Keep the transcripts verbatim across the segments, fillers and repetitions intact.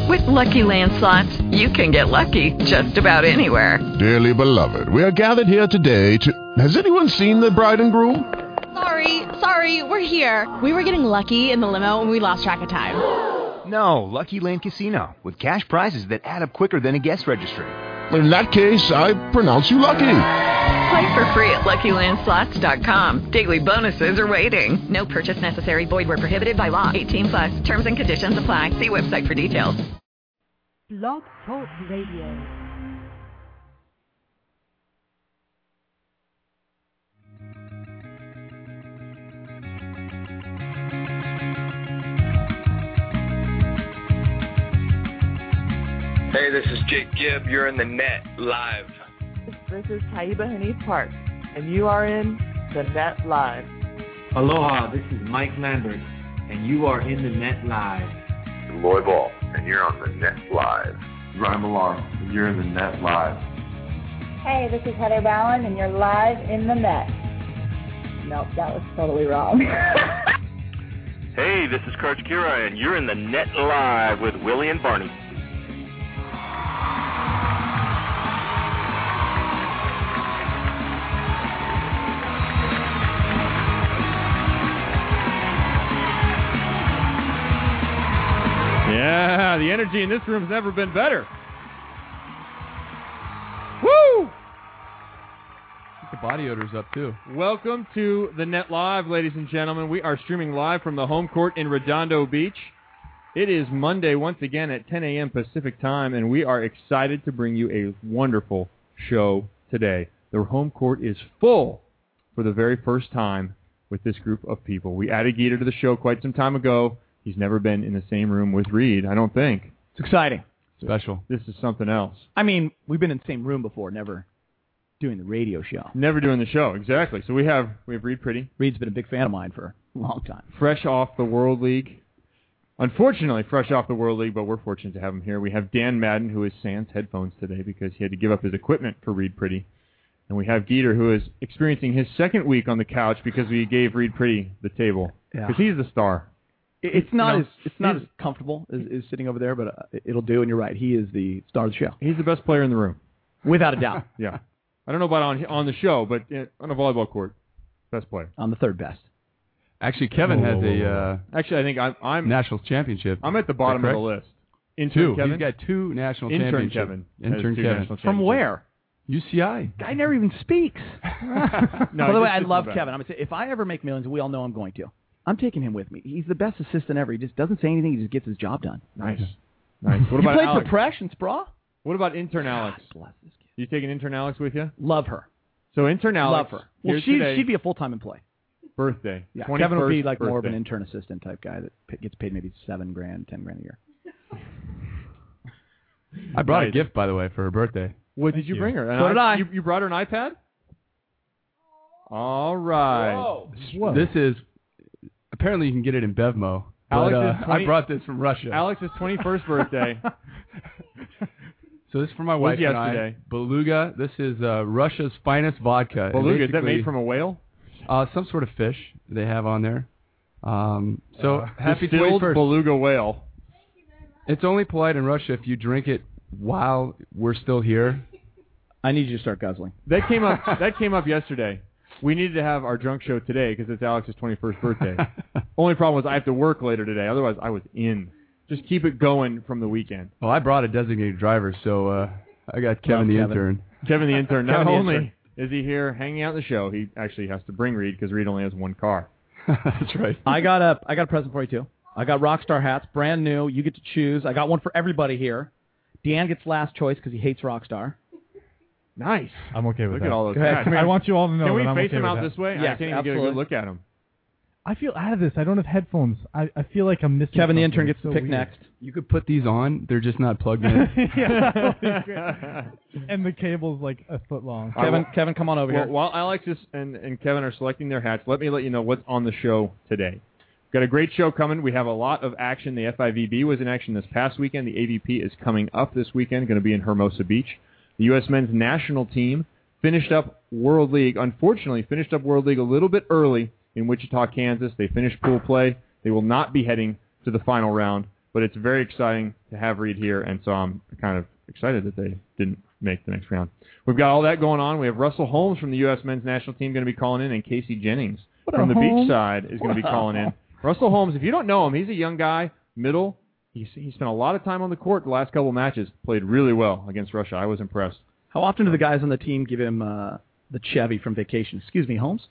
With Lucky Land Slots, you can get lucky just about anywhere. Dearly beloved, we are gathered here today to... Has anyone seen the bride and groom? Sorry, sorry, we're here. We were getting lucky in the limo and we lost track of time. No, Lucky Land Casino, with cash prizes that add up quicker than a guest registry. In that case, I pronounce you lucky. Play for free at Lucky Land Slots dot com. Daily bonuses are waiting. No purchase necessary. Void where prohibited by law. eighteen plus. Terms and conditions apply. See website for details. Blog Talk Radio. Hey, this is Jake Gibb. You're in the net live. This is Taiba Hanif Park, and you are in the net live. Aloha, this is Mike Lambert, and you are in the net live. Loy Ball, and you're on the net live. Ryan Millar, and you're in the net live. Hey, this is Heather Bowen, and you're live in the net. Nope, that was totally wrong. Hey, this is Coach Kira, and you're in the net live with Willie and Barney. Yeah, the energy in this room's never been better. Woo! The body odor's up, too. Welcome to the Net Live, ladies and gentlemen. We are streaming live from the home court in Redondo Beach. It is Monday once again at ten a.m. Pacific time, and we are excited to bring you a wonderful show today. The home court is full for the very first time with this group of people. We added Geeter to the show quite some time ago. He's never been in the same room with Reed, I don't think. It's exciting. Special. This is something else. I mean, we've been in the same room before, never doing the radio show. Never doing the show, exactly. So we have we have Reed Pretty. Reed's been a big fan of mine for a long time. Fresh off the World League. Unfortunately, fresh off the World League, but we're fortunate to have him here. We have Dan Madden, who is sans headphones today because he had to give up his equipment for Reed Pretty. And we have Geeter, who is experiencing his second week on the couch because we gave Reed Pretty the table. Because Yeah. he's the star. It's not You know, as it's not as comfortable as, as sitting over there, but uh, it'll do. And you're right, he is the star of the show, He's the best player in the room. without a doubt. Yeah. I don't know about on on the show, but uh, on a volleyball court, best player. On the third best. Actually, Kevin Whoa, has whoa, a whoa. uh, Actually, I think I'm I'm national championship. I'm at the Is that bottom of the correct? list. Intern Two. Kevin. He's got two national Intern championships. Kevin has Intern two Kevin. national From where? U C I. Guy never even speaks. No, By the he way, just I sits love in the back. Kevin. I'm gonna say, if I ever make millions, we all know I'm going to. I'm taking him with me. He's the best assistant ever. He just doesn't say anything. He just gets his job done. Nice. Nice. What you about played Alex? for Presh and Spra? What about intern Alex? Bless this kid. You taking intern Alex with you? Love her. So intern Alex. Love her. Well, here's she, today, she'd be a full-time employee. birthday. Yeah, Kevin would be like birthday. more of an intern assistant type guy that p- gets paid maybe seven grand, ten grand a year. I brought a Nice. gift, by the way, for her birthday. What did you, you. bring her? An So did I. You, you brought her an iPad? All right. Whoa. This is apparently you can get it in Bevmo. But, Alex uh, is twenty I brought this from Russia. Alex's twenty-first birthday. So this is for my Was wife and yesterday. I. Beluga. This is uh, Russia's finest vodka. And Beluga, is that basically, made from a whale? Uh, some sort of fish they have on there. Um, so Uh, happy distilled twenty-first. beluga whale. It's only polite in Russia if you drink it while we're still here. I need you to start guzzling. That came up. That came up yesterday. We needed to have our drunk show today because it's Alex's twenty-first birthday. Only problem was I have to work later today. Otherwise, I was in. Just keep it going from the weekend. Well, I brought a designated driver, so uh, I got Kevin Love the Kevin. intern. Kevin the intern. Not Kevin the only intern. is he here hanging out in the show, he actually has to bring Reed because Reed only has one car. That's right. I got a I got a present for you too. I got Rockstar hats, brand new. You get to choose. I got one for everybody here. Deanne gets last choice because he hates Rockstar. Nice. I'm okay with Look that. at all those Go ahead, hats. come here. I want you all to know Can we that I'm face okay him with out that. this way? I Yes, can't even get a absolutely. good look at him. I feel out of this. I don't have headphones. I, I feel like I'm missing Kevin the something. intern gets It's to so pick weird. next. You could put these on. They're just not plugged in. Yeah, that would be great. And the cable's like a foot long. All right, Kevin, well- Kevin, come on over Well, here. while Alex is, and, and Kevin are selecting their hats, let me let you know what's on the show today. Got a great show coming. We have a lot of action. The F I V B was in action this past weekend. The A V P is coming up this weekend, going to be in Hermosa Beach. The U S men's national team finished up World League. Unfortunately, finished up World League a little bit early in Wichita, Kansas. They finished pool play. They will not be heading to the final round But it's very exciting to have Reed here, and so I'm kind of excited that they didn't make the next round. We've got all that going on. We have Russell Holmes from the U S men's national team going to be calling in, and Casey Jennings what from the home? beach side is going to be calling in. Russell Holmes, if you don't know him, he's a young guy, middle. He's, he spent a lot of time on the court the last couple of matches, played really well against Russia. I was impressed. How often do the guys on the team give him uh, the Chevy from Vacation? Excuse me, Holmes?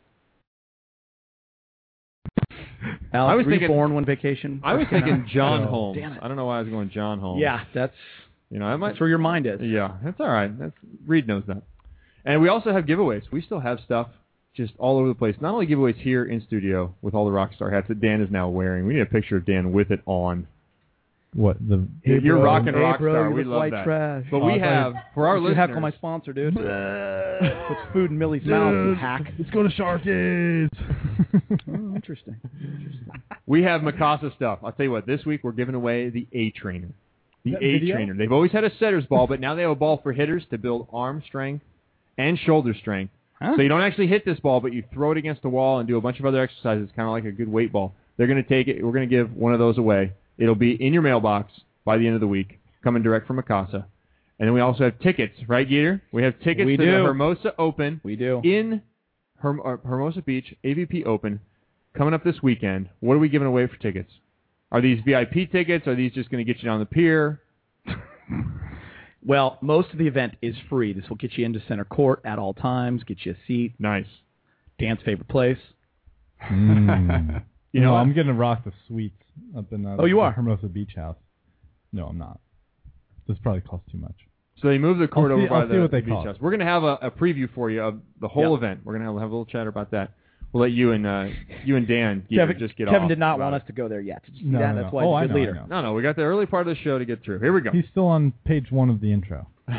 Alex, I was were thinking, you born when Vacation? I was thinking John oh, Holmes. Damn it. I don't know why I was going John Holmes. Yeah, that's you know I might, that's where your mind is. Yeah, that's all right. That's, Reed knows that. And we also have giveaways. We still have stuff just all over the place. Not only giveaways here in studio with all the Rockstar hats that Dan is now wearing. We need a picture of Dan with it on. What the? Hey, you're bro, rocking hey, Rockstar. bro, we love white that. Trash. But oh, we have for our you listeners. heckle my sponsor, dude. Puts food in Millie's mouth. You hack. Let's go to Sharkies. Oh, interesting. interesting. We have Mikasa stuff. I'll tell you what. This week we're giving away the A Trainer. The That A video? Trainer. They've always had a setter's ball, but now they have a ball for hitters to build arm strength and shoulder strength. Huh? So you don't actually hit this ball, but you throw it against the wall and do a bunch of other exercises, kind of like a good weight ball. They're going to take it. We're going to give one of those away. It'll be in your mailbox by the end of the week, coming direct from Mikasa. And then we also have tickets, right, Geeter? We have tickets we to do. the Hermosa Open. We do. In Herm- uh, Hermosa Beach, A V P Open, coming up this weekend. What are we giving away for tickets? Are these V I P tickets? Are these just going to get you down the pier? Well, most of the event is free. This will get you into center court at all times, get you a seat. Nice. Dan's favorite place. Mm. You no, know, I'm getting a rock the suites up in uh, Oh, you the are? Hermosa Beach House. No, I'm not. This probably costs too much. So they moved the court I'll over see- by I'll see the what they beach cost. house. We're going to have a, a preview for you of the whole Yep. event. We're going to have, have a little chatter about that. We'll let you and uh, you and Dan Geeter Kevin, just get Kevin off did not about want it. us to go there yet. Did you see No, that? no, That's no. why Oh, he's a I good know, I leader. know. No, no, we got the early part of the show to get through. Here we go. He's still on page one of the intro. The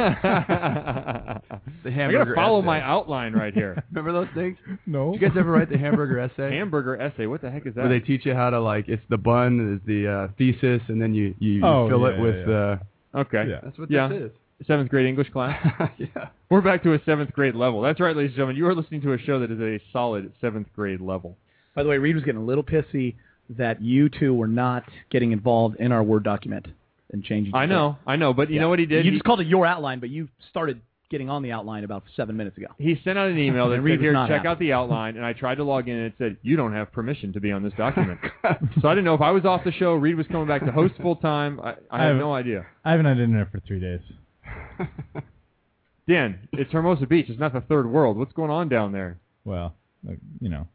I hamburger got to follow essay. my outline right here. Remember those things? No. Did you guys ever write the hamburger essay? Hamburger essay. What the heck is that? Where they teach you how to, like, it's the bun is the uh, thesis, and then you, you, you Oh, fill yeah, it with... yeah. Uh, okay. Yeah. that's what Yeah. this is. Seventh grade English class. Yeah. We're back to a seventh grade level. That's right, ladies and gentlemen. You are listening to a show that is a solid seventh grade level. By the way, Reed was getting a little pissy that you two were not getting involved in our Word document and changing I it. know, I know, but you Yeah. know what he did? You He- just called it your outline, but you started getting on the outline about seven minutes ago. He sent out an email that And Reed said, was here, not check happy. out the outline, and I tried to log in, and it said, you don't have permission to be on this document. So I didn't know if I was off the show, Reed was coming back to host full-time. I, I, I have have- no idea. I haven't had internet for three days. Dan, it's Hermosa Beach. It's not the third world. What's going on down there? Well, like, you know,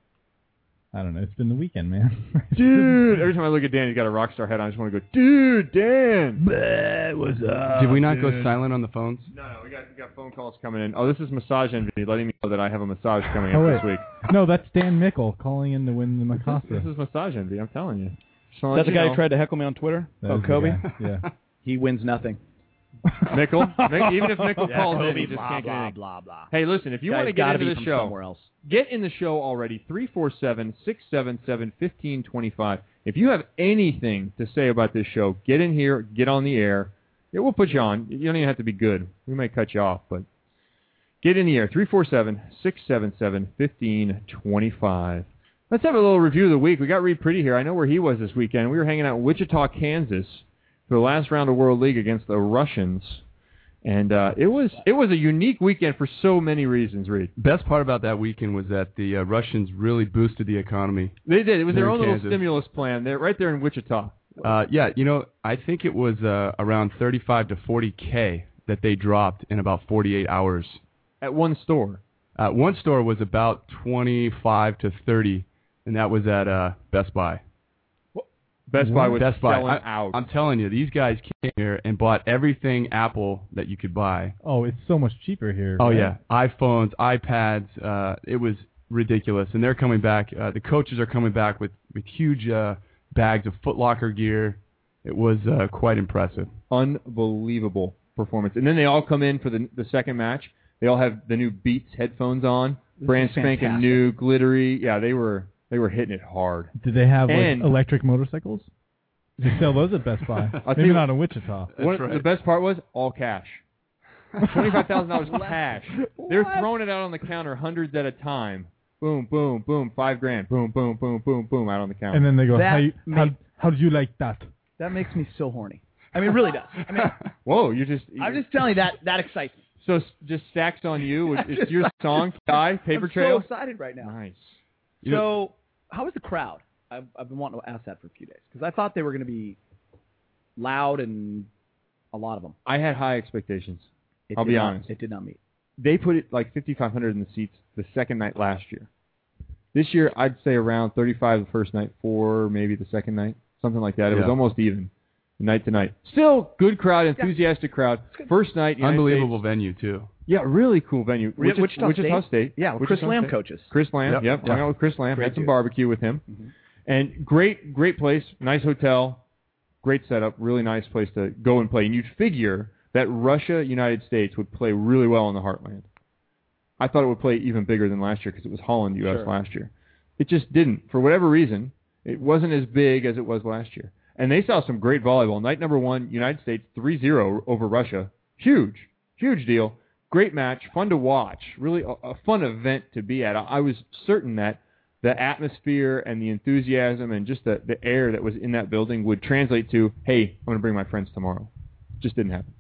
I don't know. It's been the weekend, man. Dude, every time I look at Dan, he's got a rock star hat on. I just want to go, dude, Dan. What's up? Did we not go dude? silent on the phones? No, no, we got we got phone calls coming in. Oh, this is Massage Envy letting me know that I have a massage coming Oh, up wait. this week. No, that's Dan Mickle calling in to win the This Mikasa. is Massage Envy, I'm telling you. Just Is wanna that let the you guy know. who tried to heckle me on Twitter? That Oh, is the Kobe? guy, Yeah. He wins nothing. Mickle? Mick, even if Mickle Yeah, calls Kobe, in, he just blah, can't get blah, in. blah, blah. Hey, listen, if you Guy's want to get gotta into be the from show, somewhere else. get in the show already, three four seven, six seven seven, one five two five. If you have anything to say about this show, get in here, get on the air. It will put you on. You don't even have to be good. We may cut you off, but get in the air, three four seven, six seven seven, one five two five. Let's have a little review of the week. We got Reed Pretty here. I know where he was this weekend. We were hanging out in Wichita, Kansas for the last round of World League against the Russians. And uh, it was it was a unique weekend for so many reasons, Reed. Best part about that weekend was that the uh, Russians really boosted the economy. They did. It was There their in own little Kansas. stimulus plan. They're right there in Wichita. Uh, yeah, you know, I think it was uh, around thirty-five to forty K that they dropped in about forty-eight hours. At one store. Uh, one store was about twenty-five to thirty, and that was at uh, Best Buy. Best Buy was Best Buy. selling I, out. I'm telling you, these guys came here and bought everything Apple that you could buy. Oh, it's so much cheaper here. Oh, right? yeah. iPhones, iPads. Uh, it was ridiculous. And they're coming back. Uh, the coaches are coming back with, with huge uh, bags of Foot Locker gear. It was uh, quite impressive. Unbelievable performance. And then they all come in for the the second match. They all have the new Beats headphones on. This Brand is spanking fantastic. new, glittery. Yeah, they were they were hitting it hard. Did they have like And- electric motorcycles? They sell those at Best Buy. I'll tell Maybe you- not in Wichita. One, right. The best part was all cash. twenty-five thousand dollars cash. They're throwing it out on the counter hundreds at a time. Boom, boom, boom, five grand. Boom, boom, boom, boom, boom, out on the counter. And then they go, That how, you, how, made- how do you like that? That makes me so horny. I mean, it really does. I mean, Whoa, you're just... I'm just telling you that that excites me. So s- just Stacks on You. I'm It's just- your song, Guy, Paper I'm Trail. so excited right now. Nice. So, how was the crowd? I've, I've been wanting to ask that for a few days because I thought they were going to be loud and a lot of them. I had high expectations. It I'll did be not- honest. It did not meet. They put it like fifty-five hundred in the seats the second night last year. This year, I'd say around thirty-five the first night, four maybe the second night, something like that. It Yeah. was almost even, night to night. Still good crowd, enthusiastic crowd. First night, United Unbelievable States. venue, too. Yeah, really cool venue. Re- Wichita, Wichita Wichita State? State. Yeah, with Wichita Chris Lamb State. coaches. Chris Lamb, Yep. yep. Yeah. Hung out with Chris Lamb, Great had some dude. barbecue with him. Mm-hmm. And great, great place, nice hotel, great setup, really nice place to go and play. And you'd figure that Russia, United States would play really well in the Heartland. I thought it would play even bigger than last year because it was Holland, U S Sure. last year. It just didn't. For whatever reason, it wasn't as big as it was last year. And they saw some great volleyball. Night number one, United States three zero over Russia. Huge, huge deal. Great match, fun to watch. Really a, a fun event to be at. I, I was certain that the atmosphere and the enthusiasm and just the, the air that was in that building would translate to, hey, I'm going to bring my friends tomorrow. Just didn't happen.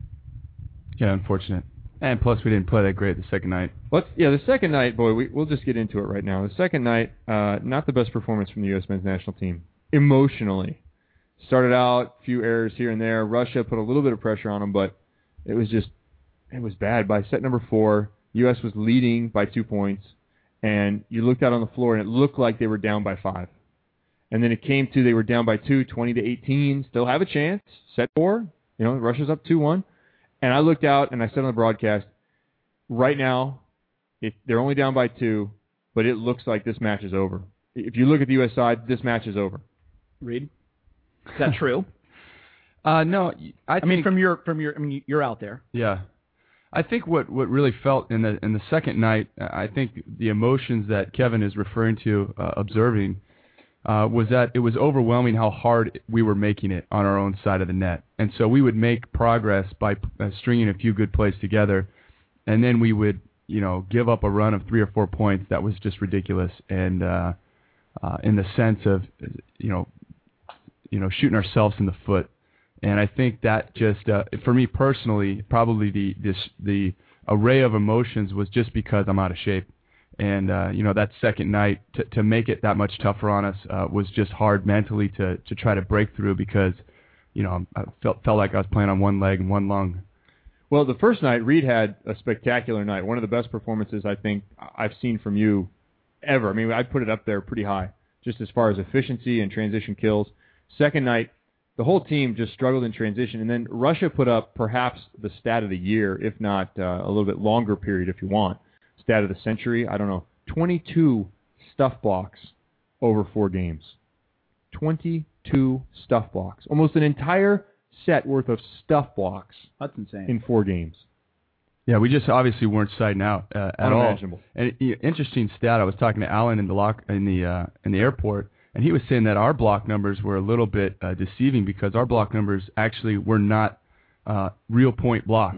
Yeah, unfortunate. And plus, we didn't play that great the second night. Let's yeah, the second night, boy, we, we'll just get into it right now. The second night, uh, not the best performance from the U S men's national team emotionally. Started out a few errors here and there. Russia put a little bit of pressure on them, but it was just it was bad. By set number four, U S was leading by two points, and you looked out on the floor and it looked like they were down by five. And then it came to they were down by two, twenty to eighteen. Still have a chance. Set four, you know, Russia's up two one. And I looked out and I said on the broadcast, right now, it, they're only down by two, but it looks like this match is over. If you look at the U S side, this match is over. Reed, is that true? Uh, no, I, I think, mean, from your from your, I mean, you're out there. Yeah, I think what, what really felt in the in the second night, I think the emotions that Kevin is referring to, uh, observing, uh, was that it was overwhelming how hard we were making it on our own side of the net, and so we would make progress by uh, stringing a few good plays together, and then we would, you know, give up a run of three or four points that was just ridiculous, and uh, uh, in the sense of, you know, you know, shooting ourselves in the foot. And I think that just, uh, for me personally, probably the this the array of emotions was just because I'm out of shape. And, uh, you know, that second night, to, to make it that much tougher on us uh, was just hard mentally to, to try to break through because, you know, I felt, felt like I was playing on one leg and one lung. Well, the first night, Reed had a spectacular night. One of the best performances I think I've seen from you ever. I mean, I'd put it up there pretty high, just as far as efficiency and transition kills. Second night, the whole team just struggled in transition, and then Russia put up perhaps the stat of the year, if not uh, a little bit longer period if you want. Stat of the century, I don't know, twenty-two stuff blocks over four games. twenty-two stuff blocks. Almost an entire set worth of stuff blocks. That's insane. In four games. Yeah, we just obviously weren't siding out uh, at all. Unimaginable. And uh, interesting stat, I was talking to Alan in the lock in the uh, in the airport, and he was saying that our block numbers were a little bit uh, deceiving because our block numbers actually were not uh, real point blocks.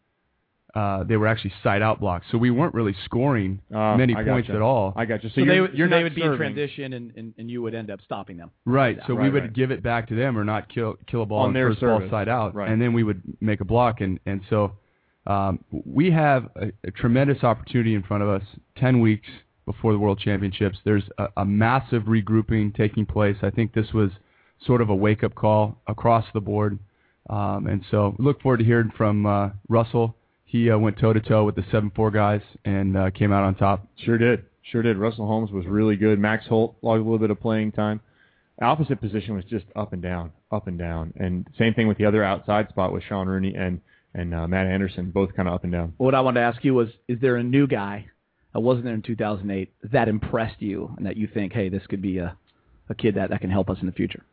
Uh, they were actually side-out blocks. So we weren't really scoring Uh, many I points gotcha. at all. I got you. So, So, you're, they would, you're so they not would be in serving. transition, and, and, and you would end up stopping them. Right, so Right, we would right. give it back to them or not kill kill a ball On on their first service. ball side out, Right. and then we would make a block. And, and so um, we have a, a tremendous opportunity in front of us, ten weeks before the World Championships. There's a, a massive regrouping taking place. I think this was sort of a wake-up call across the board. Um, and so look forward to hearing from uh, Russell. He uh, went toe-to-toe with the seven four guys and uh, came out on top. Sure did. Sure did. Russell Holmes was really good. Max Holt logged a little bit of playing time. Opposite position was just up and down, up and down. And same thing with the other outside spot with Sean Rooney and, and uh, Matt Anderson, both kind of up and down. What I wanted to ask you was, is there a new guy that wasn't there in two thousand eight that impressed you and that you think, hey, this could be a, a kid that, that can help us in the future?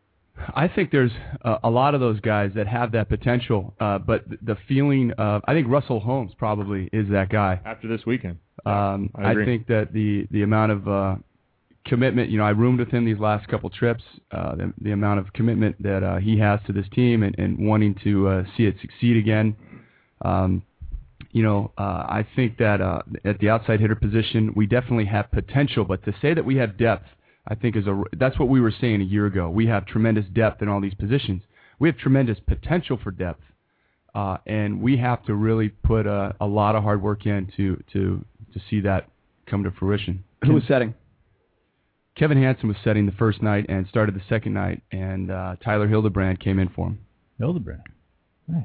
I think there's a, a lot of those guys that have that potential, uh, but the feeling of, I think Russell Holmes probably is that guy. After this weekend. Um, I I, agree. think that the, the amount of uh, commitment, you know, I roomed with him these last couple trips, uh, the, the amount of commitment that uh, he has to this team and, and wanting to uh, see it succeed again. Um, you know, uh, I think that uh, at the outside hitter position, we definitely have potential, but to say that we have depth, I think is a that's what we were saying a year ago. We have tremendous depth in all these positions. We have tremendous potential for depth, uh, and we have to really put a, a lot of hard work in to to to see that come to fruition. Who was setting? Kevin Hansen was setting the first night and started the second night, and uh, Tyler Hildebrand came in for him. Hildebrand, nice.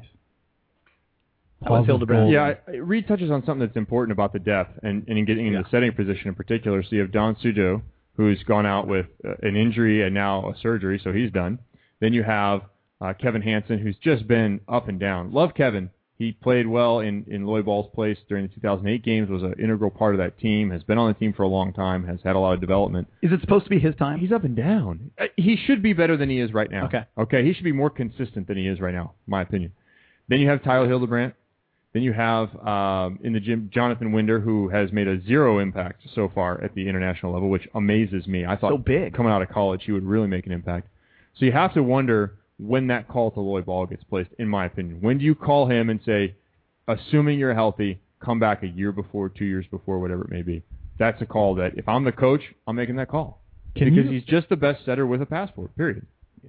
How was Hildebrand? Yeah, I, Reed touches on something that's important about the depth and, and in getting into Yeah. the setting position in particular. So you have Don Sujo, who's gone out with uh, an injury and now a surgery, so he's done. Then you have uh, Kevin Hansen, who's just been up and down. Love Kevin. He played well in, in Lloyd Ball's place during the two thousand eight games, was an integral part of that team, has been on the team for a long time, has had a lot of development. Is it supposed to be his time? He's up and down. Uh, He should be better than he is right now. Okay. Okay, he should be more consistent than he is right now, in my opinion. Then you have Tyler Hildebrand. Then you have um, in the gym Jonathan Winder, who has made a zero impact so far at the international level, which amazes me. I thought So big. coming out of college he would really make an impact. So you have to wonder when that call to Lloyd Ball gets placed, in my opinion. When do you call him and say, assuming you're healthy, come back a year before, two years before, whatever it may be? That's a call that, if I'm the coach, I'm making that call. Can because you- he's just the best setter with a passport, period.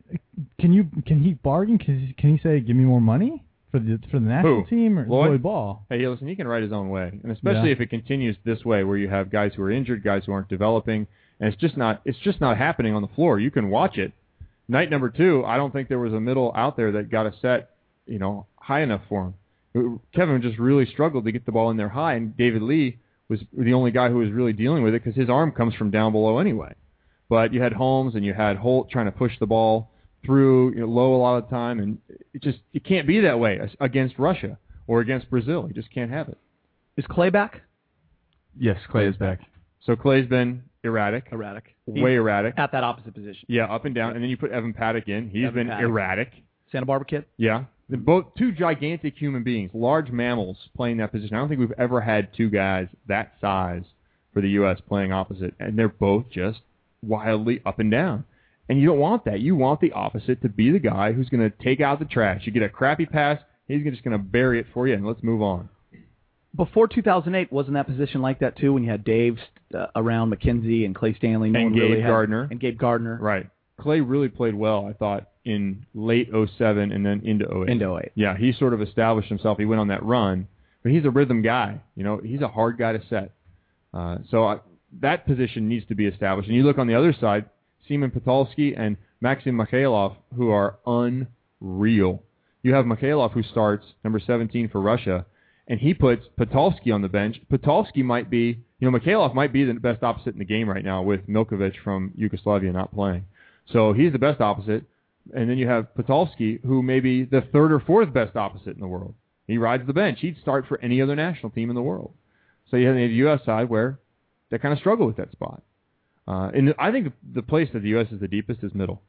Can you can he bargain? Can he, can he say, give me more money for the for the national Who? team or Lloyd? Lloyd Ball? Hey, listen, he can write his own way, and especially Yeah. if it continues this way, where you have guys who are injured, guys who aren't developing, and it's just not it's just not happening on the floor. You can watch it. Night number two, I don't think there was a middle out there that got a set, you know, high enough for him. Kevin just really struggled to get the ball in there high, and David Lee was the only guy who was really dealing with it because his arm comes from down below anyway. But you had Holmes and you had Holt trying to push the ball through, you know, low a lot of the time, and it just it can't be that way against Russia or against Brazil. You just can't have it. Is Clay back? Yes, Clay is back. So Clay's been erratic, Erratic. way He's erratic. At that opposite position. Yeah, up and down, and then you put Evan Paddock in. He's Evan been Paddock. erratic. Santa Barbara kid? Yeah. They're both two gigantic human beings, large mammals playing that position. I don't think we've ever had two guys that size for the U S playing opposite, and they're both just wildly up and down. And you don't want that. You want the opposite to be the guy who's going to take out the trash. You get a crappy pass, he's just going to bury it for you, and let's move on. Before two thousand eight, wasn't that position like that too? When you had Dave uh, around McKenzie and Clay Stanley, no And one Gabe really had, Gardner. and Gabe Gardner, Right. Clay really played well, I thought, in late oh seven and then into oh eight. Into oh eight. Yeah, he sort of established himself. He went on that run, but he's a rhythm guy. You know, he's a hard guy to set. Uh, so I, that position needs to be established. And you look on the other side, Seaman Patulski and Maxim Mikhailov, who are unreal. You have Mikhailov, who starts number seventeen for Russia, and he puts Patulski on the bench. Patulski might be, you know, Mikhailov might be the best opposite in the game right now with Milkovic from Yugoslavia not playing. So he's the best opposite. And then you have Patulski, who may be the third or fourth best opposite in the world. He rides the bench. He'd start for any other national team in the world. So you have the U S side where they kind of struggle with that spot. Uh, and I think the place that the U S is the deepest is middle.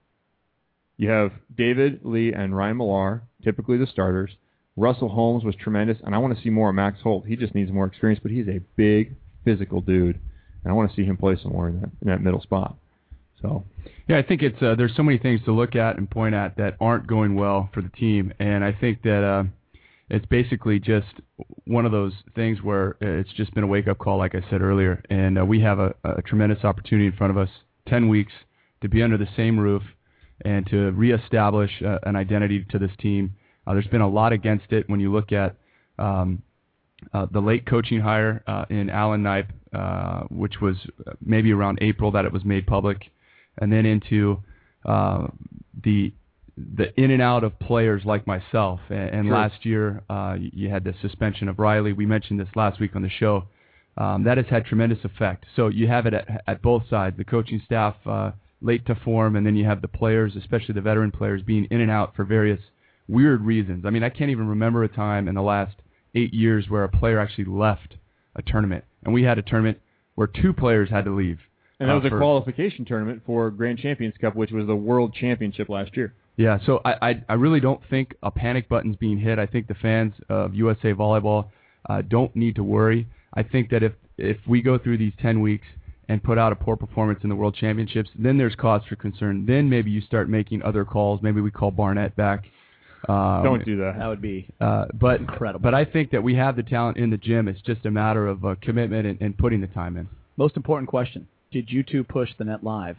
You have David Lee and Ryan Millar, typically the starters. Russell Holmes was tremendous, and I want to see more of Max Holt. He just needs more experience, but he's a big, physical dude, and I want to see him play some more in that, in that middle spot. So, yeah, I think it's uh, there's so many things to look at and point at that aren't going well for the team, and I think that uh, it's basically just one of those things where it's just been a wake-up call, like I said earlier, and uh, we have a, a tremendous opportunity in front of us, ten weeks, to be under the same roof and to reestablish uh, an identity to this team. Uh, there's been a lot against it when you look at um, uh, the late coaching hire uh, in Alan Knipe, uh, which was maybe around April that it was made public, and then into uh, the the in and out of players like myself. And, and Sure. last year, uh, you had the suspension of Riley. We mentioned this last week on the show. Um, that has had tremendous effect. So you have it at, at both sides, the coaching staff uh, late to form, and then you have the players, especially the veteran players, being in and out for various weird reasons. I mean, I can't even remember a time in the last eight years where a player actually left a tournament. And we had a tournament where two players had to leave. and that uh, was a for, qualification tournament for Grand Champions Cup, which was the World Championship last year. Yeah, so I, I I really don't think a panic button's being hit. I think the fans of U S A Volleyball uh, don't need to worry. I think that if if we go through these ten weeks and put out a poor performance in the World Championships, then there's cause for concern. Then maybe you start making other calls. Maybe we call Barnett back. Um, Don't do that. That would be uh, but, incredible. But I think that we have the talent in the gym. It's just a matter of uh, commitment and, and putting the time in. Most important question. Did you two push the Net Live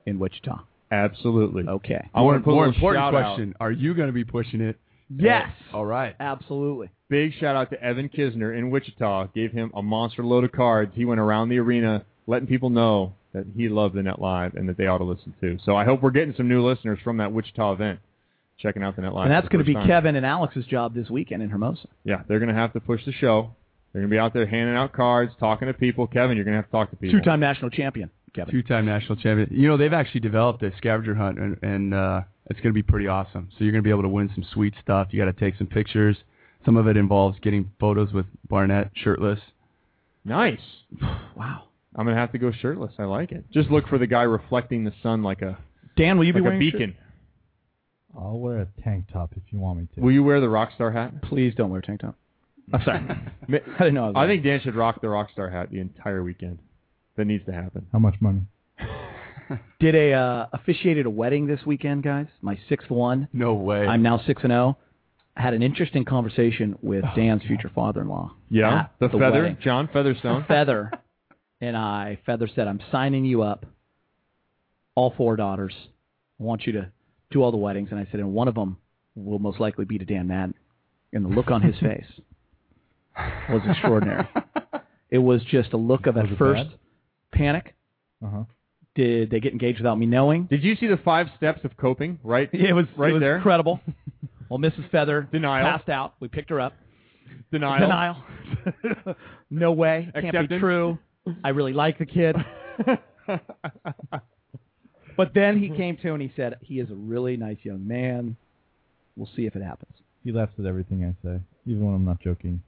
in Wichita? Absolutely. Okay. I more want to put more a little important shout question: Are you going to be pushing it? Yes. Uh, all right. Absolutely. Big shout out to Evan Kisner in Wichita. Gave him a monster load of cards. He went around the arena letting people know that he loved the Net Live and that they ought to listen to. So I hope we're getting some new listeners from that Wichita event, checking out the Net Live. And that's going to be time. Kevin and Alex's job this weekend in Hermosa. Yeah, they're going to have to push the show. They're going to be out there handing out cards, talking to people. Kevin, you're going to have to talk to people. Two-time national champion, Kevin. Two-time national champion. You know, they've actually developed a scavenger hunt, and, and uh, it's going to be pretty awesome. So you're going to be able to win some sweet stuff. You got to take some pictures. Some of it involves getting photos with Barnett shirtless. Nice. Wow. I'm going to have to go shirtless. I like it. Just look for the guy reflecting the sun like a Dan, will you like be wearing a beacon. Shirt? I'll wear a tank top if you want me to. Will you wear the Rockstar hat? Please don't wear a tank top. I'm sorry. I didn't know. I, was I think Dan should rock the Rockstar hat the entire weekend. That needs to happen. How much money? Did a uh, officiated a wedding this weekend, guys. My sixth one. No way. I'm now six and zero. I had an interesting conversation with Oh, Dan's God. future father-in-law. Yeah, the, the Feather, wedding. John Featherstone. Feather and I. Feather said, "I'm signing you up. All four daughters. I want you to do all the weddings." And I said, "And one of them will most likely be to Dan Madden." And the look on his face was extraordinary. It was just a look of Was at it first bad? panic. Uh-huh. Did they get engaged without me knowing? Did you see the five steps of coping? Right. It was right it was there. incredible. Well, Missus Feather Denial. passed out. We picked her up. Denial. Denial. No way. Can't Acceptance. be true. I really like the kid. But then he came to and he said, he is a really nice young man. We'll see if it happens. He laughs at everything I say, even when I'm not joking.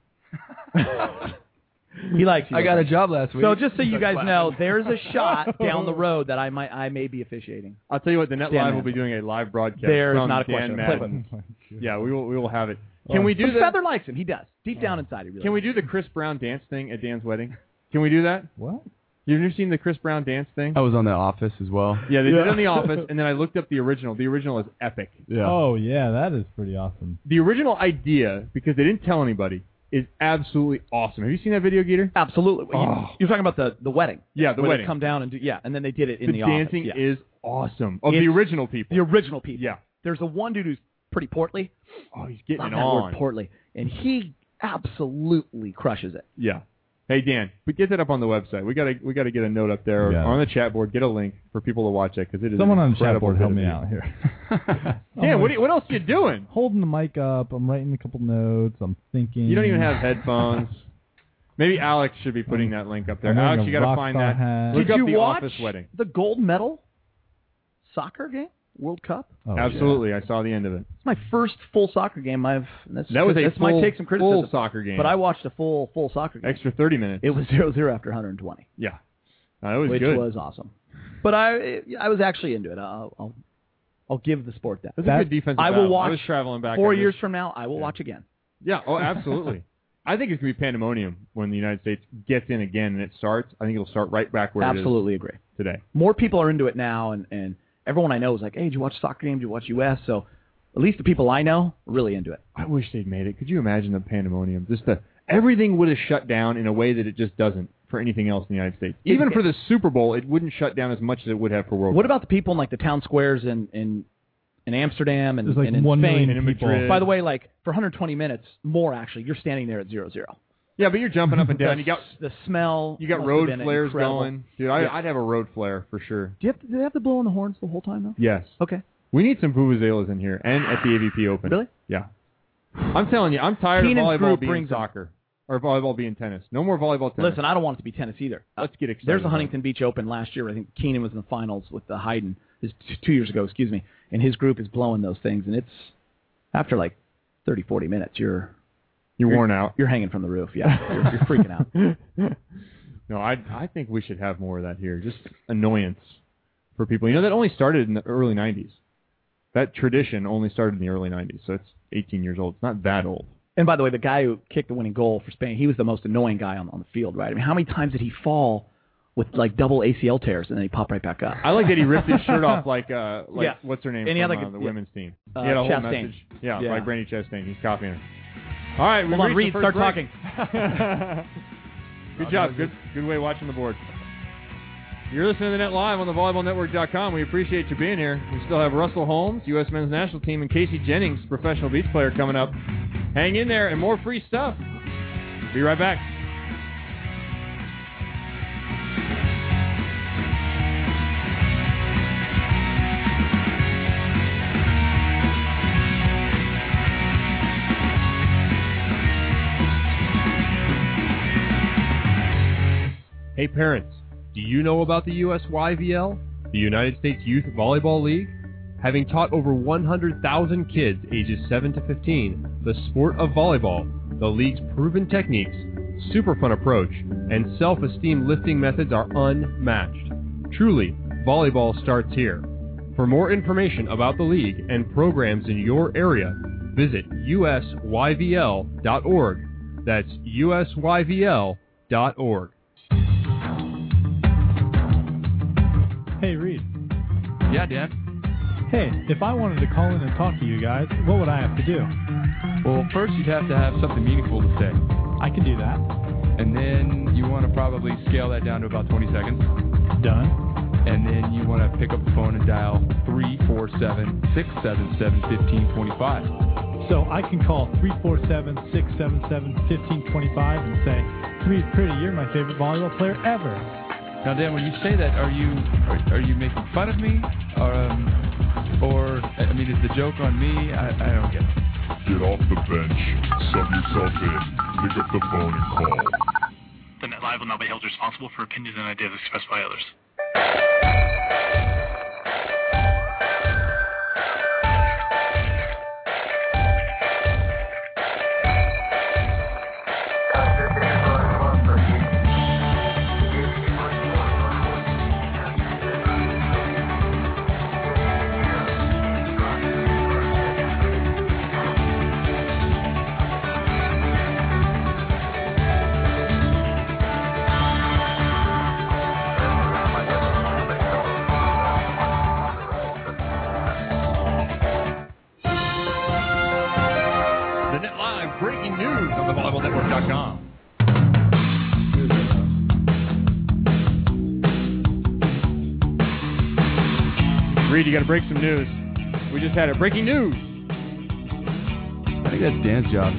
He likes you. I got a job last week. So just so you guys know, there's a shot down the road that I might I may be officiating. I'll tell you what, the Net Dan Live will Madden. be doing a live broadcast. There's from not a Dan question. Madden. Oh, my God. Yeah, we will. We will have it. Can Oh. we do But the Feather likes him. He does. Deep down inside, he really Can we does. do the Chris Brown dance thing at Dan's wedding? Can we do that? What? You've never seen the Chris Brown dance thing? I was on The Office as well. Yeah, they Yeah. did it in The Office, and then I looked up the original. The original is epic. Yeah. Oh, yeah, that is pretty awesome. The original idea, because they didn't tell anybody, is absolutely awesome. Have you seen that video, Geeter? Absolutely. You- Oh. You're talking about the, the wedding. Yeah, the where wedding. They come down and do, yeah, and then they did it in the the, dancing office. Yeah. is awesome. Of It's the original people. The original people. Yeah. There's the one dude who's pretty portly. Oh, he's getting Love it that on. word, portly. And he absolutely crushes it. Yeah. Hey Dan, but get that up on the website. We gotta we gotta get a note up there Yeah. on the chat board. Get a link for people to watch that because it is Someone an on the chat incredible board help bit me of out video. here. Dan, what do you, what else are you doing? Holding the mic up. I'm writing a couple notes. I'm thinking. You don't even have headphones. Maybe Alex should be putting that link up there. I'm wearing Alex, a you gotta rock find star that. hat. Look Did up you the watch Office wedding. the gold medal soccer game? World Cup? Oh, Absolutely, I saw the end of it. It's my first full soccer game I've. That's, That was a this full, might take some criticism, full soccer game. but I watched a full full soccer game. Extra thirty minutes. It was zero zero after one hundred twenty, Yeah. No, it was which good. was awesome. But I I was actually into it. I'll I'll, I'll give the sport that. It was That- a good defensive I will battle. watch I was traveling back. Four on this. years from now, I will Yeah. watch again. Yeah, oh, absolutely. I think it's going to be pandemonium when the United States gets in again and it starts. I think it'll start right back where Absolutely it agree. is today. More people are into it now, and, and everyone I know is like, hey, did you watch the soccer game? Did you watch U S? So at least the people I know are really into it. I wish they'd made it. Could you imagine the pandemonium? Just the everything would have shut down in a way that it just doesn't for anything else in the United States. Even It- for the Super Bowl, it wouldn't shut down as much as it would have for World What Cup. about the people in like the town squares in in, in Amsterdam and, There's like and in one Spain? million and in people. Madrid? By the way, like for one hundred twenty minutes, more actually, you're standing there at zero zero. Yeah, but you're jumping up and down. The, You got the smell. you got must road have been flares incredible. going, dude. I, Yeah. I'd have a road flare for sure. Do you have to, do they have to blow on the horns the whole time though? Yes. Okay. We need some vuvuzelas in here and at the A V P Open. Really? Yeah. I'm telling you, I'm tired Keenan's of volleyball group being brings them. soccer or volleyball being tennis. No more volleyball tennis. Listen, I don't want it to be tennis either. Let's get excited. There's a about Huntington Beach Open last year. I think Keenan was in the finals with the Hayden. His t- two years ago, excuse me. And his group is blowing those things, and it's after like thirty, forty minutes, you're it. You're, you're worn out. You're hanging from the roof. Yeah, you're, you're freaking out. No, I I think we should have more of that here. Just annoyance for people. You know, that only started in the early nineties. That tradition only started in the early nineties, so it's eighteen years old. It's not that old. And by the way, the guy who kicked the winning goal for Spain, he was the most annoying guy on, on the field, right? I mean, how many times did he fall with like double A C L tears and then he popped right back up? I like that he ripped his shirt off like uh like Yeah. what's her name And he from had like uh, a- the yeah. women's team. Uh, he had a whole Chastain. message. Yeah, Yeah. like Brandy Chastain. He's copying her. All right, we Hold on, reached Reed, the start first break. talking. Good job. Good good way of watching the board. You're listening to the Net Live on the volleyball network dot com. We appreciate you being here. We still have Russell Holmes, U S men's national team, and Casey Jennings, professional beach player, coming up. Hang in there, and more free stuff. Be right back. Hey parents, do you know about the U S Y V L, the United States Youth Volleyball League? Having taught over one hundred thousand kids ages seven to fifteen the sport of volleyball, the league's proven techniques, super fun approach, and self-esteem lifting methods are unmatched. Truly, volleyball starts here. For more information about the league and programs in your area, visit U S Y V L dot org. That's U S Y V L dot org. Hey, Reed. Yeah, Dan? Hey, if I wanted to call in and talk to you guys, what would I have to do? Well, first you'd have to have something meaningful to say. I can do that. And then you want to probably scale that down to about twenty seconds. Done. And then you want to pick up the phone and dial three four seven, six seven seven, one five two five. So I can call three four seven, six seven seven, one five two five and say, Reed Pretty, you're my favorite volleyball player ever. Now, Dan, when you say that, are you are, are you making fun of me, or, um, or I mean, is the joke on me? I, I don't get it. Get off the bench, sub yourself in, pick up the phone and call. The Net Live will not be held responsible for opinions and ideas expressed by others. Reed, you got to break some news. We just had it. Breaking news. I think that's Dan's job.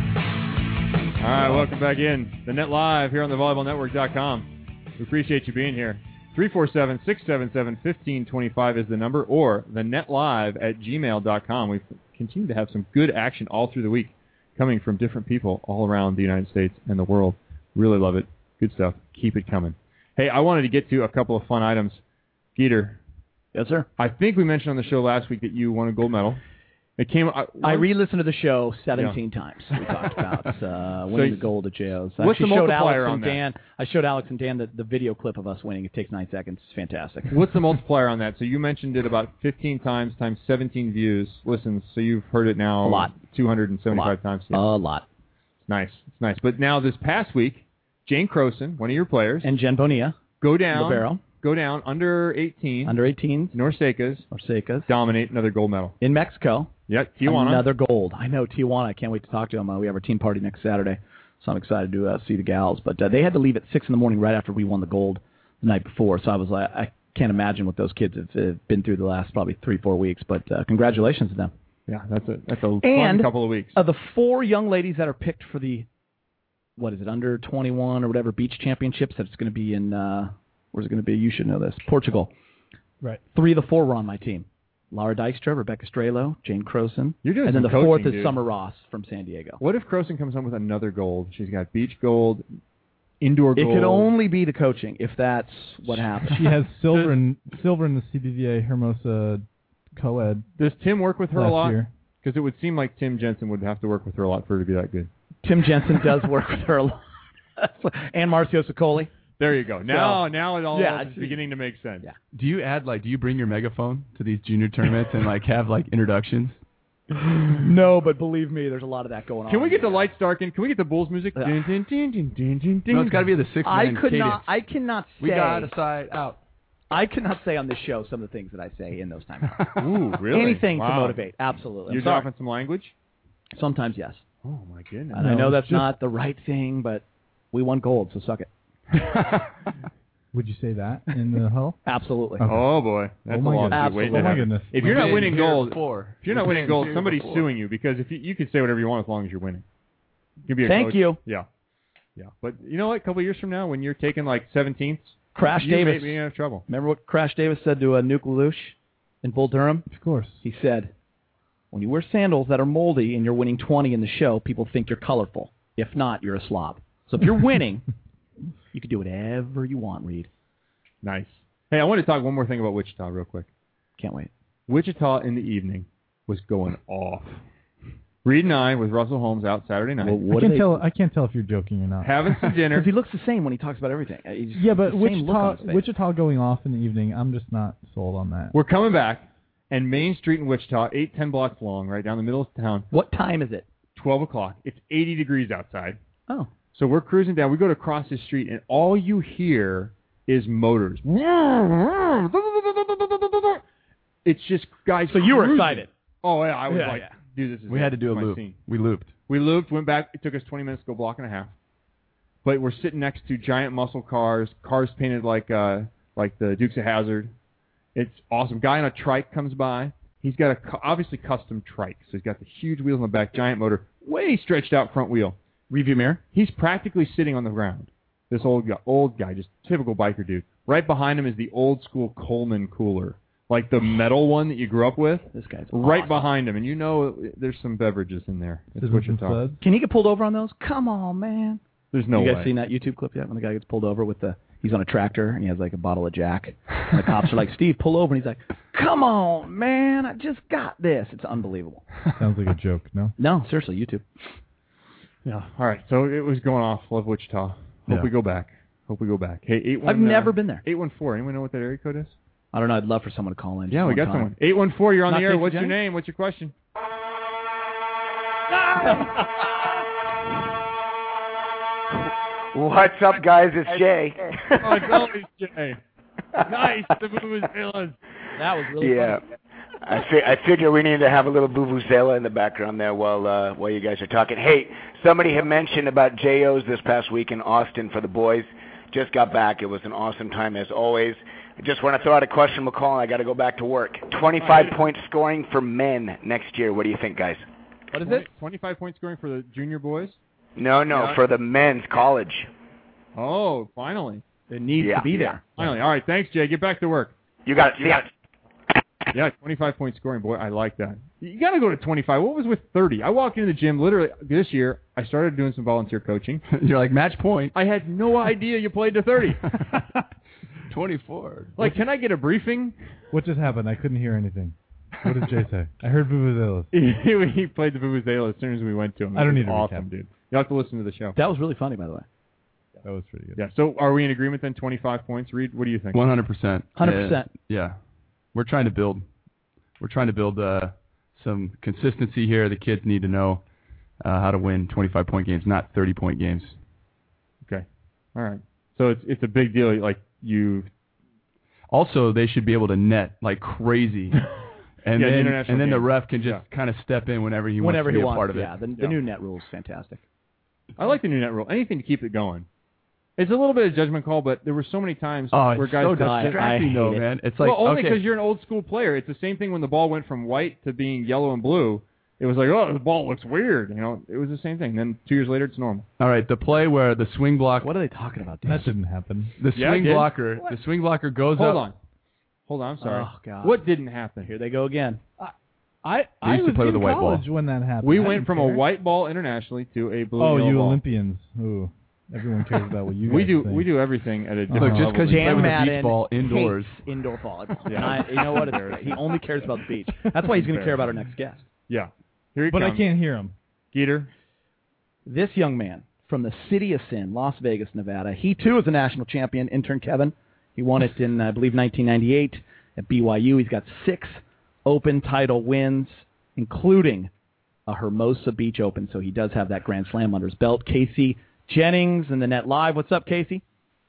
All right, welcome back in. The Net Live here on the volleyball network dot com. We appreciate you being here. three four seven, six seven seven, one five two five is the number, or the netlive at gmail dot com. We've continued to have some good action all through the week coming from different people all around the United States and the world. Really love it. Good stuff. Keep it coming. Hey, I wanted to get to a couple of fun items. Geeter. Yes, sir. I think we mentioned on the show last week that you won a gold medal. It came. I, I re-listened to the show seventeen yeah. times. We talked about uh, winning so, the gold at J Os. I what's the showed multiplier Alex on and that? Dan. I showed Alex and Dan the, the video clip of us winning. It takes nine seconds. It's fantastic. What's the multiplier on that? So you mentioned it about fifteen times times seventeen views, listens. So you've heard it now a lot, two hundred seventy-five a times. Yeah. A lot. It's nice. It's nice. But now this past week, Jane Croson, one of your players, and Jen Bonilla, go down. Libero. Go down under eighteen. Under eighteen. Norsecas. Norsecas. Dominate another gold medal. In Mexico. Yep, Tijuana. Another gold. I know, Tijuana. I can't wait to talk to them. Uh, we have our team party next Saturday, so I'm excited to uh, see the gals. But uh, they had to leave at six in the morning right after we won the gold the night before, so I was like, I can't imagine what those kids have, have been through the last probably three, four weeks. But uh, congratulations to them. Yeah, that's a, that's a fun and, couple of weeks. Uh, the four young ladies that are picked for the, what is it, under twenty-one or whatever, beach championships, that's going to be in... Uh, Where's it going to be? You should know this. Portugal. Right. Three of the four were on my team. Laura Dykstra, Rebecca Strelo, Jane Croson. You're doing and then some the coaching, fourth is dude. Summer Ross from San Diego. What if Croson comes home with another gold? She's got beach gold, indoor gold. It could only be the coaching if that's what happens. She has silver in silver in the C B V A Hermosa co-ed. Does Tim work with her last a lot? Year. Because it would seem like Tim Jensen would have to work with her a lot for her to be that good. Tim Jensen does work with her a lot. And Marcio Sicoli. There you go. Now, so, now it all yeah, is beginning to make sense. Yeah. Do you add like? Do you bring your megaphone to these junior tournaments and like have like introductions? No, but believe me, there's a lot of that going on. Can we get the lights darkened? Can we get the Bulls music? Yeah. Dun, dun, dun, dun, dun, dun, dun. No, it's got to be the six I man could cadence. not. I cannot say. We got a side out. I cannot say on this show some of the things that I say in those times. Ooh, really? Anything wow. to motivate. Absolutely. You're dropping some language? Sometimes, yes. Oh, my goodness. And no, I know that's just... not the right thing, but we won gold, so suck it. Would you say that in the hull? Absolutely. Okay. Oh boy, that's oh my a long goodness. wait. Oh my goodness. If you're We've not been winning here gold, before. if you're not We've winning been gold, here somebody's before. suing you because if you, you can say whatever you want as long as you're winning. You can be a Thank coach. you. Yeah, yeah. But you know what? A couple of years from now, when you're taking like seventeenths, Crash you Davis. may be in trouble. Remember what Crash Davis said to uh, Nuke Lelouch in Bull Durham? Of course. He said, when you wear sandals that are moldy and you're winning twenty in the show, people think you're colorful. If not, you're a slob. So if you're winning, you can do whatever you want, Reed. Nice. Hey, I want to talk one more thing about Wichita real quick. Can't wait. Wichita in the evening was going off. Reed and I, with Russell Holmes, out Saturday night. Well, what I can't they, tell. I can't tell if you're joking or not. Having some dinner. Because he looks the same when he talks about everything. He's, yeah, but the same look on Wichita, his face. Wichita going off in the evening, I'm just not sold on that. We're coming back, and Main Street in Wichita, eight, ten blocks long, right down the middle of town. What time is it? twelve o'clock. It's eighty degrees outside. Oh. So we're cruising down. We go to cross the street, and all you hear is motors. It's just guys. So you were cruising. excited. Oh yeah, I was Yeah, like, yeah. dude, this is We it. had to do a My loop. scene. We looped. We looped, went back. It took us twenty minutes to go a block and a half. But we're sitting next to giant muscle cars, cars painted like uh, like the Dukes of Hazzard. It's awesome. Guy on a trike comes by. He's got a cu- obviously custom trike, so he's got the huge wheels on the back, giant motor, way stretched out front wheel. Review mirror. He's practically sitting on the ground. This old guy, old guy, just typical biker dude. Right behind him is the old school Coleman cooler, like the metal one that you grew up with. This guy's right awesome. behind him, and you know there's some beverages in there. It's Citizens Wichita. Suds. Can he get pulled over on those? Come on, man. There's no you guys way. seen that YouTube clip yet when the guy gets pulled over with the, he's on a tractor and he has like a bottle of Jack. And the cops are like, Steve, pull over. And he's like, come on, man, I just got this. It's unbelievable. Sounds like a joke, no? No, seriously, YouTube. Yeah. All right. So it was going off. Love Wichita. Hope Yeah. we go back. Hope we go back. Hey, eight one. I've never been there. Eight one four. Anyone know what that area code is? I don't know. I'd love for someone to call in. Yeah, just we one got time. someone. Eight one four. You're on Not the air. Casey What's your Jennings? name? What's your question? What's up, guys? It's Jay. Oh, it's always Jay. Nice. The vuvuzelas. That was really Yeah. funny. I, fi- I figure we need to have a little vuvuzela in the background there while uh, while you guys are talking. Hey, somebody had mentioned about J Os this past week in Austin for the boys. Just got back. It was an awesome time as always. I just want to throw out a question, McCall. I got to go back to work. twenty-five point scoring for men next year. What do you think, guys? What is it? twenty-five point scoring for the junior boys? No, no, Yeah. for the men's college. Oh, finally. It needs Yeah, to be yeah. there. Finally. All right. Thanks, Jay. Get back to work. You got it. See ya. Yeah, twenty-five point scoring. Boy, I like that. You got to go to twenty-five. What was with thirty? I walked into the gym literally this year. I started doing some volunteer coaching. You're like, match point. I had no idea you played to thirty. twenty-four. Like, can I get a briefing? What just happened? I couldn't hear anything. What did Jay say? I heard vuvuzelas. he, he played the vuvuzela as soon as we went to him. I don't It was need a awesome, recap. dude. You have to listen to the show. That was really funny, by the way. That was pretty good. Yeah. So, are we in agreement then? twenty-five points. Reed, what do you think? One hundred percent. one hundred percent. Yeah, we're trying to build. We're trying to build uh, some consistency here. The kids need to know uh, how to win twenty-five point games, not thirty point games. Okay. All right. So it's it's a big deal. Like you. Also, they should be able to net like crazy, and Yeah, the then international and then the game. ref can just Yeah. kind of step in whenever he Whenever wants to he be wants. a part of yeah, it. the, the Yeah. new net rule is fantastic. I like the new net rule. Anything to keep it going. It's a little bit of judgment call, but there were so many times Oh, it's where guys so touched it. distracting, I though, hate it. man. It's like well, only okay. because you're an old school player. It's the same thing when the ball went from white to being yellow and blue. It was like, oh, the ball looks weird. You know, it was the same thing. Then two years later, it's normal. All right, the play where the swing block, What are they talking about? dude? That didn't happen. the Yeah, it swing did. blocker, What? the swing blocker goes Hold up. on. Hold on. I'm sorry. Oh, God. What didn't happen? Here they go again. I They I used to was play with in a white ball. college when that happened. We I went didn't from care. a white ball internationally to a blue Oh, yellow you ball. Olympians. Ooh, everyone cares about what you We guys do think. we do everything at a different Look, just level. because than you play Dan with a Madden beach ball indoors. hates indoor volleyball. Yeah. And I, you know what? It's, he only cares about the beach. That's why he's going to care about our next guest. Yeah. Here he But I comes. can't hear him. Geeter. This young man from the city of Sin, Las Vegas, Nevada, he too is a national champion. Intern Kevin. He won it in, I believe, nineteen ninety-eight at B Y U. He's got six Open title wins, including a Hermosa Beach Open, so he does have that Grand Slam under his belt. Casey Jennings in the Net Live. What's up, Casey?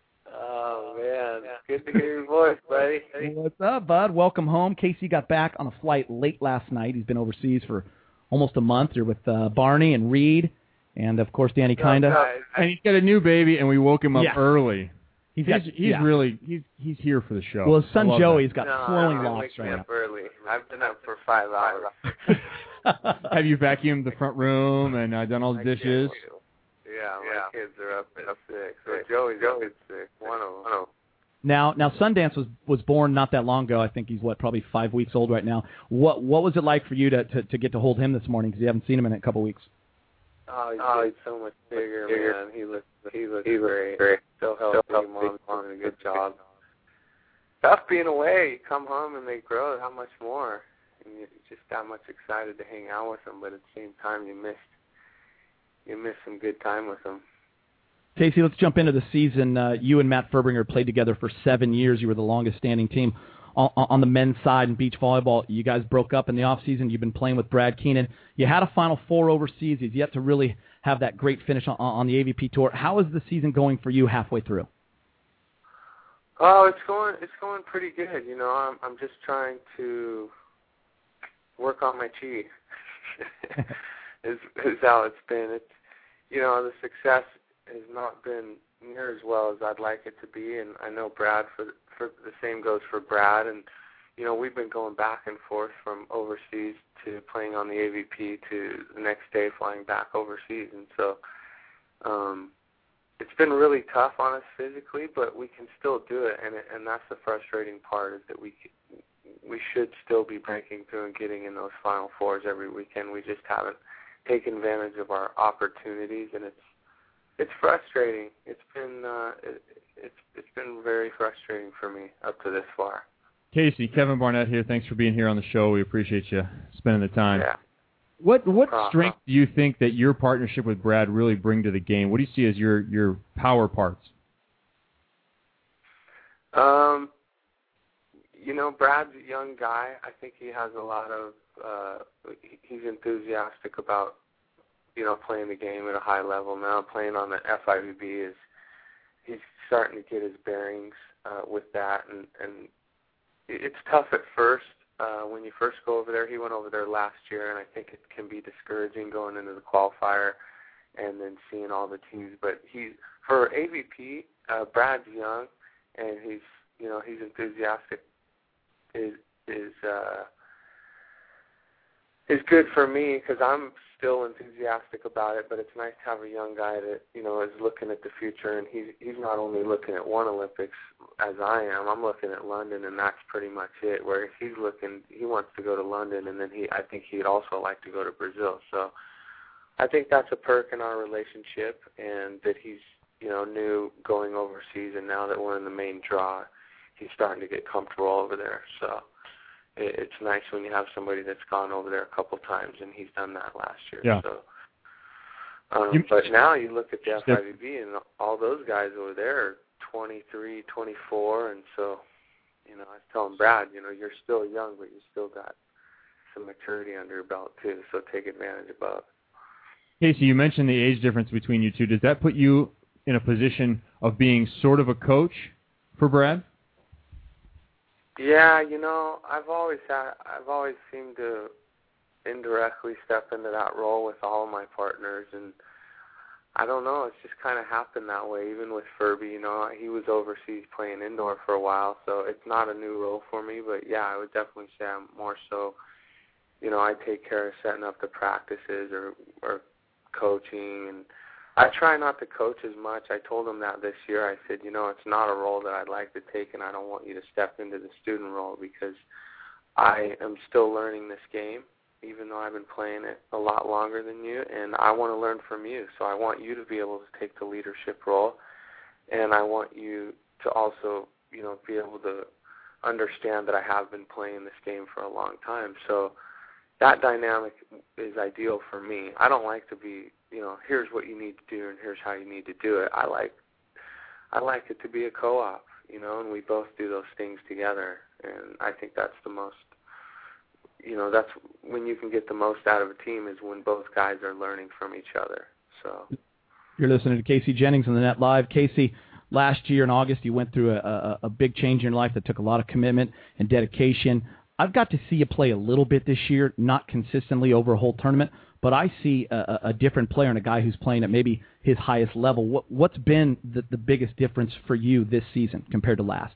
Oh, man. Good to hear your voice, buddy. What's up, bud? Welcome home. Casey got back on a flight late last night. He's been overseas for almost a month. You're with uh, Barney and Reed and, of course, Danny Kinda. And he's got a new baby, and we woke him up Yeah. early. He's he's, got, he's yeah. really he's he's here for the show. Well, his son Joey's that. got no, flowing no, locks wake me right up now. early. I've been up for five hours. Have you vacuumed the front room and uh, done all the My dishes? Kids, yeah, my yeah. kids are up at six. So Joey's up at six. One of them. Now, now Sundance was was born not that long ago. I think he's what, probably five weeks old right now. What what was it like for you to to, to get to hold him this morning? Because you haven't seen him in a couple weeks. Oh, he's, oh, he's so much bigger, man. He looks he looks he great. great. So healthy. Mom's doing a good job. Tough being away. You come home and they grow that much more, and you're just that much excited to hang out with them. But at the same time, you missed you missed some good time with them. Casey, let's jump into the season. Uh, you and Matt Furbringer played together for seven years. You were the longest-standing team on, on the men's side in beach volleyball. You guys broke up in the off-season. You've been playing with Brad Keenan. You had a Final Four overseas. He's yet to really have that great finish on, on the A V P Tour. How is the season going for you halfway through? Oh, it's going it's going pretty good. You know, I'm I'm just trying to work on my chi. is is how it's been. It's you know the success has not been near as well as I'd like it to be, and I know Brad for for the same goes for Brad, and you know we've been going back and forth from overseas to playing on the A V P to the next day flying back overseas, and so um, it's been really tough on us physically, but we can still do it, and it, and that's the frustrating part is that we we should still be breaking through and getting in those Final Fours every weekend. We just haven't taken advantage of our opportunities, and it's It's frustrating. It's been uh, it, it's it's been very frustrating for me up to this far. Casey, Kevin Barnett here. Thanks for being here on the show. We appreciate you spending the time. Yeah. What what uh-huh. strength do you think that your partnership with Brad really bring to the game? What do you see as your your power parts? Um, you know, Brad's a young guy. I think he has a lot of. Uh, he's enthusiastic about. You know, playing the game at a high level now, playing on the F I V B is he's starting to get his bearings uh, with that, and, and it's tough at first uh, when you first go over there. He went over there last year, and I think it can be discouraging going into the qualifier and then seeing all the teams. But he, for A V P, uh, Brad's young, and he's you know he's enthusiastic. Is is uh, is good for me because I'm still enthusiastic about it, but it's nice to have a young guy that, you know, is looking at the future, and he's he's not only looking at one Olympics as I am, I'm looking at London, and that's pretty much it, where he's looking, he wants to go to London, and then he, I think he'd also like to go to Brazil, so I think that's a perk in our relationship, and that he's, you know, new going overseas, and now that we're in the main draw, he's starting to get comfortable over there, so it's nice when you have somebody that's gone over there a couple times, and he's done that last year. Yeah. So, um, but now you look at the F I V B, and all those guys over there are twenty-three, twenty-four, and so, you know, I was telling Brad, you know, you're still young, but you still got some maturity under your belt too, so take advantage of both. Casey, you mentioned the age difference between you two. Does that put you in a position of being sort of a coach for Brad? Yeah, you know, I've always had, I've always seemed to indirectly step into that role with all of my partners, and I don't know, it's just kind of happened that way. Even with Furby, you know, he was overseas playing indoor for a while, so it's not a new role for me. But yeah, I would definitely say I'm more so, you know, I take care of setting up the practices or or coaching, and I try not to coach as much. I told him that this year. I said, you know, it's not a role that I'd like to take, and I don't want you to step into the student role because I am still learning this game, even though I've been playing it a lot longer than you, and I want to learn from you. So I want you to be able to take the leadership role, and I want you to also, you know, be able to understand that I have been playing this game for a long time. So that dynamic is ideal for me. I don't like to be, you know, here's what you need to do and here's how you need to do it. I like I like it to be a co-op, you know, and we both do those things together. And I think that's the most, you know, that's when you can get the most out of a team is when both guys are learning from each other. So you're listening to Casey Jennings on the Net Live. Casey, last year in August, you went through a, a, a big change in your life that took a lot of commitment and dedication. I've got to see you play a little bit this year, not consistently over a whole tournament, but I see a, a different player and a guy who's playing at maybe his highest level. What, what's been the, the biggest difference for you this season compared to last?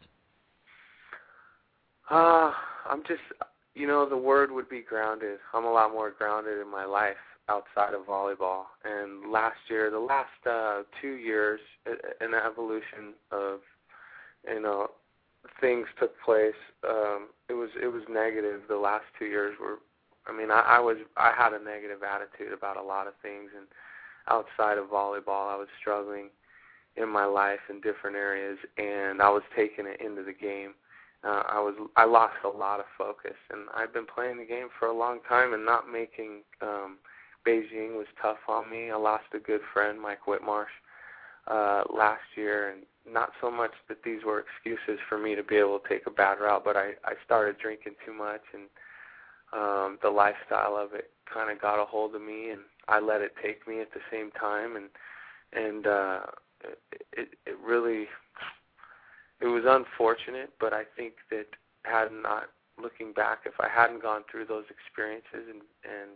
Uh, I'm just, you know, the word would be grounded. I'm a lot more grounded in my life outside of volleyball. And last year, the last uh, two years, an evolution of, you know, things took place. Um, it was it was negative. The last two years were, I mean, I, I was I had a negative attitude about a lot of things, and outside of volleyball, I was struggling in my life in different areas, and I was taking it into the game. Uh, I was I lost a lot of focus, and I've been playing the game for a long time, and not making um, Beijing was tough on me. I lost a good friend, Mike Whitmarsh, uh, last year, and not so much that these were excuses for me to be able to take a bad route, but I, I started drinking too much, and um, the lifestyle of it kind of got a hold of me, and I let it take me at the same time, and and uh, it it really it was unfortunate, but I think that had not looking back, if I hadn't gone through those experiences and and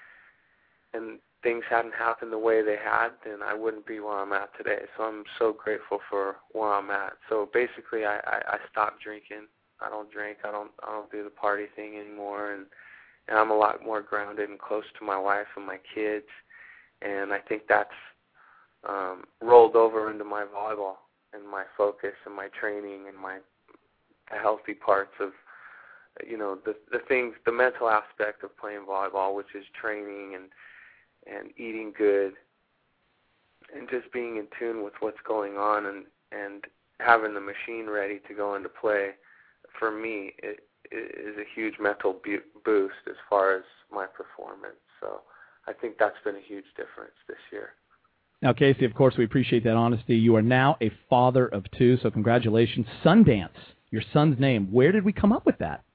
and things hadn't happened the way they had, then I wouldn't be where I'm at today. So I'm so grateful for where I'm at. So basically, I, I, I stopped drinking. I don't drink. I don't I don't do the party thing anymore, and and I'm a lot more grounded and close to my wife and my kids. And I think that's um, rolled over into my volleyball and my focus and my training and my the healthy parts of, you know, the the things, the mental aspect of playing volleyball, which is training and and eating good and just being in tune with what's going on and, and having the machine ready to go into play. For me, it, it is a huge mental bu- boost as far as my performance. So I think that's been a huge difference this year. Now, Casey, of course, we appreciate that honesty. You are now a father of two, so congratulations. Sundance, your son's name. Where did we come up with that?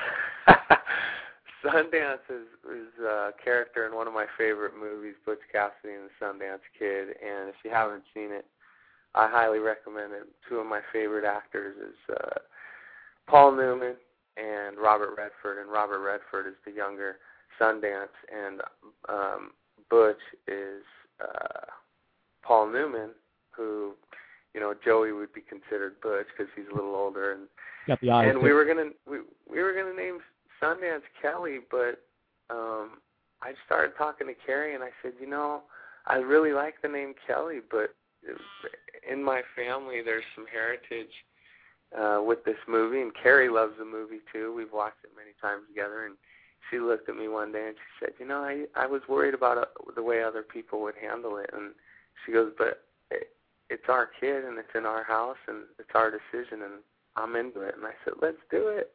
Sundance is, is a character in one of my favorite movies, Butch Cassidy and the Sundance Kid, and if you haven't seen it, I highly recommend it. Two of my favorite actors is uh, Paul Newman and Robert Redford, and Robert Redford is the younger Sundance, and um, Butch is uh, Paul Newman, who, you know, Joey would be considered Butch because he's a little older, and got the eyes and we were gonna we we were gonna name Sundance Kelly, but um, I started talking to Carrie, and I said, you know, I really like the name Kelly, but in my family there's some heritage uh, with this movie, and Carrie loves the movie too. We've watched it many times together, and she looked at me one day and she said, you know, I I was worried about uh, the way other people would handle it, and she goes, but it, it's our kid, and it's in our house, and it's our decision, and I'm into it. And I said, let's do it.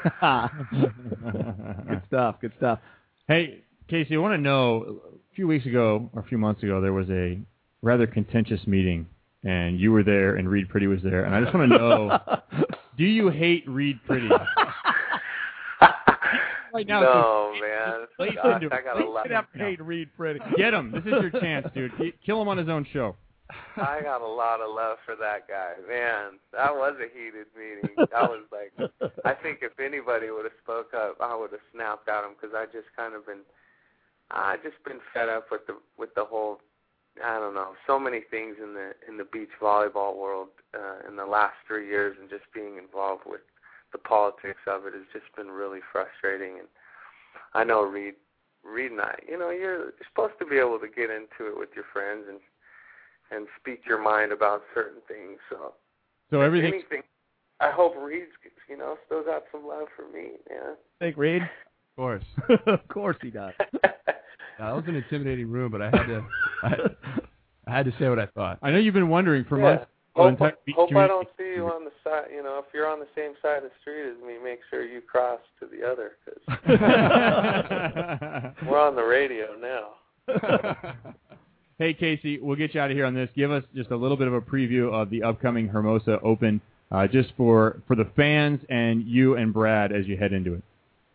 Good stuff, good stuff. Hey, Casey, I want to know, a few weeks ago, or a few months ago, there was a rather contentious meeting, and you were there, and Reed Pretty was there, and I just want to know, do you hate Reed Pretty? Right now, no, man. Please Gosh, I got a lot. Hate Reed Pretty. Get him. This is your chance, dude. Kill him on his own show. I got a lot of love for that guy. Man, that was a heated meeting. I was like, I think if anybody would have spoke up, I would have snapped at him because I just kind of been, I just been fed up with the with the whole, I don't know, so many things in the in the beach volleyball world uh, in the last three years, and just being involved with the politics of it has just been really frustrating. And I know Reed, Reed and I, you know, you're supposed to be able to get into it with your friends and. and speak your mind about certain things. So, so everything. Anything, I hope Reed, you know, still got some love for me. Yeah. Think Reed? Of course. Of course he does. That was an intimidating room, but I had to. I, I had to say what I thought. I know you've been wondering for yeah. months. Hope, hope I don't see you on the side. You know, if you're on the same side of the street as me, make sure you cross to the other, because we're on the radio now. Hey, Casey, we'll get you out of here on this. Give us just a little bit of a preview of the upcoming Hermosa Open, uh, just for, for the fans and you and Brad as you head into it.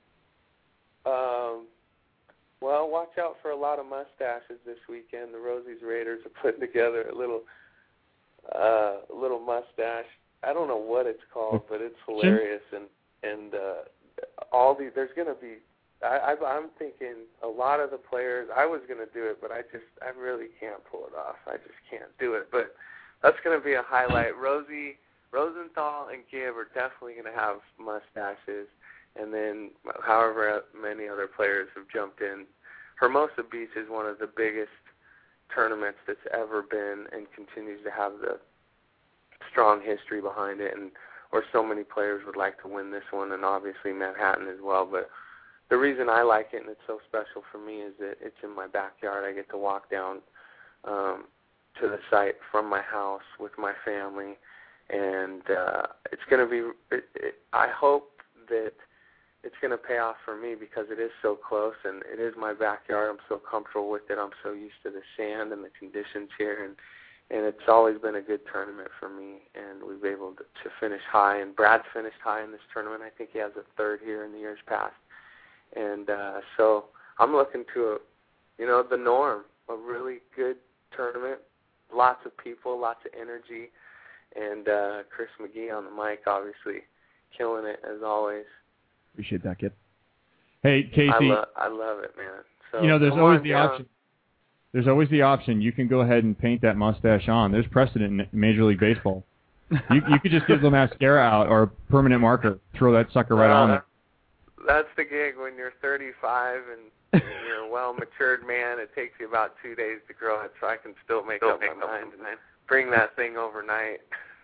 Um, well, watch out for a lot of mustaches this weekend. The Rosie's Raiders are putting together a little, uh, little mustache. I don't know what it's called, but it's hilarious. And and uh, all the there's going to be I, I, I'm thinking a lot of the players, I was going to do it, but I just, I really can't pull it off. I just can't do it. But that's going to be a highlight. Rosie, Rosenthal and Gibb are definitely going to have mustaches. And then however many other players have jumped in. Hermosa Beach is one of the biggest tournaments that's ever been and continues to have the strong history behind it, and or so many players would like to win this one, and obviously Manhattan as well. But the reason I like it and it's so special for me is that it's in my backyard. I get to walk down um, to the site from my house with my family, and uh, it's going to be, it, it, I hope that it's going to pay off for me because it is so close and it is my backyard. I'm so comfortable with it. I'm so used to the sand and the conditions here, and and it's always been a good tournament for me, and we've been able to, to finish high, and Brad's finished high in this tournament. I think he has a third here in the years past. And uh, so I'm looking to, a, you know, the norm, a really good tournament, lots of people, lots of energy, and uh, Chris McGee on the mic, obviously, killing it as always. Appreciate that, kid. Hey, Casey. I, lo- I love it, man. So you know, there's always the down. option. There's always the option. You can go ahead and paint that mustache on. There's precedent in Major League Baseball. you, you could just get the mascara out or a permanent marker, throw that sucker right uh, on there. That's the gig when you're thirty-five and you're a well-matured man. It takes you about two days to grow it, so I can still make Still up make my up mind and bring that thing overnight.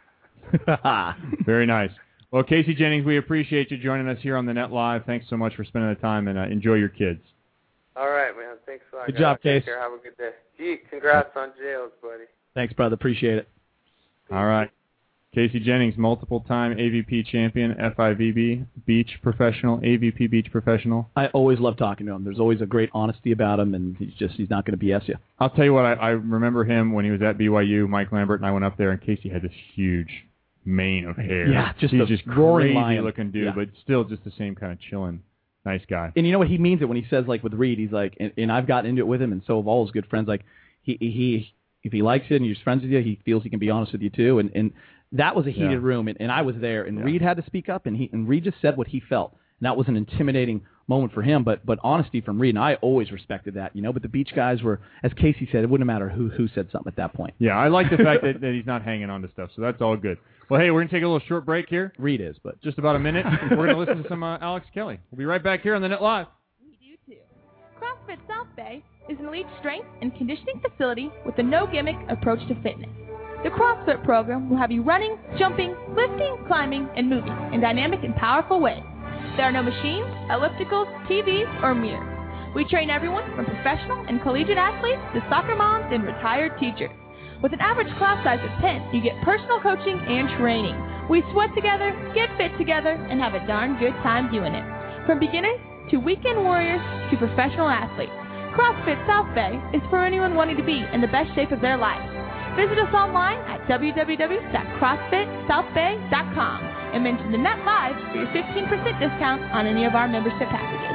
Very nice. Well, Casey Jennings, we appreciate you joining us here on the Net Live. Thanks so much for spending the time, and uh, enjoy your kids. All right, man. Thanks a lot. Good guys. job, Take Case. care. Have a good day. Gee, congrats on jails, buddy. Thanks, brother. Appreciate it. All right. Casey Jennings, multiple-time A V P champion, F I V B, beach professional, A V P beach professional. I always love talking to him. There's always a great honesty about him, and he's just he's not going to B S you. I'll tell you what, I, I remember him when he was at B Y U. Mike Lambert and I went up there, and Casey had this huge mane of hair. Yeah, just he's a just roaring lion. crazy-looking dude, Yeah. but still just the same kind of chilling, nice guy. And you know what? He means it when he says, like, with Reed, he's like, and, and I've gotten into it with him, and so have all his good friends. Like, he, he if he likes it and he's friends with you, he feels he can be honest with you, too. And, and that was a heated Yeah. room, and, and I was there, and Yeah. Reed had to speak up, and he and Reed just said what he felt. And that was an intimidating moment for him, but but honesty from Reed, and I always respected that, you know. But the beach guys were, as Casey said, it wouldn't matter who who said something at that point. Yeah, I like the fact that, that he's not hanging on to stuff, so that's all good. Well, hey, we're going to take a little short break here. Reed is, but just about a minute. We're going to listen to some uh, Alex Kelly. We'll be right back here on the Net Live. CrossFit South Bay is an elite strength and conditioning facility with a no-gimmick approach to fitness. The CrossFit program will have you running, jumping, lifting, climbing, and moving in dynamic and powerful ways. There are no machines, ellipticals, T Vs, or mirrors. We train everyone from professional and collegiate athletes to soccer moms and retired teachers. With an average class size of ten, you get personal coaching and training. We sweat together, get fit together, and have a darn good time doing it. From beginners to weekend warriors to professional athletes, CrossFit South Bay is for anyone wanting to be in the best shape of their life. Visit us online at w w w dot crossfit south bay dot com and mention the Net Live for your fifteen percent discount on any of our membership packages.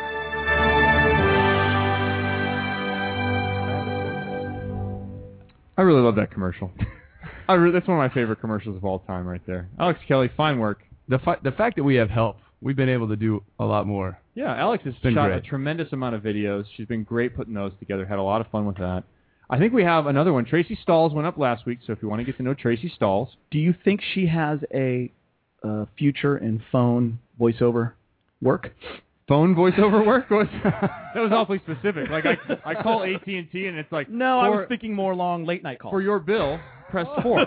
I really love that commercial. I re- that's one of my favorite commercials of all time right there. Alex Kelly, fine work. The fi- the fact that we have help, we've been able to do a lot more. Yeah, Alex has been shot great. a tremendous amount of videos. She's been great putting those together. Had a lot of fun with that. I think we have another one. Tracy Stalls went up last week, so if you want to get to know Tracy Stalls. Do you think she has a uh, future in phone voiceover work? Phone voiceover work? Was, that was awfully specific. Like I, I call A T and T, and it's like, No, I for, was thinking more long late night calls. for your bill, press four.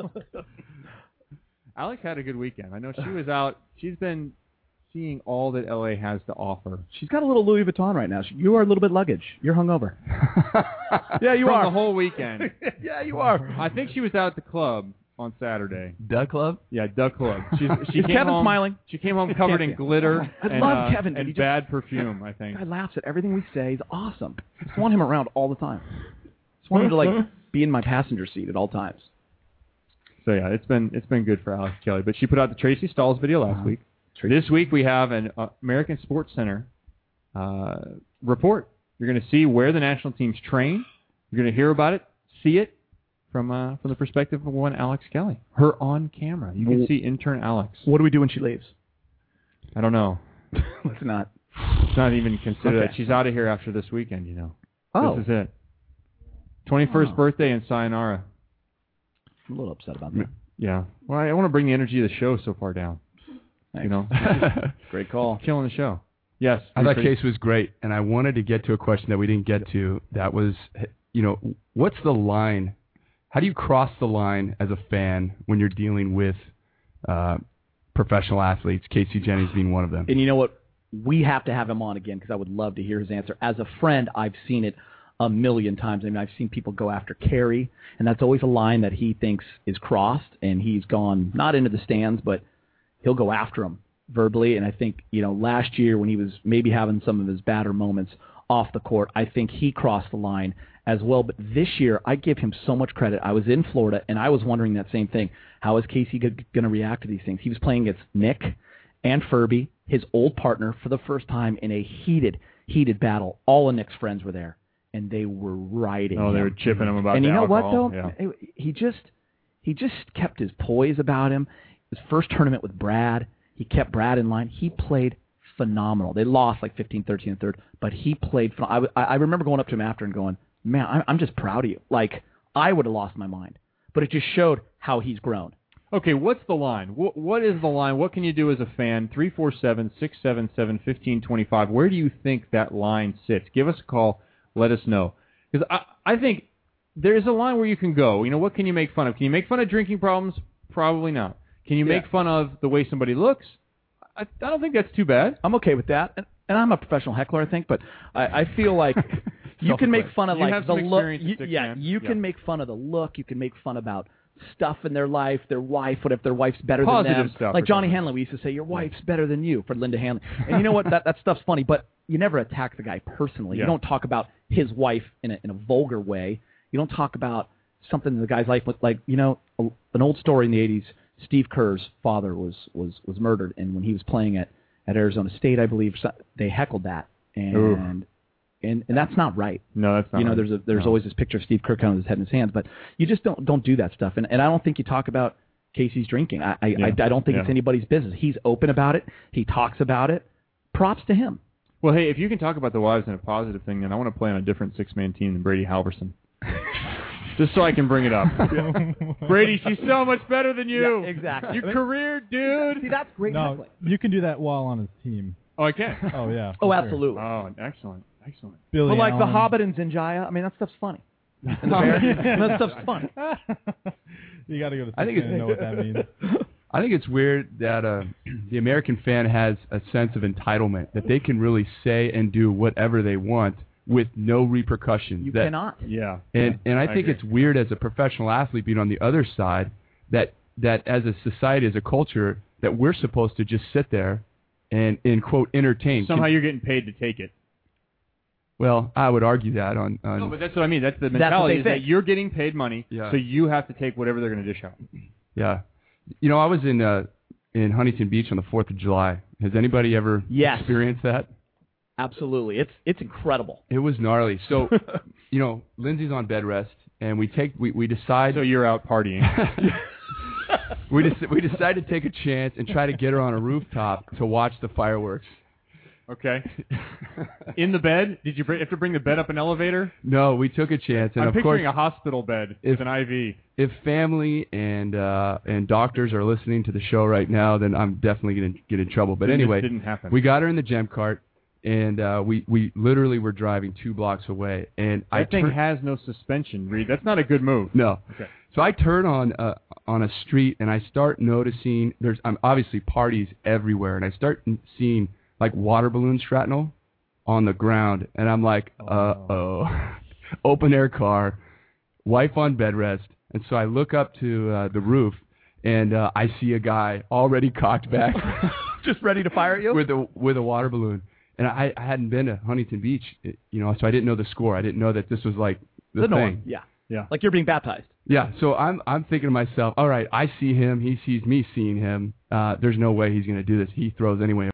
Alex had a good weekend. I know she was out. She's been seeing all that L A has to offer. She's got a little Louis Vuitton right now. You are a little bit luggage. You're hungover. Yeah, you From are. the whole weekend. Yeah, you are. I think she was out at the club on Saturday. Duh Club? Yeah, Duck Club. She's, she Is came Kevin home, smiling? She came home covered in Can't see. glitter I and, love uh, Kevin, dude. and He just- bad perfume, I think. Guy laughs at everything we say. He's awesome. I just want him around all the time. Just want him to like be in my passenger seat at all times. So yeah, it's been it's been good for Alex Kelly. But she put out the Tracy Stalls video last Uh-huh. week. This week we have an uh, American Sports Center uh, report. You're going to see where the national teams train. You're going to hear about it, see it from uh, from the perspective of one Alex Kelly. Her on camera. You can see intern Alex. What do we do when she leaves? I don't know. Let's not. Let's not even consider Okay. that. She's out of here after this weekend, you know. Oh. This is it. twenty-first Oh. birthday and sayonara. I'm a little upset about that. Yeah. Well, I, I want to bring the energy of the show so far down. Thanks. You know. Great call. Killing the show. Yes. I thought pretty- Case was great, and I wanted to get to a question that we didn't get to. That was, you know, what's the line? How do you cross the line as a fan when you're dealing with uh, professional athletes, Casey Jennings being one of them? And you know what? We have to have him on again because I would love to hear his answer. As a friend, I've seen it a million times. I mean, I've seen people go after Carey, and that's always a line that he thinks is crossed, and he's gone not into the stands, but he'll go after him verbally. And I think, you know, last year when he was maybe having some of his badder moments off the court, I think he crossed the line as well. But this year, I give him so much credit. I was in Florida, and I was wondering that same thing. How is Casey going to react to these things? He was playing against Nick and Furby, his old partner, for the first time in a heated, heated battle. All of Nick's friends were there, and they were riding Oh, they him. were chipping him about And the you know alcohol. what, though? Yeah. He just he just kept his poise about him. His first tournament with Brad, he kept Brad in line. He played phenomenal. They lost like fifteen thirteen in the third, but he played phen- I, I remember going up to him after and going, man, I'm, I'm just proud of you. Like, I would have lost my mind. But it just showed how he's grown. Okay, what's the line? What, what is the line? What can you do as a fan? three four seven, six seven seven, one five two five. Where do you think that line sits? Give us a call. Let us know. Because I, I think there's a line where you can go. You know, what can you make fun of? Can you make fun of drinking problems? Probably not. Can you Yeah. make fun of the way somebody looks? I, I don't think that's too bad. I'm okay with that. And, and I'm a professional heckler, I think, but I, I feel like you can make fun of You like have the some look. experience, You, Stick yeah, Man. you Yeah. can make fun of the look. You can make fun about stuff in their life, their wife, what if their wife's better Positive than them. stuff Like or Johnny something. Hanlon, we used to say, your wife's better than you, for Linda Hanlon. And you know what? That, that stuff's funny, but you never attack the guy personally. Yeah. You don't talk about his wife in a, in a vulgar way. You don't talk about something in the guy's life. Like, you know, a, an old story in the eighties, Steve Kerr's father was, was, was murdered, and when he was playing at, at Arizona State, I believe, so- they heckled that. And, Ooh. and and that's not right. No, that's not You know, right. there's a, there's No. always this picture of Steve Kerr kind of with his head in his hands, but you just don't don't do that stuff. And and I don't think you talk about Casey's drinking. I I, Yeah. I, I don't think Yeah. it's anybody's business. He's open about it. He talks about it. Props to him. Well, hey, if you can talk about the wives in a positive thing, then I want to play on a different six-man team than Brady Halverson. Just so I can bring it up. Brady, she's so much better than you. Yeah, exactly. Your career, dude. See, that's great. No, heckling. you can do that while on his team. Oh, I can. Oh, yeah. Oh, for sure. absolutely. Oh, excellent, excellent. Billy Well, like Allen. the Hobbit and Zinjaya. I mean, that stuff's funny. And the bear, that stuff's funny. You got to go to I think six man to know what that means. I think it's weird that uh, the American fan has a sense of entitlement, that they can really say and do whatever they want with no repercussions. You that, cannot. Yeah. And and I, I think agree. it's weird as a professional athlete being on the other side that that as a society, as a culture, that we're supposed to just sit there and, and quote, entertain. Somehow Can- you're getting paid to take it. well, I would argue that on... on No, but that's what I mean. That's the That's what mentality they is that think. you're getting paid money, Yeah. so you have to take whatever they're going to dish out. yeah. You know, I was in uh, in Huntington Beach on the fourth of July. Has anybody ever Yes. experienced that? Absolutely. It's it's incredible. It was gnarly. So, you know, Lindsay's on bed rest, and we take we, we decide So you're out partying. we dec- we decide to take a chance and try to get her on a rooftop to watch the fireworks. Okay. In the bed? Did you bring, have to bring the bed up an elevator? No, we took a chance, and I'm of course, picturing a hospital bed if- with an I V. if family and uh, and doctors are listening to the show right now, then I'm definitely going to get in trouble. But This anyway, didn't happen. we got her in the gem cart, and uh, we we literally were driving two blocks away, and I That thing tur- has no suspension, Reed. That's not a good move. no. Okay. So I turn on uh, on a street, and I start noticing there's um, obviously parties everywhere, and I start n- seeing like water balloon shrapnel on the ground, and I'm like, uh oh, open air car, wife on bed rest, and so I look up to uh, the roof, and uh, I see a guy already cocked back, Just ready to fire at you? with a with a water balloon, and I, I hadn't been to Huntington Beach, you know, so I didn't know the score. I didn't know that this was like the, the thing. norm. Yeah. Yeah. Like you're being baptized. Yeah, so I'm I'm thinking to myself, all right, I see him, he sees me seeing him. Uh, there's no way he's going to do this. He throws anyway,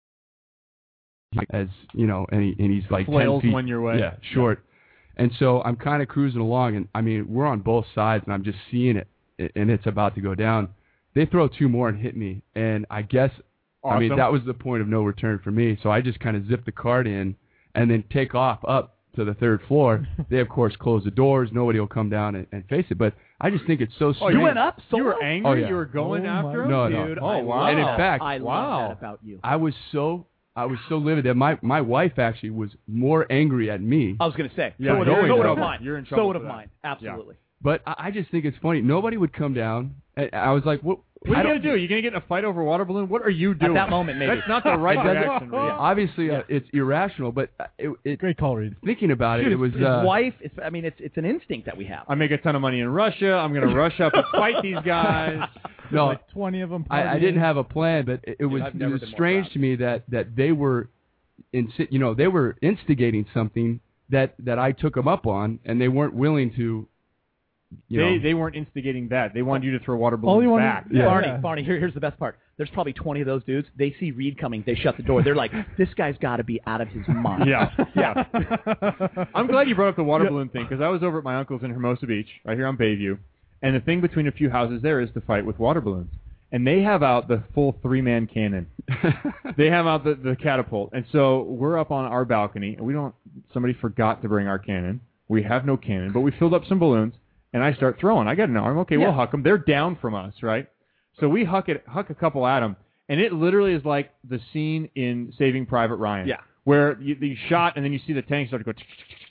as you know, and, he, and he's like Flails ten feet, one your way. yeah, short. And so I'm kind of cruising along, and I mean, we're on both sides, and I'm just seeing it, and it's about to go down. They throw two more and hit me, and I guess I mean, Awesome. that was the point of no return for me. So I just kind of zipped the cart in and then take off up to the third floor. They, of course, close the doors. Nobody will come down and, and face it. But I just think it's so Oh, strange. you went up solo? You were angry? Oh, yeah. You were going Oh, after my him? No, no. Dude, Oh, I wow. love And in that. fact- I Wow. love that about you. I was so I was so livid that my, my wife actually was more angry at me. I was going to say. Yeah, so would, you're in so would have trouble. mine. You're in so trouble would have for that. mine. Absolutely. But I, I just think it's funny. Nobody would come down. I, I was like, what? What are I you don't- going to do? You going to get in a fight over a water balloon? What are you doing? At that moment, maybe. That's not the right It doesn't- reaction. yeah, obviously, uh, it's irrational, but uh, it, it, Great call, Reed. thinking about it, Dude, it was. his Uh, wife. It's, I mean, it's it's an instinct that we have. I make a ton of money in Russia. I'm going to rush up and fight these guys. no, Like twenty of them. I, I didn't have a plan, but it, it was, I've it never was been more strange proud. to me that, that they were, insi- you know, they were instigating something that, that I took them up on, and they weren't willing to. You they know, they weren't instigating that. They wanted you to throw water All you balloons wanted- back. Yeah. Barney, Yeah. Barney, here, here's the best part. There's probably twenty of those dudes. They see Reed coming. They shut the door. They're like, this guy's got to be out of his mind. Yeah, yeah. I'm glad you brought up the water Yeah. balloon thing because I was over at my uncle's in Hermosa Beach, right here on Bayview, and the thing between a few houses there is to fight with water balloons. And they have out the full three-man cannon. They have out the, the catapult. And so we're up on our balcony, and we don't. Somebody forgot to bring our cannon. We have no cannon, but we filled up some balloons, and I start throwing. I got an arm. Okay, Yeah. we'll huck them. They're down from us, right? So we huck it, huck a couple at them, and it literally is like the scene in Saving Private Ryan. Yeah. Where you, you shot, and then you see the tank start to go.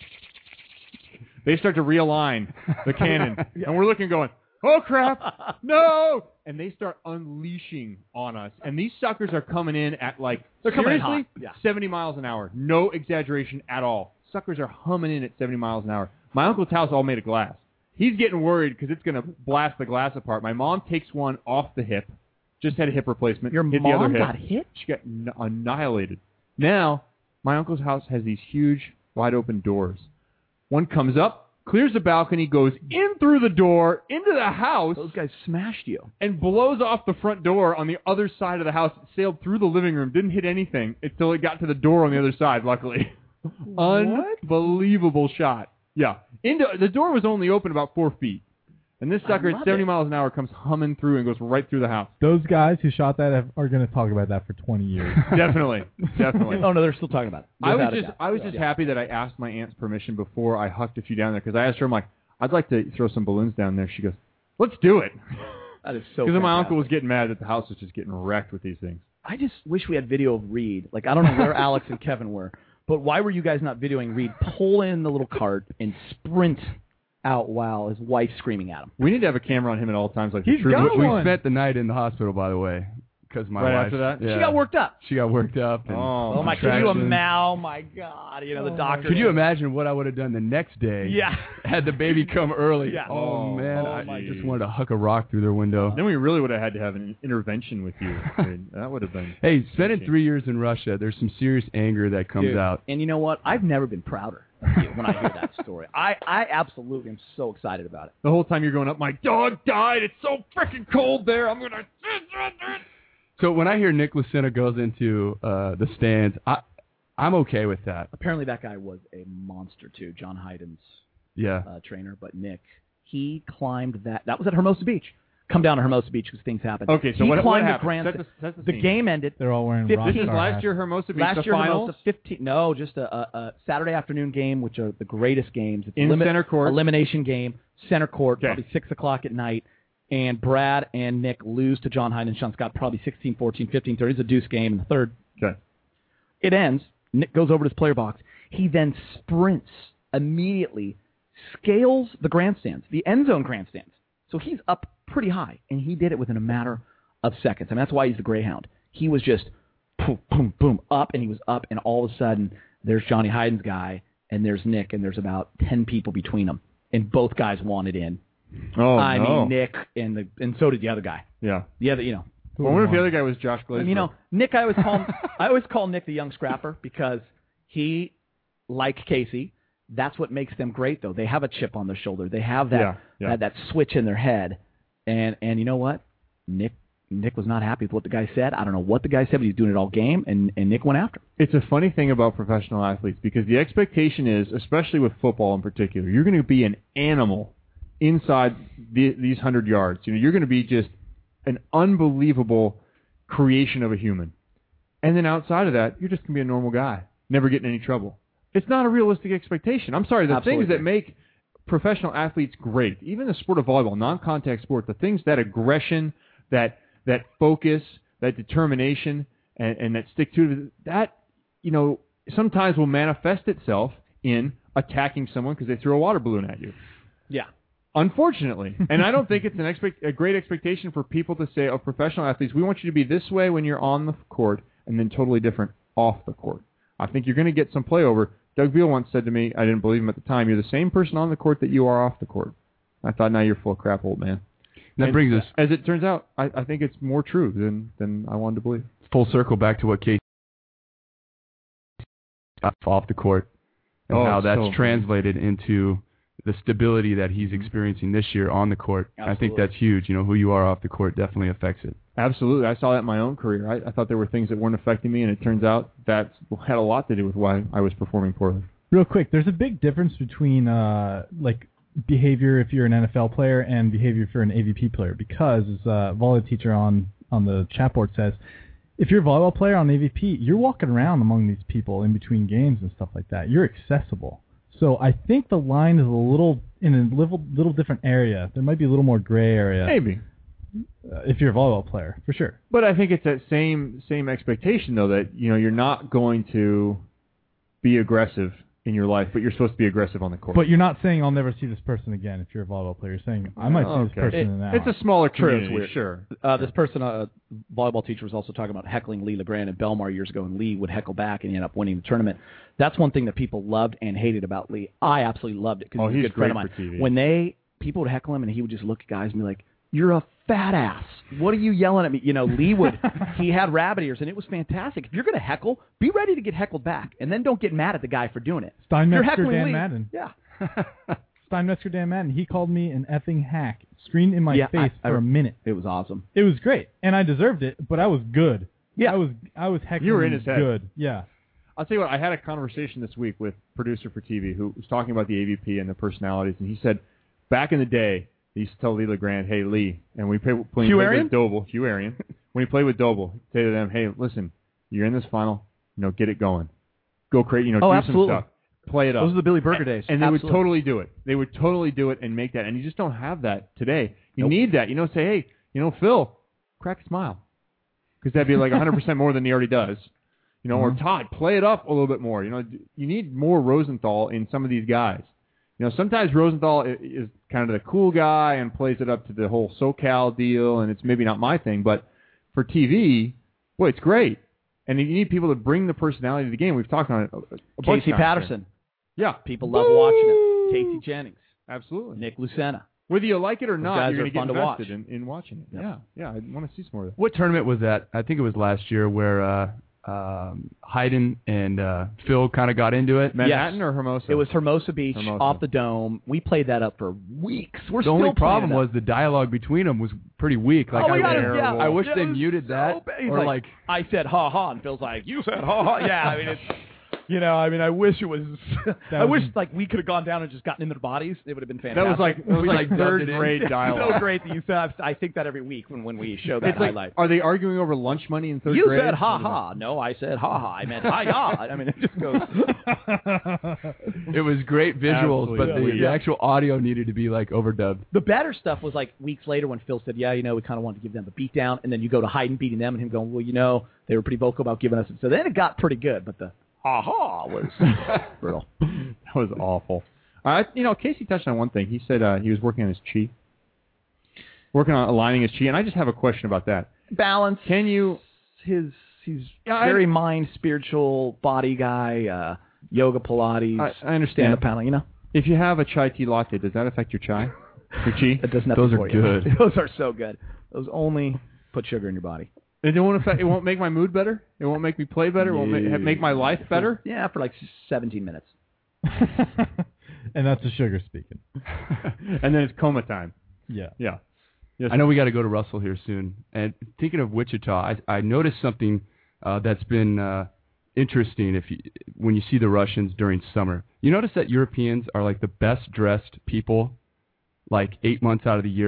They start to realign the cannon, and we're looking, going, "Oh crap, no!" And they start unleashing on us, and these suckers are coming in at like They're coming in seriously hot. Yeah. seventy miles an hour. No exaggeration at all. Suckers are humming in at seventy miles an hour. My uncle's house all made of glass. He's getting worried because it's going to blast the glass apart. My mom takes one off the hip. Just had a hip replacement. Your hit mom the other hip. got hit? She got n- annihilated. Now, my uncle's house has these huge, wide-open doors. One comes up, clears the balcony, goes in through the door, into the house. Those guys smashed you. And blows off the front door on the other side of the house. It sailed through the living room, didn't hit anything until it got to the door on the other side, luckily. Unbelievable shot. Yeah. Into the door was only open about four feet. And this sucker at seventy it. miles an hour comes humming through and goes right through the house. Those guys who shot that have, are going to talk about that for twenty years. Definitely. Definitely. Oh, no, they're still talking about it. I was Without a just doubt. I was just Yeah. happy that I asked my aunt's permission before I hucked a few down there because I asked her, I'm like, I'd like to throw some balloons down there. She goes, let's do it. That is so Because my fantastic. uncle was getting mad that the house was just getting wrecked with these things. I just wish we had video of Reed. Like, I don't know where Alex and Kevin were, but why were you guys not videoing Reed pull in the little cart and sprint out while his wife's screaming at him? We need to have a camera on him at all times. Like He's the true got we one. spent the night in the hospital, by the way, because my Right wife. after that? Yeah, She got worked up. She got worked up. And Oh, Oh, my, could you contractions. imagine? Oh, my God. You know, the Oh, doctor. Could you imagine what I would have done the next day? Yeah. Had the baby come early. Yeah. Oh, Oh, man, oh I my just geez. wanted to huck a rock through their window. Then we really would have had to have an intervention with you. I mean, that would have been. Hey, spending three years in Russia, there's some serious anger that comes Dude, out. And you know what? I've never been prouder of you when I hear that story. I, I absolutely am so excited about it. The whole time you're going up, my dog died. It's so freaking cold there. I'm gonna. So when I hear Nick Lucena goes into uh, the stands, I, I'm okay with that. Apparently that guy was a monster, too, John Hyden's Yeah. uh, trainer. But Nick, he climbed that. That was at Hermosa Beach. Come down to Hermosa Beach because things happen. Okay, so he what, what climbed the happened? grand. Set the, set the, The scene. game ended. They're all wearing fifteen rock This is star last hats. year Hermosa Beach. Last the year, finals. Hermosa, fifteen. No, just a, a, a Saturday afternoon game, which are the greatest games. It's In limit- center court. elimination game, center court, Okay. probably six o'clock at night. And Brad and Nick lose to John Hyde and Sean Scott, probably sixteen fourteen, fifteen thirty. It's a deuce game in the third. Okay. It ends. Nick goes over to his player box. He then sprints immediately, scales the grandstands, the end zone grandstands. So he's up pretty high, and he did it within a matter of seconds. I mean, that's why he's the Greyhound. He was just boom, boom, boom, up, and he was up, and all of a sudden, there's Johnny Hyden's guy, and there's Nick, and there's about ten people between them, and both guys wanted in. Oh, I no. mean, Nick, and the and so did the other guy. Yeah. The other, you know. I wonder if the other guy was Josh Glazer. And, you know, Nick, I always call him, I always call Nick the young scrapper because he, like Casey, that's what makes them great. Though they have a chip on their shoulder, they have that Yeah, yeah. That, that switch in their head, and and you know what, Nick Nick was not happy with what the guy said. I don't know what the guy said, but he's doing it all game, and and Nick went after him. It's a funny thing about professional athletes because the expectation is, especially with football in particular, you're going to be an animal inside the, these hundred yards. You know, you're going to be just an unbelievable creation of a human. And then outside of that, you're just going to be a normal guy, never get in any trouble. It's not a realistic expectation. I'm sorry, the Absolutely. things that make professional athletes great, even the sport of volleyball, non-contact sport, the things, that aggression, that that focus, that determination, and, and that stick-to, that, you know, sometimes will manifest itself in attacking someone because they threw a water balloon at you. Yeah. Unfortunately. And I don't think it's an expect, a great expectation for people to say, oh, professional athletes, we want you to be this way when you're on the court and then totally different off the court. I think you're going to get some play over. Doug Beal once said to me, I didn't believe him at the time, you're the same person on the court that you are off the court. I thought, now you're full of crap, old man. That and brings us, as it turns out, I, I think it's more true than, than I wanted to believe. Full circle back to what Casey off the court and oh, how that's so translated into the stability that he's experiencing this year on the court. Absolutely. I think that's huge. You know, who you are off the court definitely affects it. Absolutely. I saw that in my own career. I, I thought there were things that weren't affecting me, and it turns out that had a lot to do with why I was performing poorly. Real quick, there's a big difference between uh, like behavior if you're an N F L player and behavior if you're an A V P player, because as a volleyball teacher on, on the chat board says, if you're a volleyball player on A V P, you're walking around among these people in between games and stuff like that. You're accessible. So I think the line is a little in a little little different area. There might be a little more gray area. Maybe. Uh, if you're a volleyball player, for sure. But I think it's that same same expectation, though, that you know you're not going to be aggressive in your life, but you're supposed to be aggressive on the court. But you're not saying I'll never see this person again if you're a volleyball player. You're saying I might oh, see this okay. person it, in that. It's a smaller community, True, sure. Uh, this person, a uh, volleyball teacher, was also talking about heckling Lee LeGrand at Belmar years ago, and Lee would heckle back, and he ended up winning the tournament. That's one thing that people loved and hated about Lee. I absolutely loved it because oh, he's a he's good friend of mine. For T V. When they people would heckle him, and he would just look at guys and be like, "You're a fat ass. What are you yelling at me?" You know, Lee would. He had rabbit ears, and it was fantastic. If you're going to heckle, be ready to get heckled back, and then don't get mad at the guy for doing it. Steinmetzger Dan Lee, Madden. Yeah. Steinmetzger Dan Madden. He called me an effing hack. Screamed in my yeah, face I, I, for a minute. It was awesome. It was great, and I deserved it, but I was good. Yeah. I was. I was heckling. You were in his head. Good. Yeah. I'll tell you what, I had a conversation this week with producer for T V who was talking about the A V P and the personalities, and he said back in the day, he used to tell Lee LeGrand, hey, Lee, and we played play with Doble, Hugh Arian, when he played with Doble, he'd say to them, hey, listen, you're in this final, you know, get it going. Go create, you know, oh, do absolutely. some stuff. Play it up. Those are the Billy Berger days. And they absolutely. would totally do it. They would totally do it and make that, and you just don't have that today. You nope. need that. You know, say, hey, you know, Phil, crack a smile. Because that'd be like one hundred percent more than he already does. You know, mm-hmm. or Todd, play it up a little bit more. You know, you need more Rosenthal in some of these guys. You know, sometimes Rosenthal is kind of the cool guy and plays it up to the whole SoCal deal, and it's maybe not my thing, but for T V, boy, it's great. And you need people to bring the personality to the game. We've talked on it a, a bunch Casey of times Patterson. Here. Yeah. People love Woo! watching him. Casey Jennings. Absolutely. Nick Lucena. Whether you like it or Those not, you're going to get invested to in, in watching it. Yep. Yeah, yeah, I want to see some more of that. What tournament was that? I think it was last year where uh, um, Hayden and uh, Phil kind of got into it. Manhattan yes. or Hermosa? It was Hermosa Beach, Hermosa. off the dome. We played that up for weeks. We're the still only problem was the dialogue between them was pretty weak. Like oh, I, God, wish, yeah. I wish yeah, they muted so that. Or like, like, I said ha ha, and Phil's like, you said ha ha. Yeah, I mean it's. You know, I mean, I wish it was. I wish like we could have gone down and just gotten into the bodies. It would have been fantastic. That was like it was like third grade dialogue. So great that you said. I think that every week when, when we show that it's highlight. Like, are they arguing over lunch money in third you grade? You said ha ha. No, I said ha ha. I meant hi ya. I mean, it just goes. It was great visuals, Absolutely. but the, yeah. the actual audio needed to be like overdubbed. The better stuff was like weeks later when Phil said, "Yeah, you know, we kind of wanted to give them a beat down," and then you go to Hayden beating them, and him going, "Well, you know, they were pretty vocal about giving us it." So then it got pretty good, but the ha-ha was brutal. That was awful. Uh, you know, Casey touched on one thing. He said uh, he was working on his chi. Working on aligning his chi, and I just have a question about that. Balance. Can you... His He's yeah, very I, mind, spiritual, body guy, uh, yoga, Pilates, I, I understand. stand-up paddling, you know? If you have a chai tea latte, does that affect your chai? Your chi? It does nothing Those are for you. good. Those are so good. Those only put sugar in your body. It won't affect. It won't make my mood better. It won't make me play better. It won't make, make my life better. Yeah, for like seventeen minutes. And that's the sugar speaking. And then it's coma time. Yeah. Yeah. Yes. I know we got to go to Russell here soon. And thinking of Wichita, I, I noticed something uh, that's been uh, interesting. If you, when you see the Russians during summer, you notice that Europeans are like the best dressed people, like eight months out of the year.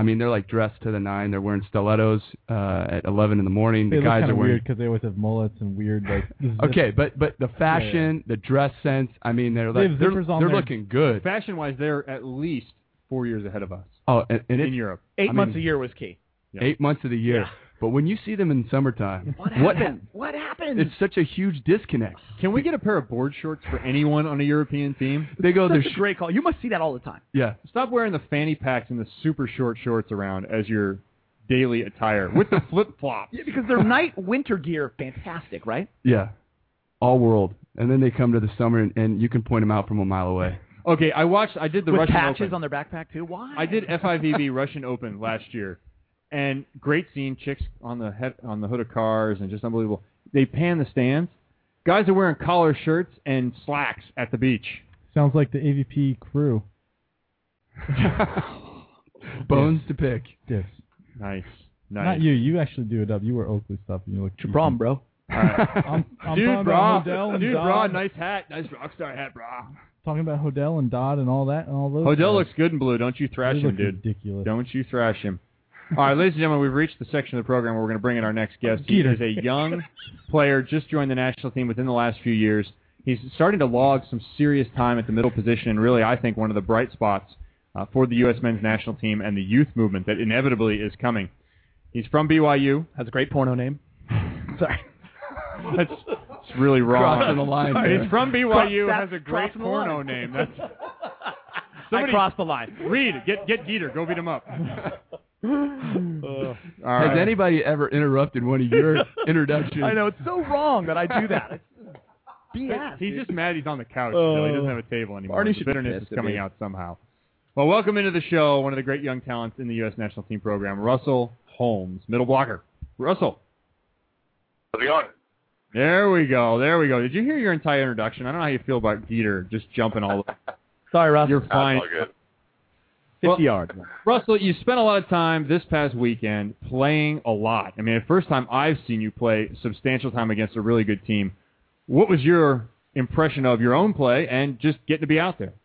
I mean, they're like dressed to the nine. They're wearing stilettos uh, at eleven in the morning. They the look guys kinda are wearing weird because they always have mullets and weird like. This is okay, just, but but the fashion, yeah, yeah. the dress sense. I mean, they're they like, they're, they're their... looking good. Fashion-wise, they're at least four years ahead of us. Oh, and, and in it's, Europe, eight I months mean, a year was key. Yeah. Eight months of the year. Yeah. But when you see them in summertime, what what happened? What happened? It's such a huge disconnect. Can we get a pair of board shorts for anyone on a European team? They go, That's they're a great call. You must see that all the time. Yeah. Stop wearing the fanny packs and the super short shorts around as your daily attire with the flip flops. Yeah, because their night winter gear, fantastic, right? Yeah. All world. And then they come to the summer, and, and you can point them out from a mile away. Okay, I watched. I did the With Russian patches Open. on their backpack too. Why? I did F I V B Russian Open last year, and great scene. Chicks on the head on the hood of cars, and just unbelievable. They pan the stands. Guys are wearing collar shirts and slacks at the beach. Sounds like the A V P crew. Bones to pick. Yes. Nice. Nice. Not you. You actually do it up. You wear Oakley stuff, and you look. What's your problem, bro? All right. I'm, I'm Dude, talking bro. about Hodel and Dude, Dodd. bro. Nice hat. Nice rockstar hat, bro. Talking about Hodel and Dodd and all that and all those. Hodel guys. looks good in blue. Don't you thrash They him, look dude. ridiculous. Don't you thrash him. All right, ladies and gentlemen, we've reached the section of the program where we're going to bring in our next guest. He Jeter. is a young player, just joined the national team within the last few years. He's starting to log some serious time at the middle position, and really, I think, one of the bright spots uh, for the U S men's national team and the youth movement that inevitably is coming. He's from B Y U. Has a great porno name. Sorry. That's it's really wrong. Crossing the line. He's from B Y U, Cross- has a great crossing the porno line. name. That's I crossed the line. Reed, get get Dieter, go beat him up. Uh, all Has right. anybody ever interrupted one of your introductions? I know, it's so wrong that I do that. It's B S. He's dude. just mad he's on the couch still. He doesn't have a table anymore. Barney The should be bitterness is pissed at coming me. out somehow. Well, welcome into the show, one of the great young talents in the U S national team program, Russell Holmes, middle blocker. Russell. How's it going? There we go. There we go. Did you hear your entire introduction? I don't know how you feel about Dieter just jumping all over. Sorry, Russ. You're fine. That's all good. fifty Well, yards. Russell, you spent a lot of time this past weekend playing a lot. I mean, the first time I've seen you play substantial time against a really good team. What was your impression of your own play and just getting to be out there?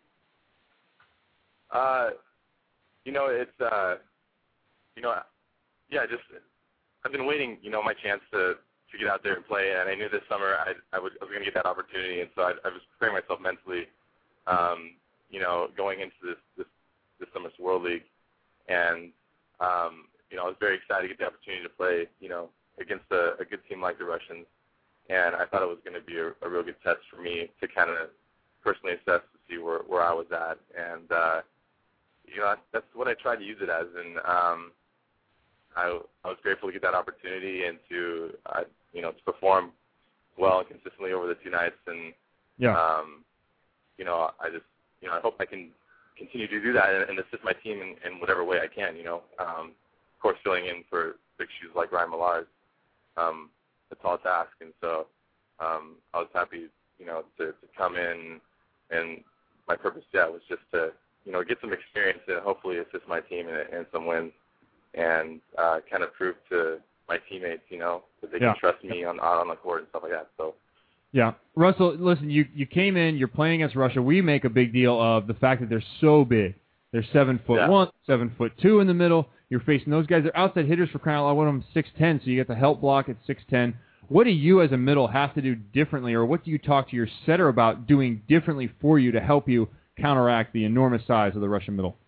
Uh, you know, it's, uh, you know, yeah, just, I've been waiting, you know, my chance to, to get out there and play, and I knew this summer I, I, would, I was going to get that opportunity, and so I, I was preparing myself mentally, um, you know, going into this, this, this summer's World League, and, um, you know, I was very excited to get the opportunity to play, you know, against a, a good team like the Russians, and I thought it was going to be a, a real good test for me to kind of personally assess to see where, where I was at, and, uh, you know, that's what I tried to use it as, and um, I, I was grateful to get that opportunity and to, uh, you know, to perform well and consistently over the two nights, and, Yeah. um, you know, I just, you know, I hope I can continue to do that and, and assist my team in, in whatever way I can, you know. Um, of course, filling in for big shoes like Ryan Millar is um, a tall task, and so um, I was happy, you know, to, to come in, and my purpose, yeah, was just to, you know, get some experience and hopefully assist my team in, in some wins, and uh, kind of prove to my teammates, you know, that they Yeah. can trust me on on the court and stuff like that. So. Yeah. Russell, listen, you, you came in, you're playing against Russia. We make a big deal of the fact that they're so big. They're seven foot Yeah. one, seven foot two in the middle. You're facing those guys. They're outside hitters for crying out loud. One of them six ten, so you get the help block at six ten. What do you as a middle have to do differently, or what do you talk to your setter about doing differently for you to help you counteract the enormous size of the Russian middle?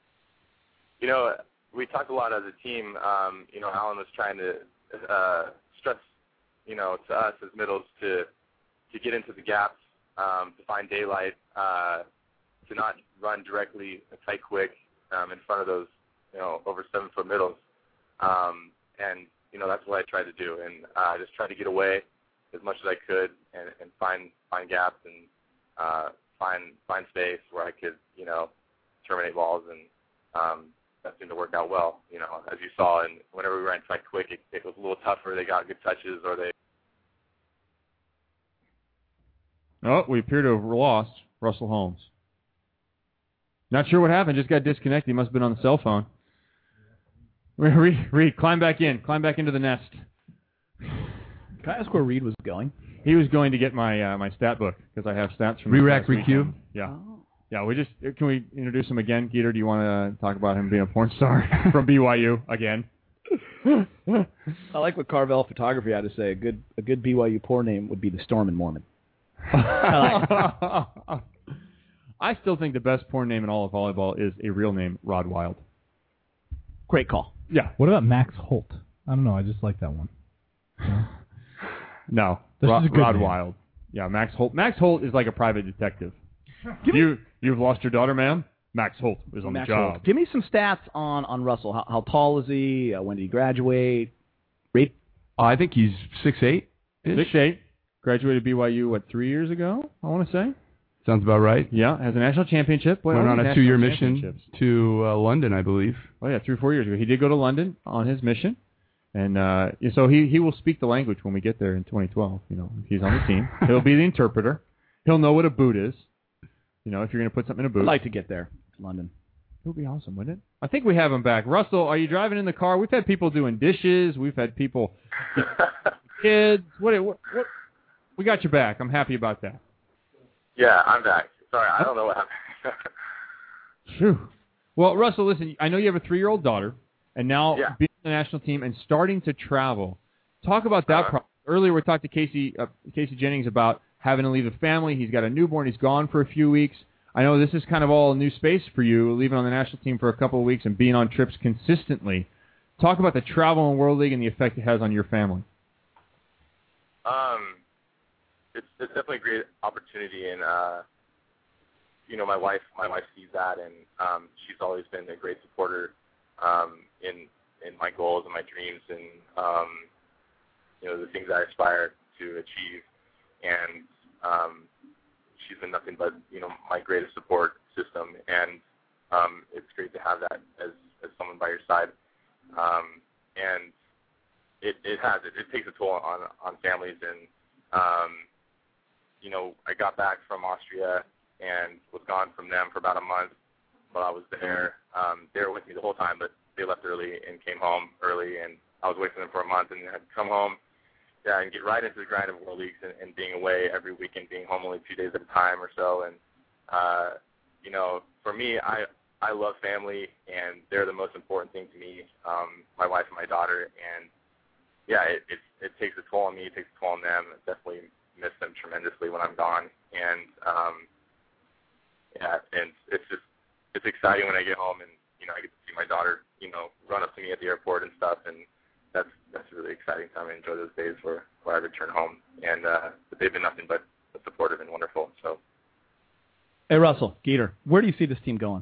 You know, we talked a lot as a team. Um, you know, Alan was trying to uh, stress, you know, to us as middles to to get into the gaps, um, to find daylight, uh, to not run directly tight quick um, in front of those, you know, over seven foot middles. Um, and you know, that's what I tried to do, and I uh, just tried to get away as much as I could and, and find find gaps and uh, find find space where I could, you know, terminate balls, and um, that seemed to work out well. You know, as you saw, and whenever we ran tight quick, it, it was a little tougher. They got good touches, or they. Oh, we appear to have lost Russell Holmes. Not sure what happened. Just got disconnected. He must have been on the cell phone. Reed, Reed, climb back in. Climb back into the nest. Can I ask where Reed was going? He was going to get my uh, my stat book because I have stats from Re-rack, this past re-cue? weekend. Yeah. Oh. Yeah, we just can we introduce him again, Geeter? Do you want to talk about him being a porn star from B Y U again? I like what Carvel Photography had to say. A good a good B Y U porn name would be the Storm and Mormon. I, like I still think the best porn name in all of volleyball is a real name, Rod Wild. Great call. Yeah. What about Max Holt? I don't know. I just like that one. Yeah. No, This Rod, is a good Rod name. Wild. Yeah, Max Holt. Max Holt is like a private detective. you you've lost your daughter, ma'am? Max Holt is on Max the job. Holt. Give me some stats on, on Russell. How, how tall is he? Uh, when did he graduate? Rate? Uh, I think he's six eight. Six eight. Graduated B Y U, what, three years ago, I want to say? Sounds about right. Yeah, has a national championship. Boy, Went all on these a national two-year mission championships. to uh, London, I believe. Oh, yeah, three or four years ago. He did go to London on his mission. And uh, so he, he will speak the language when we get there in twenty twelve. You know, he's on the team. He'll be the interpreter. He'll know what a boot is. You know, if you're going to put something in a boot. I'd like to get there, London. It would be awesome, wouldn't it? I think we have him back. Russell, are you driving in the car? We've had people doing dishes. We've had people, kids. What, what, what? We got you back. I'm happy about that. Yeah, I'm back. Sorry, I don't know what happened. Phew. Well, Russell, listen, I know you have a three-year-old daughter, and now Yeah. being on the national team and starting to travel. Talk about that. Uh, Pro- Earlier, we talked to Casey uh, Casey Jennings about having to leave the family. He's got a newborn. He's gone for a few weeks. I know this is kind of all a new space for you, leaving on the national team for a couple of weeks and being on trips consistently. Talk about the travel in World League and the effect it has on your family. Um, it's, it's definitely a great opportunity, and uh, you know, my wife, my wife sees that, and um, she's always been a great supporter um, in in my goals and my dreams, and um, you know, the things I aspire to achieve, and um, she's been nothing but, you know, my greatest support system, and um, it's great to have that as, as someone by your side. Um, and it, it has, it, it takes a toll on, on families, and, um, you know, I got back from Austria and was gone from them for about a month while I was there. Um, they were with me the whole time, but they left early and came home early, and I was away from them for a month, and had to come home. Yeah, and get right into the grind of World Leagues and, and being away every weekend, being home only two days at a time or so. And, uh, you know, for me, I I love family, and they're the most important thing to me, um, my wife and my daughter. And, yeah, it, it, it takes a toll on me. It takes a toll on them. I definitely miss them tremendously when I'm gone. And, um, yeah, and it's just it's exciting when I get home and, you know, I get to see my daughter, you know, run up to me at the airport and stuff, and that's that's a really exciting time. I enjoy those days where, where I return home, and uh, but they've been nothing but supportive and wonderful. So, Hey, Russell, Geeter, where do you see this team going?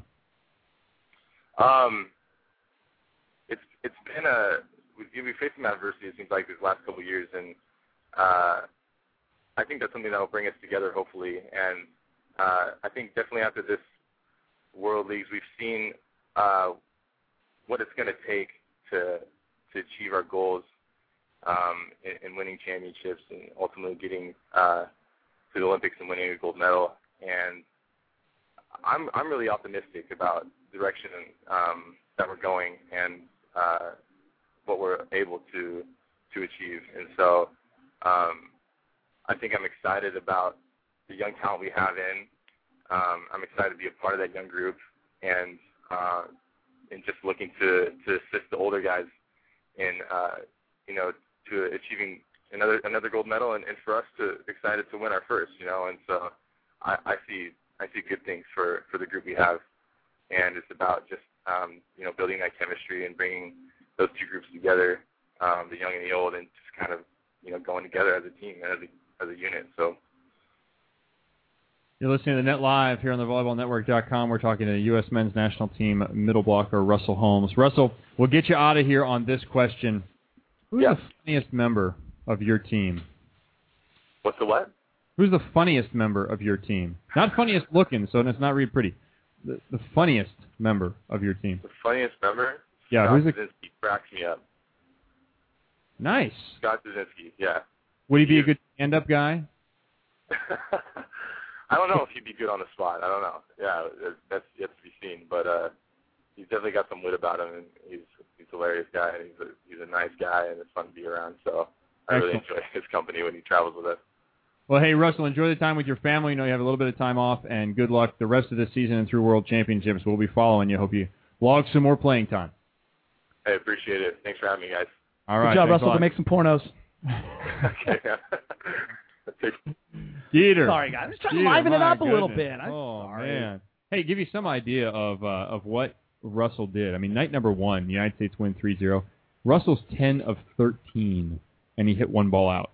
um, it's it's been a we've been facing adversity. It seems like these last couple of years, and uh, I think that's something that will bring us together, hopefully. And uh, I think definitely after this World Leagues, we've seen uh, what it's going to take to to achieve our goals um, in, in winning championships and ultimately getting uh, to the Olympics and winning a gold medal. And I'm I'm really optimistic about the direction um, that we're going and uh, what we're able to to achieve. And so um, I think I'm excited about the young talent we have in. Um, I'm excited to be a part of that young group, and uh, and just looking to, to assist the older guys in, uh, you know, to achieving another another gold medal, and, and for us to excited to win our first, you know. And so I, I see I see good things for, for the group we have, and it's about just um, you know, building that chemistry and bringing those two groups together, um, the young and the old, and just kind of, you know, going together as a team and as a as a unit. So. You're listening to the Net Live here on the volleyball network dot com. We're talking to the U S men's national team middle blocker Russell Holmes. Russell, we'll get you out of here on this question. Who's yes. the funniest member of your team? What's the what? Who's the funniest member of your team? Not funniest looking, so it's not read pretty. The, the funniest member of your team. The funniest member? Yeah, Scott who's the... Brzezinski cracks me up. Nice. Scott Brzezinski, yeah. Would he be a good stand-up guy? I don't know if he'd be good on the spot. I don't know. Yeah, that's yet to be seen. But uh, he's definitely got some wit about him, and he's he's a hilarious guy, and he's a he's a nice guy, and it's fun to be around. So I really Excellent. enjoy his company when he travels with us. Well, hey, Russell, enjoy the time with your family. You know you have a little bit of time off, and good luck the rest of the season and through World Championships. We'll be following you. Hope you log some more playing time. I appreciate it. Thanks for having me, guys. All right. Good job, Russell. Go make some pornos. Okay. Dieter. Sorry, guys. I'm just trying Dieter, to liven it my up a little goodness. bit. I'm oh, sorry. man. Hey, give you some idea of uh, of what Russell did. I mean, night number one, the United States win three zero. Russell's ten of thirteen, and he hit one ball out.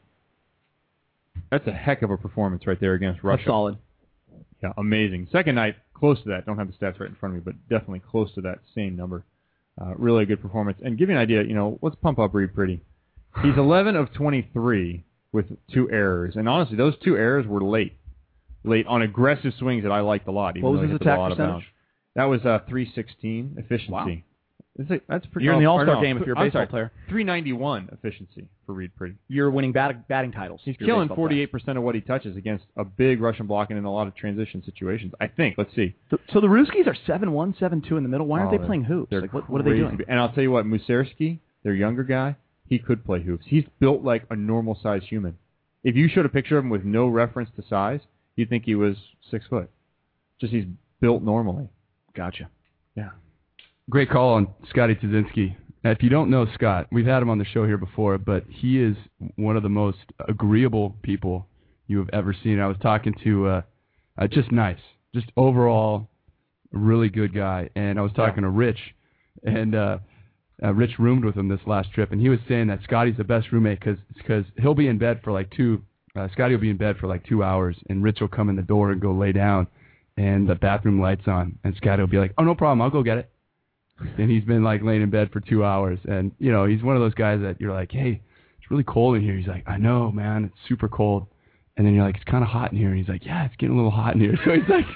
That's a heck of a performance right there against Russia. That's solid. Yeah, amazing. Second night, close to that. Don't have the stats right in front of me, but definitely close to that same number. Uh, really a good performance. And give you an idea, you know, let's pump up Reed Pretty. He's eleven of twenty-three with two errors. And honestly, those two errors were late. Late on aggressive swings that I liked a lot. Even What was though he his hit the attack ball out of percentage? bounds. That was uh, three sixteen efficiency. Wow. Is it, that's pretty. You're in the oh, All-Star no, game if you're a I'm baseball sorry, player. three ninety-one efficiency for Reed Pretty. You're winning bat- batting titles. He's if you're a killing baseball forty-eight percent of what he touches against a big Russian block and in a lot of transition situations. I think. Let's see. player. So, so the Ruskies are seven one, seven two in the middle. Why aren't Oh, they playing hoops? They're Like, what, what are they doing? crazy. And I'll tell you what, Musarski, their younger guy, he could play hoops. He's built like a normal-sized human. If you showed a picture of him with no reference to size, you'd think he was six foot. Just he's built normally. Gotcha. Yeah. Great call on Scotty Tuzinski. Now, if you don't know Scott, we've had him on the show here before, but he is one of the most agreeable people you have ever seen. I was talking to, uh, uh, just nice, just overall, a really good guy. And I was talking Yeah. to Rich, and uh, uh, Rich roomed with him this last trip, and he was saying that Scotty's the best roommate because he'll be in bed for like two, uh, Scotty will be in bed for like two hours, and Rich will come in the door and go lay down, and the bathroom light's on, and Scotty will be like, oh, no problem, I'll go get it. And he's been like laying in bed for two hours, and you know he's one of those guys that you're like, hey, it's really cold in here. He's like, I know, man, it's super cold. And then you're like, it's kind of hot in here. And he's like, yeah, it's getting a little hot in here. So he's like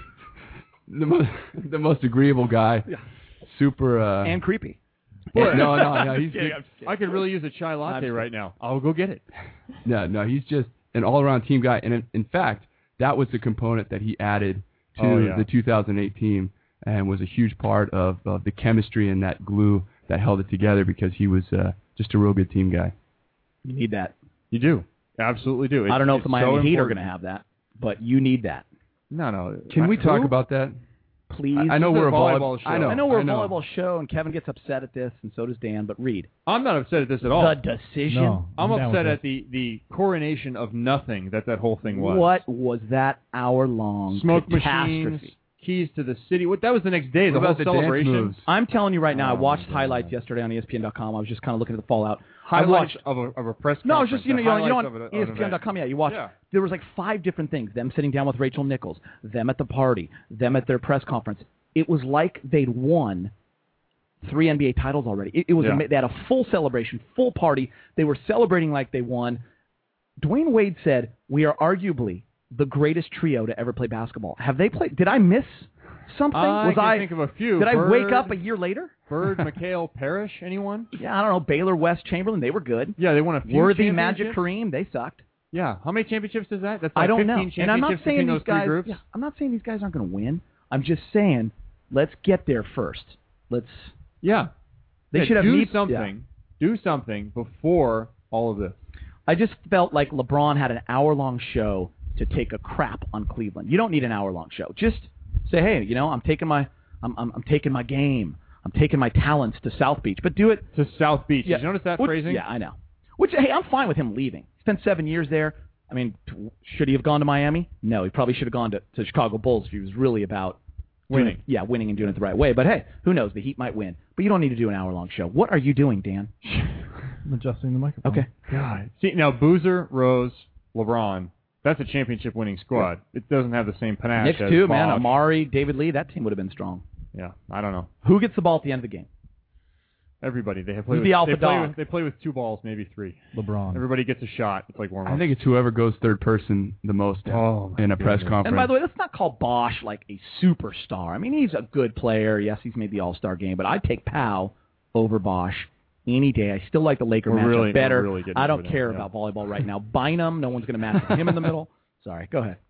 the most the most agreeable guy, Yeah. super uh, And creepy. yeah, no, no, no. He's Kidding, I'm just kidding. I could really use a chai latte right now. I'll go get it. no, no. He's just an all-around team guy. And in, in fact, that was the component that he added to Oh, yeah. the two thousand eight team, and was a huge part of, of the chemistry and that glue that held it together because he was uh, just a real good team guy. You need that. You do. Absolutely do. It's, I don't know if it's the Miami so Heat are important. going to have that, but you need that. No, no. Can I- we talk who? about that? Please. I, I know This is we're a a volley- volleyball show. I know. I know we're I know. a volleyball show, and Kevin gets upset at this, and so does Dan, but read. I'm not upset at this at all. The decision. No, I'm I'm down upset with at the, the coronation of nothing that that whole thing was. What was that hour-long Smoke catastrophe? machines, keys to the city. What that was the next day. The What whole about the dance celebration. moves? I'm telling you right now, Oh, I watched my God. highlights yesterday on E S P N dot com. I was just kind of looking at the fallout. I Highlights watched. of a, of a press No, it's conference. just you know, the you know, you know highlights on of E an- S of P N dot com. an Yeah, event. you watch. Yeah. There was like five different things. Them sitting down with Rachel Nichols. Them at the party. Them at their press conference. It was like they'd won three N B A titles already. It, it was Yeah. ama- they had a full celebration, full party. They were celebrating like they won. Dwayne Wade said, "We are arguably the greatest trio to ever play basketball." Have they played? Did I miss something? I was can I think of a few. Did I wake Bird- up a year later? Bird, McHale, Parrish, anyone? Yeah, I don't know. Baylor, West, Chamberlain, they were good. Yeah, they won a few Worthy, Magic, championships. Kareem, they sucked. Yeah, how many championships is that? That's I like don't fifteen know. And I'm not championships saying between these those three guys. groups. Yeah, I'm not saying these guys aren't going to win. I'm just saying, let's get there first. Let's. Yeah, They Yeah, should have do meet- something. Do something before all of this. I just felt like LeBron had an hour-long show to take a crap on Cleveland. You don't need an hour-long show. Just say, hey, you know, I'm taking my, I'm, I'm, I'm taking my game. I'm taking my talents to South Beach, but do it to South Beach. Yeah. Did you notice that Which- phrasing? Yeah, I know. Which, hey, I'm fine with him leaving. Spent seven years there. I mean, t- should he have gone to Miami? No, he probably should have gone to, to Chicago Bulls if he was really about doing Winning. it- yeah, winning and doing it the right way. But hey, who knows? The Heat might win. But you don't need to do an hour-long show. What are you doing, Dan? I'm adjusting the microphone. Okay. God. See, now Boozer, Rose, LeBron, that's a championship-winning squad. It doesn't have the same panache Knicks as too, man. Bosh. Amari, David Lee, that team would have been strong. Yeah, I don't know. Who gets the ball at the end of the game? Everybody. They have play Who's with, the alpha they play dog? With, they play with two balls, maybe three. LeBron. Everybody gets a shot. It's like warm-up. I think it's whoever goes third person the most Oh, my in a press goodness. conference. And by the way, let's not call Bosch like a superstar. I mean, he's a good player. Yes, he's made the All-Star game, but I'd take Powell over Bosch any day. I still like the Laker We're matchup really- better. we're really getting I don't over that, care yeah. about volleyball right now. Bynum, no one's going to match with him in the middle. Sorry, go ahead.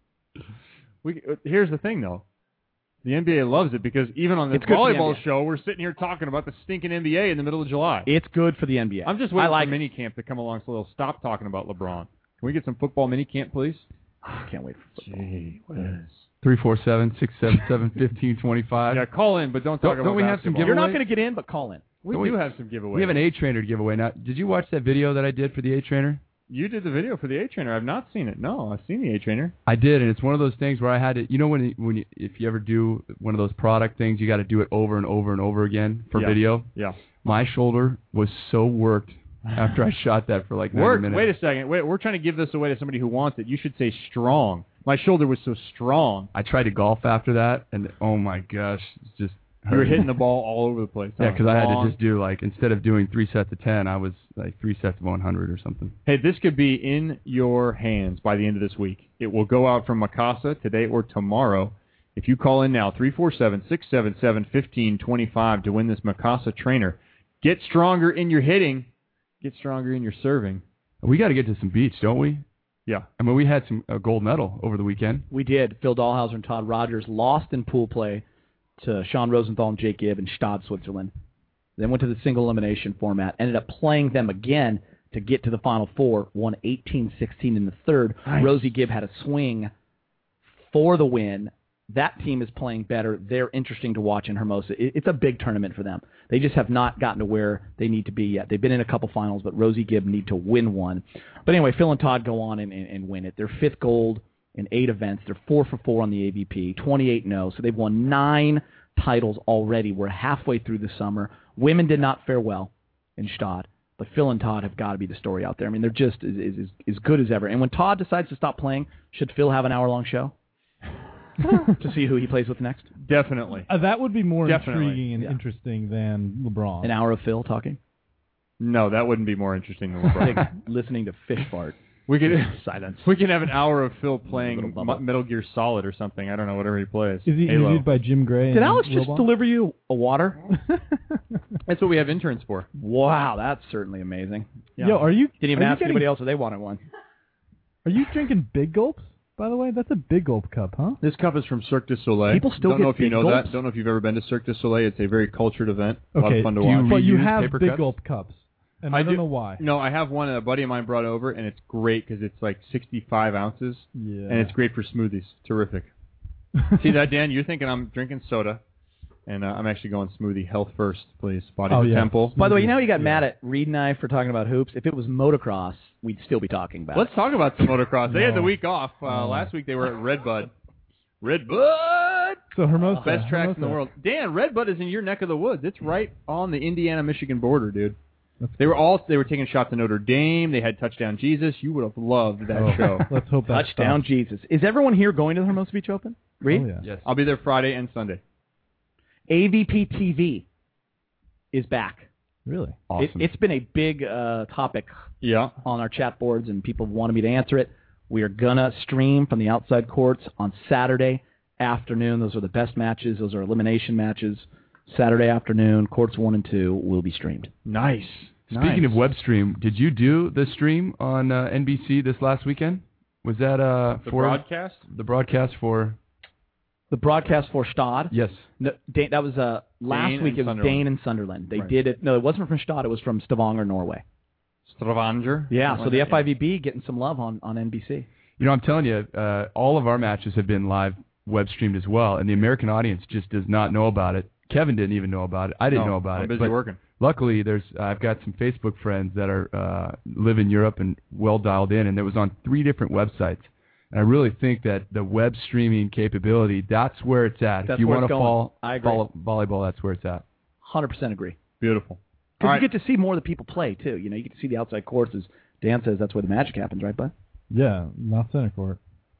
We, uh, here's the thing, though. The N B A loves it because even on this It's good for the volleyball N B A. show, we're sitting here talking about the stinking N B A in the middle of July. It's good for the N B A. I'm just I waiting like for it. minicamp to come along so they'll stop talking about LeBron. Can we get some football minicamp, please? I can't wait for football. Gee whiz. three four seven, six seven seven, one five two five. Yeah, call in, but don't talk Don't- about don't we have some basketball. giveaways? You're not going to get in, but call in. We Don't do we- have some giveaways. We have an A-Trainer to give away. Now, did you watch that video that I did for the A-Trainer? You did the video for the A-Trainer. I've not seen it. No, I've seen the A-Trainer. I did, and it's one of those things where I had to, you know, when when you, if you ever do one of those product things, you got to do it over and over and over again for Yeah. video. Yeah. My shoulder was so worked after I shot that for like ninety Work. minutes. Wait a second. Wait, we're trying to give this away to somebody who wants it. You should say strong. My shoulder was so strong. I tried to golf after that, and oh my gosh, it's just You were hitting the ball all over the place. Yeah, because I had to Long. just do like instead of doing three sets of ten, I was like three sets of one hundred or something. Hey, this could be in your hands by the end of this week. It will go out from Mikasa today or tomorrow. If you call in now, three four seven, six seven seven, one five two five to win this Mikasa trainer. Get stronger in your hitting. Get stronger in your serving. We got to get to some beach, don't we? Yeah. I mean, we had some uh, gold medal over the weekend. We did. Phil Dahlhauser and Todd Rogers lost in pool play to Sean Rosenthal and Jake Gibb in Stade, Switzerland. Then went to the single elimination format. Ended up playing them again to get to the Final Four. Won eighteen sixteen in the third. Nice. Rosie Gibb had a swing for the win. That team is playing better. They're interesting to watch in Hermosa. It, it's a big tournament for them. They just have not gotten to where they need to be yet. They've been in a couple finals, but Rosie Gibb need to win one. But anyway, Phil and Todd go on and, and, and win it. They're fifth gold in eight events. They're four for four on the A V P, twenty-eight and oh. So they've won nine titles already. We're halfway through the summer. Women did not fare well in Stade, but Phil and Todd have got to be the story out there. I mean, they're just as, as, as good as ever. And when Todd decides to stop playing, should Phil have an hour-long show to see who he plays with next? Definitely. Uh, that would be more Definitely. intriguing and Yeah. interesting than LeBron. An hour of Phil talking? No, that wouldn't be more interesting than LeBron. Like listening to fish fart. We could Silence. We can have an hour of Phil playing Little bubble. M- Metal Gear Solid or something. I don't know, whatever he plays. Is he Halo. interviewed by Jim Gray? Did and Alex just Wilbon? deliver you a water? That's what we have interns for. Wow, that's certainly amazing. Yeah. Yo, are you? Didn't even are you ask getting- anybody else if they wanted one. Are you drinking big gulps? By the way, that's a big gulp cup, huh? This cup is from Cirque du Soleil. People still Don't get know if you big know gulps. that. Don't know if you've ever been to Cirque du Soleil. It's a very cultured event. A lot Okay, of fun to do you watch. but you reuse have paper big cups? gulp cups, and I I, don't do- know why. No, I have one that a buddy of mine brought over, and it's great because it's like sixty-five ounces, Yeah. and it's great for smoothies. Terrific. See that, Dan? You're thinking I'm drinking soda, and uh, I'm actually going smoothie. Health first, please. Body Oh, to yeah. temple. By the way, you know how you got mad at Reed and I for talking about hoops? If it was motocross, we'd still be talking about Let's it. talk about some motocross. They had the No. week off. Uh, No. Last week they were at Redbud. Redbud! So Hermosa, Best tracks in the Hermosa. world. Dan, Redbud is in your neck of the woods. It's right on the Indiana-Michigan border, dude. That's They were all they were taking shots at Notre Dame. They had Touchdown Jesus. You would have loved that Oh, show. Let's hope that Touchdown stops. Jesus. Is everyone here going to the Hermosa Beach Open? Reed? Oh, yeah. Yes. I'll be there Friday and Sunday. A V P T V is back. Really? Awesome. It, it's been a big uh, topic Yeah. on our chat boards, and people wanted me to answer it. We are going to stream from the outside courts on Saturday afternoon. Those are the best matches. Those are elimination matches. Saturday afternoon, courts one and two will be streamed. Nice. Speaking nice. of web stream, did you do the stream on uh, N B C this last weekend? Was that uh, the for broadcast? the broadcast for? The broadcast for Stade. Yes. No, Dane, that was uh, last Dane week. and It was Sunderland. Dane and Sunderland. They Right. did it. No, it wasn't from Stade. It was from Stavanger, Norway. Stravanger. Yeah. Something So the like F I V B getting some love on, on N B C. You know, I'm telling you, uh, all of our matches have been live web streamed as well, and the American audience just does not know about it. Kevin didn't even know about it. I didn't No, know about I'm it. busy but working. Luckily, there's I've got some Facebook friends that are uh, live in Europe and well dialed in, and it was on three different websites. And I really think that the web streaming capability, that's where it's at. That's if you where want it's to going. fall, I agree. follow volleyball, that's where it's at. one hundred percent agree. Beautiful. Because All you right. get to see more of the people play, too. You know, you get to see the outside courts. As Dan says, that's where the magic happens, right, bud? Yeah, not center court.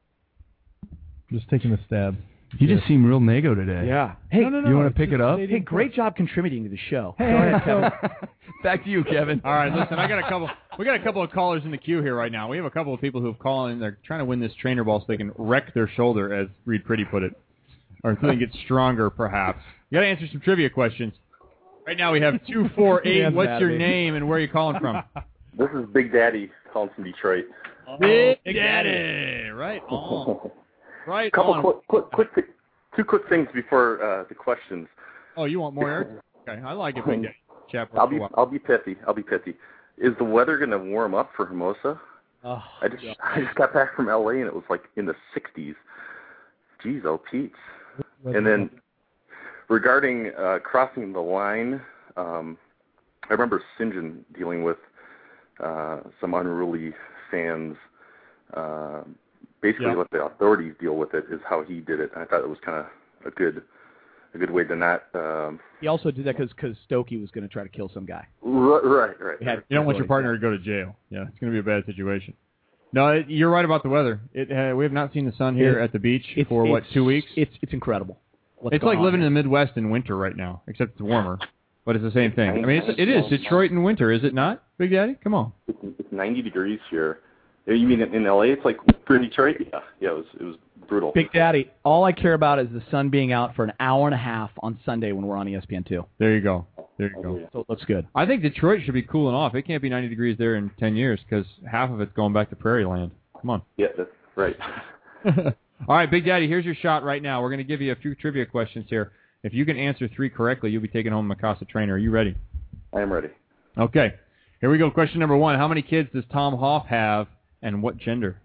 Just taking a stab. You just seem real nego today. Yeah. Hey, No, no, no, you want it's to pick just it up? stadium Hey, great job contributing to the show. Hey, Go ahead, so- Kevin. Back to you, Kevin. All right, listen, I got a couple. We got a couple of callers in the queue here right now. We have a couple of people who have called in. They're trying to win this trainer ball so they can wreck their shoulder, as Reed Pretty put it, or so they can get stronger, perhaps. You got to answer some trivia questions. Right now we have two four eight. Yeah, What's your Daddy. name and where are you calling from? This is Big Daddy calling from Detroit. Big Daddy. Right on. Right Couple on. quick, quick, quick, quick, two quick things before uh, the questions. Oh, you want more Eric? Okay, I like it, Big Daddy. Chat for I'll a be, while. I'll be pithy. I'll be pithy. Is the weather going to warm up for Hermosa? Oh, I just God. I just got back from L A and it was like in the sixties. Jeez, oh Pete. And then regarding uh, crossing the line, um, I remember Saint John dealing with uh, some unruly fans. Uh, basically, Yeah. what the authorities deal with it is how he did it. I thought it was kind of a good, a good way to not. Um, He also did that because Stokey was going to try to kill some guy. right, right, right. Had, You don't want your partner to go to jail. Yeah, it's going to be a bad situation. No, it, you're right about the weather. It uh, we have not seen the sun here It- at the beach it's- for what it's- two weeks. It's it's incredible. What's It's going like living on in the Midwest in winter right now, except it's warmer. But it's the same thing. I mean, it's, it is Detroit in winter, is it not, Big Daddy? Come on. It's, it's ninety degrees here. You mean in L A? It's like for Detroit? Yeah, yeah. It was it was brutal. Big Daddy, all I care about is the sun being out for an hour and a half on Sunday when we're on E S P N two. There you go. There you go. So it looks good. I think Detroit should be cooling off. It can't be ninety degrees there in ten years because half of it's going back to prairie land. Come on. Yeah, that's right. All right, Big Daddy, here's your shot right now. We're going to give you a few trivia questions here. If you can answer three correctly, you'll be taking home a Mikasa trainer. Are you ready? I am ready. Okay. Here we go. Question number one. How many kids does Tom Hoff have and what gender?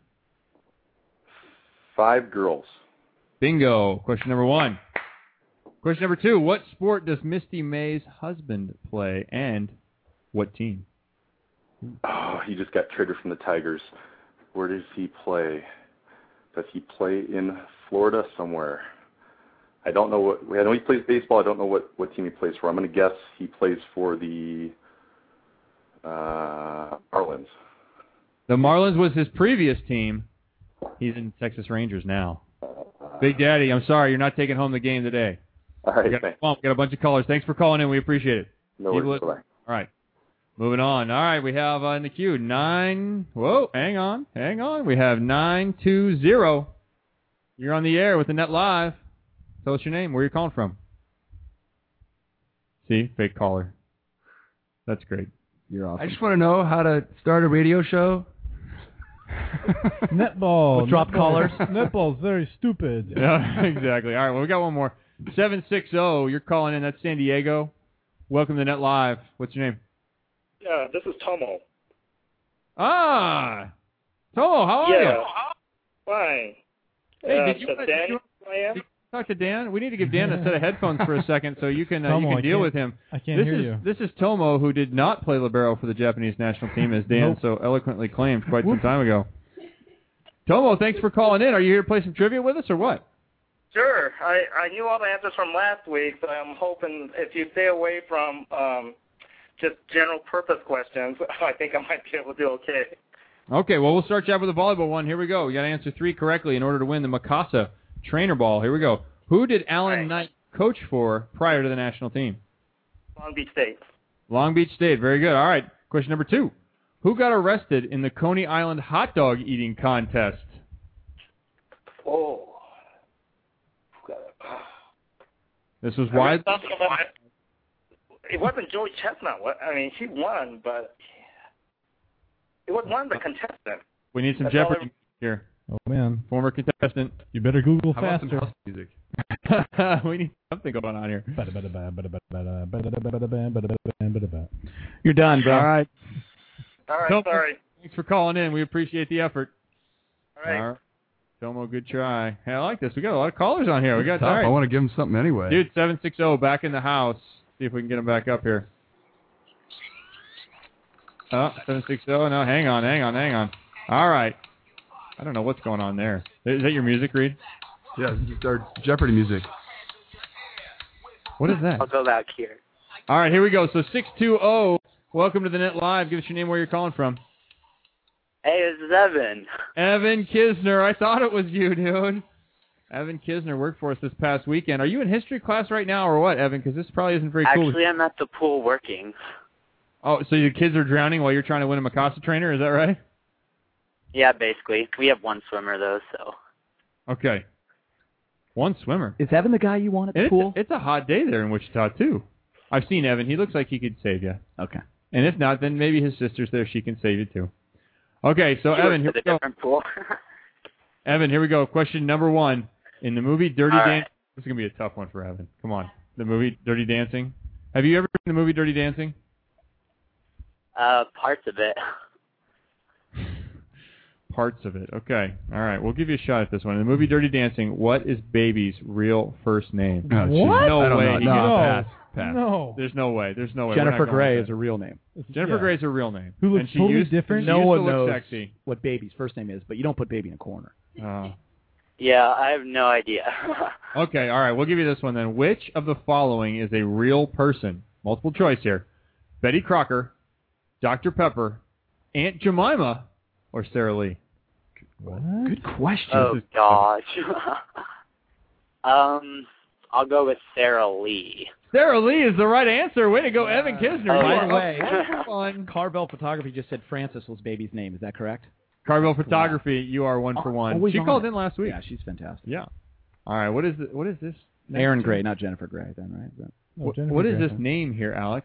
Five girls. Bingo. Question number one. Question number two. What sport does Misty May's husband play and what team? Oh, he just got traded from the Tigers. Where does he play? Does he play in Florida somewhere? I don't know what. I know he plays baseball. I don't know what, what team he plays for. I'm going to guess he plays for the uh, Marlins. The Marlins was his previous team. He's in Texas Rangers now. Big Daddy, I'm sorry, you're not taking home the game today. All right, we got, thanks. well, we got a bunch of callers. Thanks for calling in. We appreciate it. No Keep worries. listening. Bye-bye. All right. Moving on. All right, we have uh, in the queue nine. Whoa, hang on, hang on. We have nine two zero. You're on the air with the Net Live. Tell us your name. Where you're calling from. See, fake caller. That's great. You're awesome. I just want to know how to start a radio show. Netball. With drop netball. callers. Netball's very stupid. Yeah, exactly. All right, well, we got one more. seven six zero, you're calling in. That's San Diego. Welcome to Net Live. What's your name? Yeah, this is Tomo. Ah! Tomo, how are yeah. you? Fine. Hey, uh, did you, so did Dan, you I am? did you talk to Dan? We need to give Dan a set of headphones for a second so you can uh, Tomo, you I can deal can't- with him. I can't this hear is, you. This is Tomo, who did not play libero for the Japanese national team, as Dan Nope. so eloquently claimed quite some time ago. Tomo, thanks for calling in. Are you here to play some trivia with us or what? Sure. I, I knew all the answers from last week, so I'm hoping if you stay away from um, just general purpose questions, I think I might be able to do okay. Okay, well, we'll start you out with a volleyball one. Here we go. You got to answer three correctly in order to win the Mikasa trainer ball. Here we go. Who did Alan Right. Knight coach for prior to the national team? Long Beach State. Long Beach State. Very good. All right. Question number two. Who got arrested in the Coney Island hot dog eating contest? Oh. This was I mean, wide. something about it. It wasn't Joey Chestnut. What- I mean, he won, but it was one of the contestants. We need some That's all Jeopardy here. Oh, man. Former contestant. You better Google How about some faster. house music? We need something going on here. You're done, bro. All right. All right, Tomo, sorry. Thanks for calling in. We appreciate the effort. All right. All right. Tomo, good try. Hey, I like this. We got a lot of callers on here. We got Tough. all right. I want to give him something anyway. Dude, seven six zero back in the house. See if we can get him back up here. Oh, seven six zero. No, hang on, hang on, hang on. All right. I don't know what's going on there. Is that your music, Reed? Yeah, this is our Jeopardy music. What is that? I'll go back here. All right, here we go. So six two zero. Welcome to the Net Live. Give us your name, where you're calling from. Hey, this is Evan. Evan Kisner. I thought it was you, dude. Evan Kisner worked for us this past weekend. Are you in history class right now or what, Evan? Because this probably isn't very cool. Actually, I'm at the pool working. Oh, so your kids are drowning while you're trying to win a Mikasa trainer? Is that right? Yeah, basically. We have one swimmer, though, so. Okay. One swimmer. Is Evan the guy you want at the It's, pool? it's a hot day there in Wichita, too. I've seen Evan. He looks like he could save you. Okay. And if not, then maybe his sister's there. She can save you, too. Okay, so She Evan, here works we at a go. different pool. Evan, here we go. Question number one. In the movie Dirty All Dancing, right. this is going to be a tough one for Evan. Come on. The movie Dirty Dancing. Have you ever seen the movie Dirty Dancing? Uh, parts of it. parts of it. Okay. All right. We'll give you a shot at this one. In the movie Dirty Dancing, what is Baby's real first name? Oh, What? No I don't way. know. He No. gets No. pass. Pass. No. There's no way. There's no way. Jennifer Grey is her real name. Jennifer Yeah. Grey is her real name. Who looks and she totally used, different. She No used one to look knows sexy. what Baby's first name is, but you don't put Baby in a corner. Oh. Yeah, I have no idea. Okay, all right. We'll give you this one then. Which of the following is a real person? Multiple choice here. Betty Crocker, Doctor Pepper, Aunt Jemima, or Sarah Lee? What? Good question. Oh, gosh. um, I'll go with Sarah Lee. Sarah Lee is the right answer. Way to go, Evan Kisner. Oh, By yeah. the way, Fun. Carvel Photography just said Frances was Baby's name. Is that correct? Carville Photography, you are one for one. Always She on called it. in last week. Yeah, she's fantastic. Yeah. All right. What is it? What is this? Aaron Gray, not Jennifer Gray, then, right? Is that- Oh, What, Jennifer what is Grey. this name here, Alex?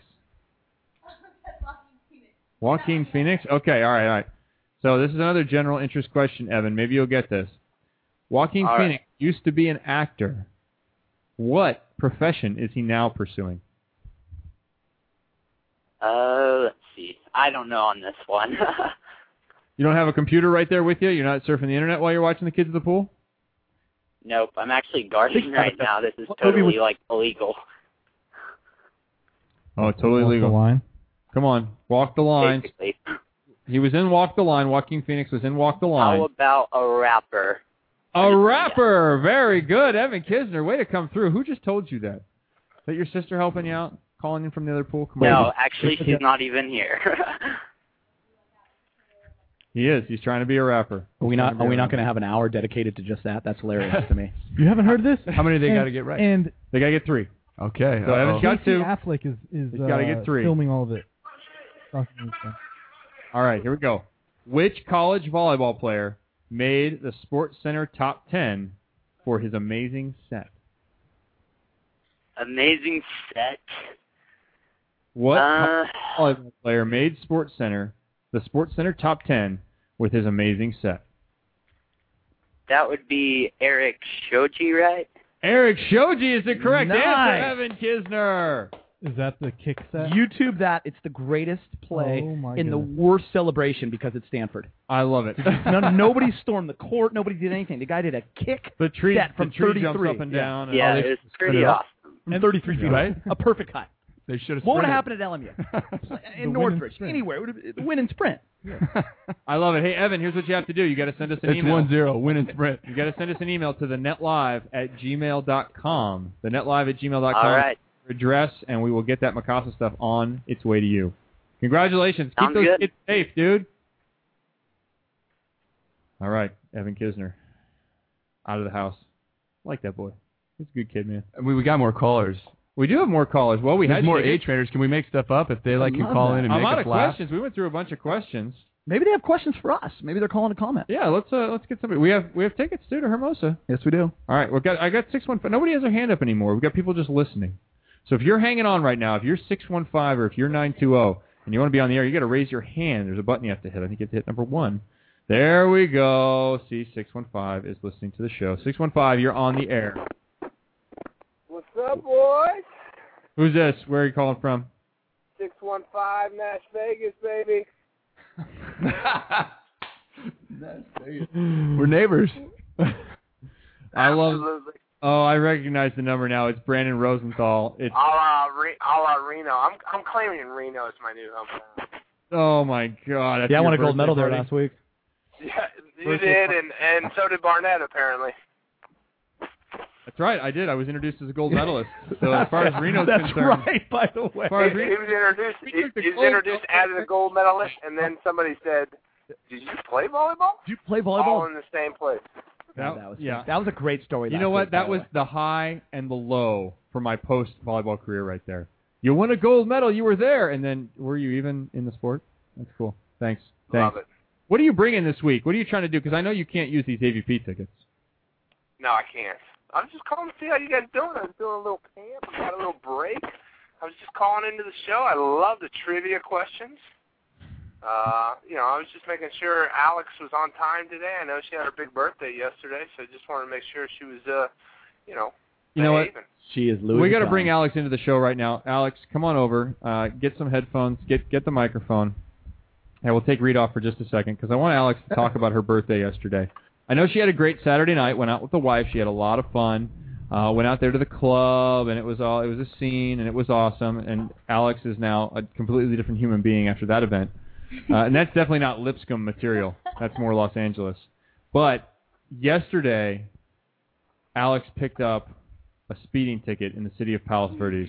Joaquin Phoenix? Okay, all right, all right. So this is another general interest question, Evan. Maybe you'll get this. Joaquin All Phoenix used to be an actor. What profession is he now pursuing? Uh, let's see. I don't know on this one. You don't have a computer right there with you? You're not surfing the internet while you're watching the kids at the pool? Nope, I'm actually gardening right now. This is What movie totally, was- like, illegal. Oh, totally Walk legal. the line. Come on, walk the line. Basically. He was in Walk the Line. Joaquin Phoenix was in Walk the Line. How about a rapper? A rapper. Very good. Evan Kisner, way to come through. Who just told you that? Is that your sister helping you out? Calling in from the other pool? Come No, on. actually, she's not even here. He is. He's trying to be a rapper. Are we not? Are we not going to have an hour dedicated to just that? That's hilarious to me. You haven't heard this? How many they And- got to get right? And They got to get three. Okay. So Evan's uh-oh. got Casey two. Affleck is is He's gotta uh, get three. filming all of it. All right, here we go. Which college volleyball player made the Sports Center top ten for his amazing set? Amazing set. What Uh, college volleyball player made Sports Center the Sports Center top ten with his amazing set? That would be Eric Shoji, right? Eric Shoji is the correct Nice. answer, Evan Kisner. Is that the kick set? YouTube that. It's the greatest play Oh, my in the goodness. worst celebration because it's Stanford. I love it. no, nobody stormed the court. Nobody did anything. The guy did a kick The tree, set from the tree jumps thirty-three. up and Yeah. down. and Yeah, all they- it was spin pretty it up. awesome. From thirty-three feet Right? away. A perfect cut. They should have. What would have sprinted. happened at L M U? The In win and Northridge. sprint. Anywhere. It would have, the win and sprint. I love it. Hey, Evan, here's what you have to do. You got to send us an It's email. one zero. Win and sprint. You got to send us an email to the netlive at gmail dot com. The netlive at gmail dot com. All right. Address, and we will get that Mikasa stuff on its way to you. Congratulations. Sounds Keep those good. kids safe, dude. All right, Evan Kisner. Out of the house. I like that boy. He's a good kid, man. We we got more callers. We do have more callers. Well, we There's had more tickets. A traders. Can we make stuff up if they like can love call that. in and I'm make out us of laugh? questions. We went through a bunch of questions. Maybe they have questions for us. Maybe they're calling a comment. Yeah, let's uh, let's get somebody. We have we have tickets too to Hermosa. Yes, we do. All right, we got I got six one five. Nobody has their hand up anymore. We've got people just listening. So if you're hanging on right now, if you're six one five or if you're nine two zero and you want to be on the air, you got to raise your hand. There's a button you have to hit. I think you have to hit number one. There we go. See, six one five is listening to the show. six one five, you're on the air. What's up, boys? Who's this? Where are you calling from? six one five Nash Vegas, baby. We're neighbors. I love. Absolutely. Oh, I recognize the number now. It's Brandon Rosenthal. It's A la, Re- a la Reno. I'm I'm claiming Reno as my new hometown. oh my god. that's Yeah, I your won a gold birthday medal there party? last week. Yeah, you Birthday did, party. and and so did Barnett apparently. That's right. I did. I was introduced as a gold medalist. So as far as Reno's That's concerned, right, by the way. as far as He, Reno, he was introduced. He, took the he was gold introduced medal. as a gold medalist, and then somebody said, "Did you play volleyball?" Did you play All volleyball? in the same place. that, that was yeah. that was a great story. You last know what? week, by That the was way. the high and the low for my post volleyball career right there. You won a gold medal. You were there, and then were you even in the sport? That's cool. Thanks. Thanks. Love it. What are you bringing this week? What are you trying to do? Because I know you can't use these A V P tickets. No, I can't. I was just calling to see how you guys doing. I was doing a little camp. I got a little break. I was just calling into the show. I love the trivia questions. Uh, you know, I was just making sure Alex was on time today. I know she had her big birthday yesterday, so I just wanted to make sure she was, uh, you know, You know what? behaving. She is Louis. We got to Vuitton. bring Alex into the show right now. Alex, come on over. Uh, get some headphones. Get get the microphone. Hey, we'll take Reed off for just a second because I want Alex to talk about her birthday yesterday. I know she had a great Saturday night. Went out with the wife. She had a lot of fun. Uh, went out there to the club, and it was all it was a scene, and it was awesome. And Alex is now a completely different human being after that event. Uh, and that's definitely not Lipscomb material. That's more Los Angeles. But yesterday, Alex picked up a speeding ticket in the city of Palos Verdes.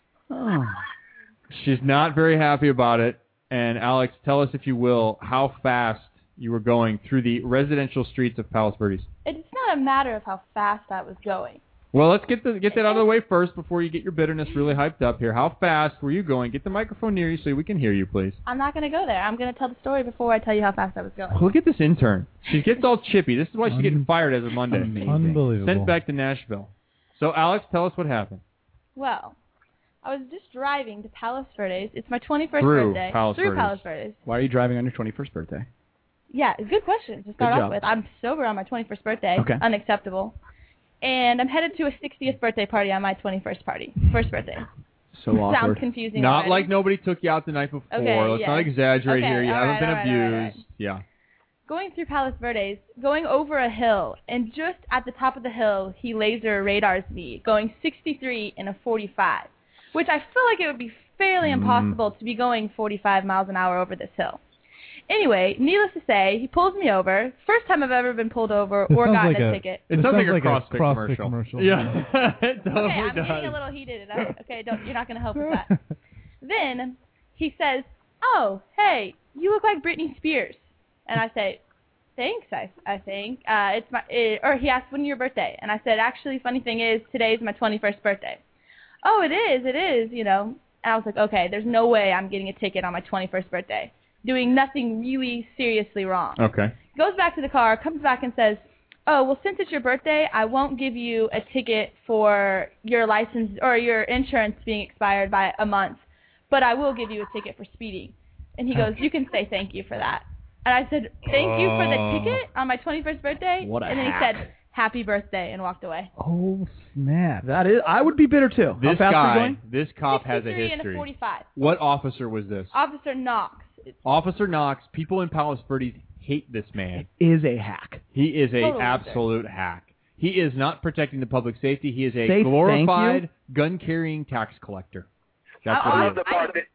Oh. She's not very happy about it. And Alex, tell us, if you will, how fast you were going through the residential streets of Palos Verdes. It's not a matter of how fast I was going. Well, let's get the, get that out of the way first before you get your bitterness really hyped up here. How fast were you going? Get the microphone near you so we can hear you, please. I'm not going to go there. I'm going to tell the story before I tell you how fast I was going. Look at this intern. She gets all chippy. This is why she's getting fired as of Monday. Amazing. Unbelievable. Sent back to Nashville. So, Alex, tell us what happened. Well, I was just driving to Palos Verdes. It's my twenty-first Through birthday. Palos Through Verdes. Palos Verdes. Why are you driving on your twenty-first birthday? Yeah, good question to start Good off job. with. I'm sober on my twenty-first birthday. Okay. Unacceptable. And I'm headed to a sixtieth birthday party on my twenty-first party. First birthday. So awkward. Sounds confusing Not already. like nobody took you out the night before. Okay, Let's yeah. not exaggerate Okay, here. You all haven't right, been all right, all right, all abused. Yeah. Going through Palos Verdes, going over a hill, and just at the top of the hill, he laser radars me, going sixty-three in a forty-five, which I feel like it would be fairly impossible to be going forty-five miles an hour over this hill. Anyway, needless to say, he pulls me over. First time I've ever been pulled over It or sounds gotten like a, a- ticket. It It sounds like sounds a like a CrossFit, CrossFit commercial. commercial. Yeah, it totally Okay, I'm does. getting a little heated. I- Okay, don't, you're not going to help with that. Then he says, "Oh, hey, you look like Britney Spears," and I say, "Thanks." I, I think uh, it's my. It, or he asked, "When is your birthday?" And I said, "Actually, funny thing is, today's my twenty-first birthday." "Oh, it is. It is. You know." And I was like, "Okay, there's no way I'm getting a ticket on my twenty-first birthday, doing nothing really seriously wrong." Okay. Goes back to the car, comes back and says, "Oh, well, since it's your birthday, I won't give you a ticket for your license or your insurance being expired by a month, but I will give you a ticket for speeding." And he goes, "You can say thank you for that." And I said, "Thank you for the Oh. ticket on my twenty-first birthday?" What a and then hack. he said, "Happy birthday," and walked away. Oh, snap. That is, I would be bitter too. This How fast are guy, you going? this cop has a sixty-three and a history. forty-five. What officer was this? Officer Knox. Officer Knox. People in Palos Verdes hate this man. Is a hack. He is a Total absolute hack. He is not protecting the public safety. He is a Say thank glorified gun-carrying tax collector. That's I what he love is. the part that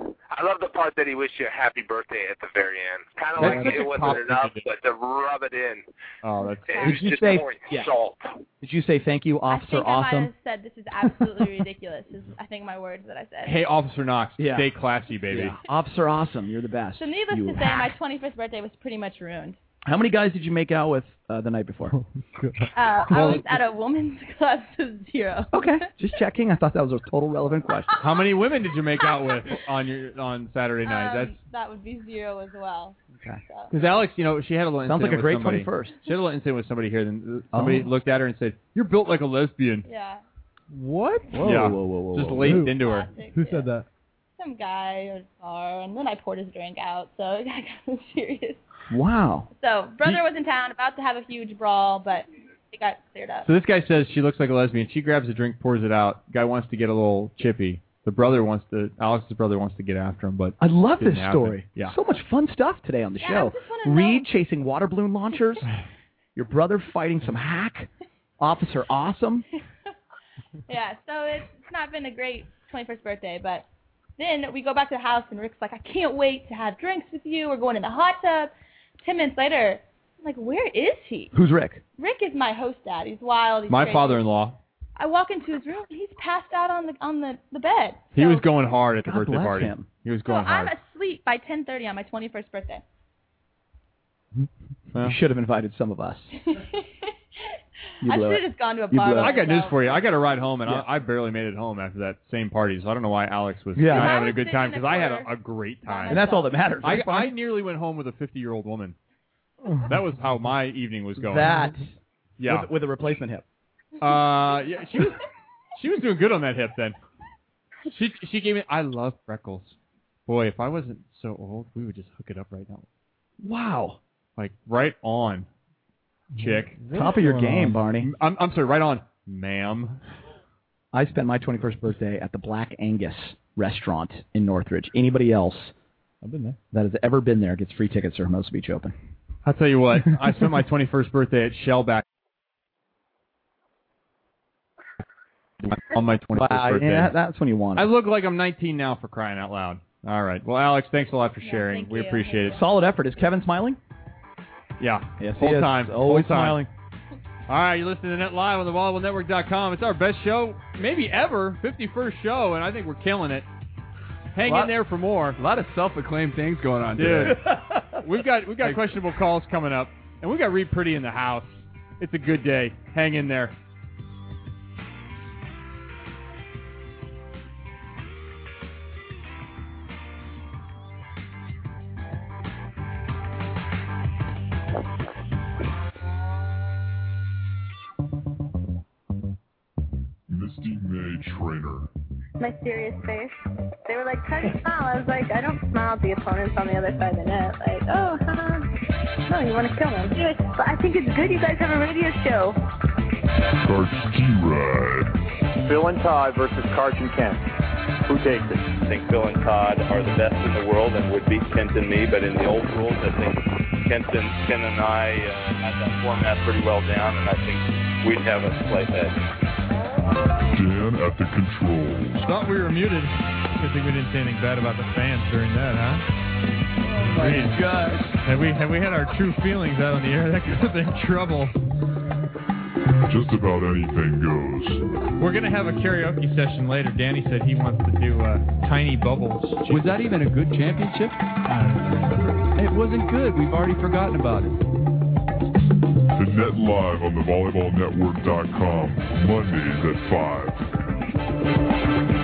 I love the part that he wished you a happy birthday at the very end. Kind of That's like such it a wasn't cop thing enough, to do. but to rub it in. Oh, that's. It Did was you just say- pouring yeah. salt. Did you say thank you, I Officer think I might Awesome? have said this is absolutely ridiculous. Is I think my words that I said. Hey, Officer Knox, Yeah. stay classy, baby. Yeah. Officer Awesome, you're the best. So needless You to say, my hack. twenty-first birthday was pretty much ruined. How many guys did you make out with uh, the night before? Uh, I Well, was at a woman's club to zero. Okay, just checking. I thought that was a total relevant question. How many women did you make out with on your on Saturday night? Um, That's that would be zero as well. Okay. So. because Alex, you know, she had a little Sounds incident like a with great somebody. twenty-first. She had a little incident with somebody here. Then somebody Oh. looked at her and said, "You're built like a lesbian." Yeah. What? Whoa, Yeah. whoa, whoa, whoa, Just whoa. leaped Who- into her. Classic, Who yeah. said that? Some guy in a car, and then I poured his drink out, so it got kind of serious. Wow. So brother was in town, about to have a huge brawl, but it got cleared up. So this guy says she looks like a lesbian. She grabs a drink, pours it out. Guy wants to get a little chippy. The brother wants to. Alex's brother wants to get after him, but I love didn't this happen. story. Yeah. So much fun stuff today on the Yeah, I show. just wanna Reed know. chasing water balloon launchers. Your brother fighting some hack. Officer Awesome. Yeah, so it's, it's not been a great twenty-first birthday, but then we go back to the house, and Rick's like, "I can't wait to have drinks with you. We're going in the hot tub." Ten minutes later, I'm like, "Where is he?" Who's Rick? Rick is my host dad. He's wild. He's My crazy. father-in-law. I walk into his room, and he's passed out on the on the, the bed. He So- was going hard at the God birthday bless party. him. He was So going I'm hard. asleep by ten thirty on my twenty-first birthday. Well, You should have invited some of us. You I blew should it. have just gone to a You bar. blew it. by I got news myself. for you. I got a ride home, and Yeah. I, I barely made it home after that same party. So I don't know why Alex was Yeah. not I having a was good sitting time in the because I had corner a, a great by time. And that's all that matters. I, That's I fine. nearly went home with a fifty-year-old woman. That was how my evening was going. That yeah. with, with a replacement hip. Uh, yeah, she was she was doing good on that hip then. She she gave me. I love freckles. Boy, if I wasn't so old, we would just hook it up right now. Wow. Like right on, chick. Top of your game, Barney. I'm I'm sorry, right on, ma'am. I spent my twenty-first birthday at the Black Angus restaurant in Northridge. Anybody else I've been there. that has ever been there gets free tickets to Hermosa Beach Open. I'll tell you what, I spent my twenty-first birthday at Shellback on my twenty-first Wow, birthday. yeah, that's when you want it. I look like I'm nineteen now, for crying out loud. All right. Well, Alex, thanks a lot for Yeah, sharing. thank We you. appreciate it. Solid effort. Is Kevin smiling? Yeah. Yes, he Whole is. time. Always Whole time. smiling. All right, you're listening to Net Live on the volleyball network dot com. It's our best show, maybe ever, fifty-first show, and I think we're killing it. Hang Lot- in there for more. A lot of self-acclaimed things going on Dude, today. we've got we've got questionable calls coming up, and we've got Reed Pretty in the house. It's a good day. Hang in there. Misty May Trainer. My serious face. They were like, try to smile. I was like, I don't smile at the opponents on the other side of the net. Like, oh, haha. No, you want to kill them. But I think it's good you guys have a radio show. Cart Ski Ride. Bill and Todd versus Cart and Kent. Who takes it? I think Bill and Todd are the best in the world and would beat Kent and me, but in the old rules, I think Kent and, Ken and I uh, had that format pretty well down, and I think we'd have a slight edge. Dan at the controls. Thought we were muted. Good thing we didn't say anything bad about the fans during that, huh? Oh my gosh. Had we, had we had our true feelings out on the air, that could have been trouble. Just about anything goes. We're going to have a karaoke session later. Danny said he wants to do uh, Tiny Bubbles. Was that even a good championship? It wasn't good. We've already forgotten about it. The Net Live on the volleyball network dot com, Mondays at five.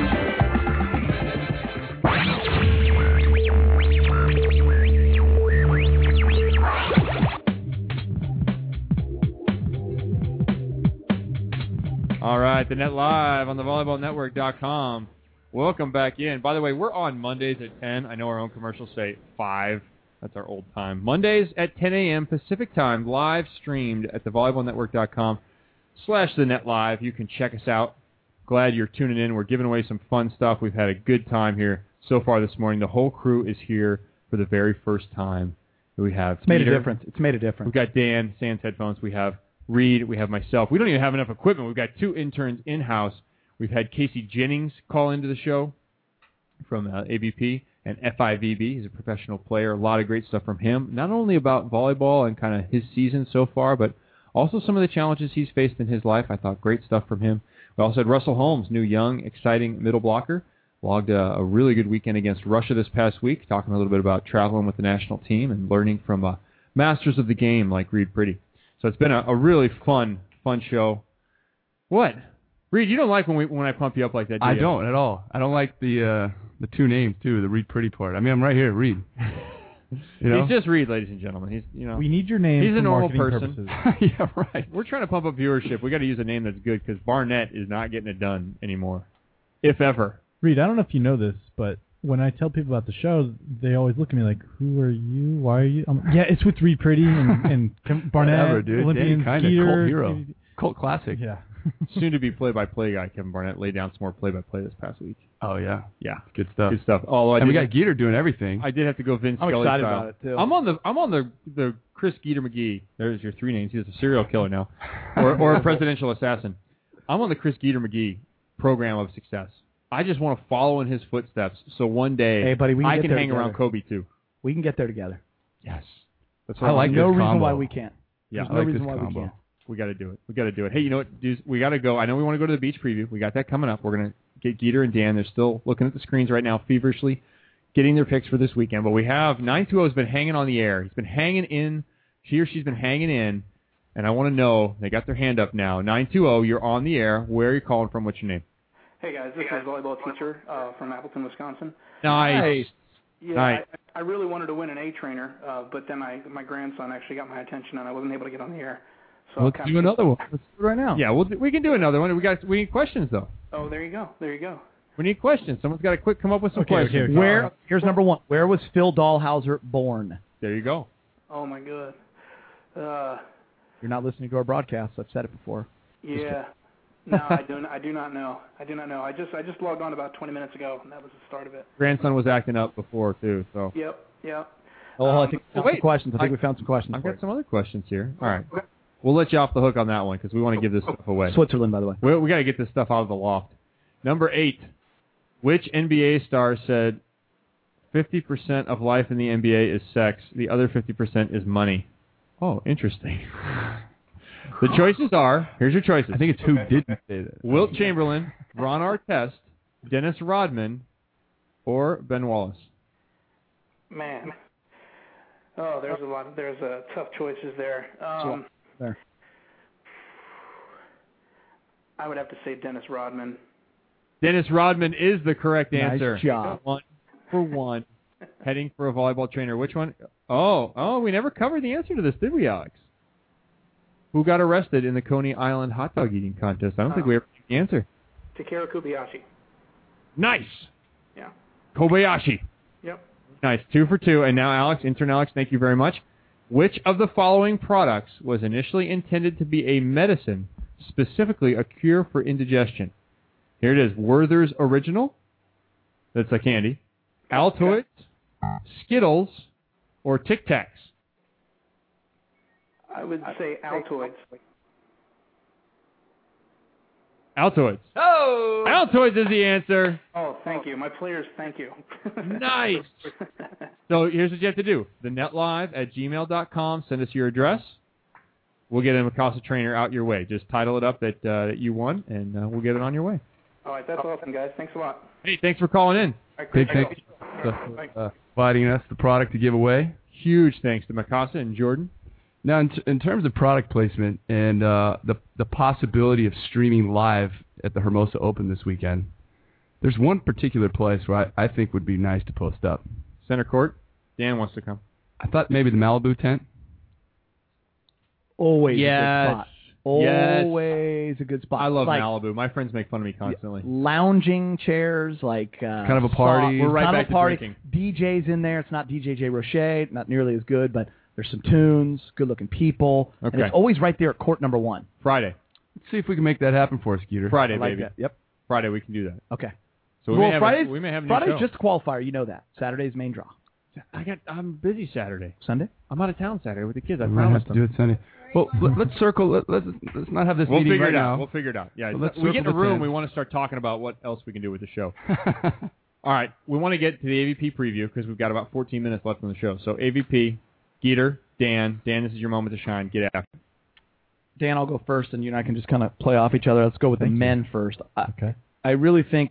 All right, the Net Live on the volleyball network dot com. Welcome back in. By the way, we're on Mondays at ten. I know our own commercials say five. That's our old time. Mondays at ten a.m. Pacific time, live streamed at the volleyball network dot com slash the Net Live. You can check us out. Glad you're tuning in. We're giving away some fun stuff. We've had a good time here so far this morning. The whole crew is here for the very first time. We have It's made Peter. a difference. It's made a difference. We've got Dan, Sans Headphones. We have Reed. We have myself. We don't even have enough equipment. We've got two interns in-house. We've had Casey Jennings call into the show from uh, A B P and F I V B. He's a professional player. A lot of great stuff from him, not only about volleyball and kind of his season so far, but also some of the challenges he's faced in his life. I thought great stuff from him. We also had Russell Holmes, new young, exciting middle blocker. Logged a, a really good weekend against Russia this past week, talking a little bit about traveling with the national team and learning from uh, masters of the game like Reed Pretty. So it's been a, a really fun, fun show. What? Reed, you don't like when we when I pump you up like that, do I you? don't at all. I don't like the uh, the two names too, the Reed Pretty part. I mean, I'm right here, Reed. You know? He's just Reed, ladies and gentlemen. He's you know We need your name He's for a normal marketing person. purposes. Yeah, right. We're trying to pump up viewership. We got to use a name that's good because Barnett is not getting it done anymore, if ever. Reed, I don't know if you know this, but when I tell people about the show, they always look at me like, "Who are you? Why are you?" Um, yeah, it's with Reed Pretty and, and Kim- Barnett, Whatever, dude. Olympian Kind of skier, cult hero, cult classic. Yeah. Soon to be play-by-play guy Kevin Barnett laid down some more play-by-play this past week. Oh yeah, Yeah, good stuff. good stuff. Although I and we did got Geeter doing everything. I did have to go Vince I'm Scully excited style. about it, too. I'm on the I'm on the the Chris Geeter McGee. There's your three names. He's a serial killer now, or or a presidential assassin. I'm on the Chris Geeter McGee program of success. I just want to follow in his footsteps, so one day Hey, buddy, we can I get can there hang around together. Kobe too. We can get there together. Yes, that's I like There's no this reason combo. why we can't. Yeah, There's I no like reason this why we combo. can't. We got to do it. We got to do it. Hey, you know what, dudes? We got to go. I know we want to go to the beach preview. We got that coming up. We're gonna get Geeter and Dan. They're still looking at the screens right now, feverishly getting their picks for this weekend. But we have nine two zero has been hanging on the air. He's been hanging in. He or she's been hanging in. And I want to know. They got their hand up now. nine two zero. You're on the air. Where are you calling from? What's your name? Hey guys, this is volleyball teacher uh, from Appleton, Wisconsin. Nice. Yeah, Nice. I, I really wanted to win an A trainer, uh, but then I, my grandson actually got my attention, and I wasn't able to get on the air. So Let's I'm do another one. Let's do it right now. Yeah, we'll, we can do another one. We got we need questions though. Oh, there you go. There you go. We need questions. Someone's got to quick come up with some Okay, okay, questions. okay. Where? Here's number one. Where was Phil Dahlhauser born? There you go. Oh my God. Uh, You're not listening to our broadcast. I've said it before. yeah. No, I do. Not, I do not know. I do not know. I just I just logged on about twenty minutes ago, and that was the start of it. Grandson was acting up before too, so. Yep. Yep. Oh, Um, I think we found some questions. I think I- we found some questions. I've for got you. some other questions here. All right. We'll let you off the hook on that one because we want to give this stuff away. Switzerland, by the way. We, we got to get this stuff out of the loft. Number eight. Which N B A star said fifty percent of life in the N B A is sex, the other fifty percent is money? Oh, interesting. The choices are, here's your choices. I think it's who didn't say that. Wilt Chamberlain, Ron Artest, Dennis Rodman, or Ben Wallace. Man. Oh, there's a lot. Of, there's uh, tough choices there. Um, there. I would have to say Dennis Rodman. Dennis Rodman is the correct Nice answer. job. One for one. Heading for a volleyball trainer. Which one? Oh, oh, we never covered the answer to this, did we, Alex? Who got arrested in the Coney Island hot dog eating contest? I don't think we ever knew the answer. Takeru Kobayashi. Nice. Yeah. Kobayashi. Yep. Nice. Two for two. And now, Alex, intern Alex, thank you very much. Which of the following products was initially intended to be a medicine, specifically a cure for indigestion? Here it is. Werther's Original. That's a candy. Altoids, Skittles, or Tic Tacs? I would say Altoids. Altoids. Oh! Altoids is the answer. Oh, thank you. My players, thank you. Nice. So here's what you have to do. The netlive at gmail dot com. Send us your address. We'll get a Mikasa trainer out your way. Just title it up that, uh, that you won, and uh, we'll get it on your way. All right, that's awesome, guys. Thanks a lot. Hey, thanks for calling in. All right, Big great. thanks for uh, providing us the product to give away. Huge thanks to Mikasa and Jordan. Now, in, t- in terms of product placement and uh, the the possibility of streaming live at the Hermosa Open this weekend, there's one particular place where I, I think would be nice to post up. Center court. Dan wants to come. I thought maybe the Malibu tent. Always Yes. a good spot. Yes. Always a good spot. I love like, Malibu. My friends make fun of me constantly. Lounging chairs, like uh, Kind of a party. soft- We're right kind back of to a party. drinking. D J's in there. It's not D J J Roche, not nearly as good, but there's some tunes, good-looking people, and Okay. it's always right there at court number one. Friday. Let's see if we can make that happen for us, Skeeter. Friday, I like baby. that. Yep. Friday, we can do that. Okay. So we well, may have Friday's, a, we may have a new Friday's show. just a qualifier. You know that. Saturday's main draw. I got. I'm busy Saturday. Sunday? I'm out of town Saturday with the kids. I We might have promised to them. do it Sunday. Well, let, let's circle. Let, let's let's not have this We'll meeting figure right it out. now. We'll figure it out. Yeah. So let's we get in circle a the room. tent. We want to start talking about what else we can do with the show. All right. We want to get to the A V P preview because we've got about fourteen minutes left on the show. So A V P, Geeter, Dan. Dan, this is your moment to shine. Get after it. Dan, I'll go first, and you and I can just kind of play off each other. Let's go with Thank the you. men first. I, Okay. I really think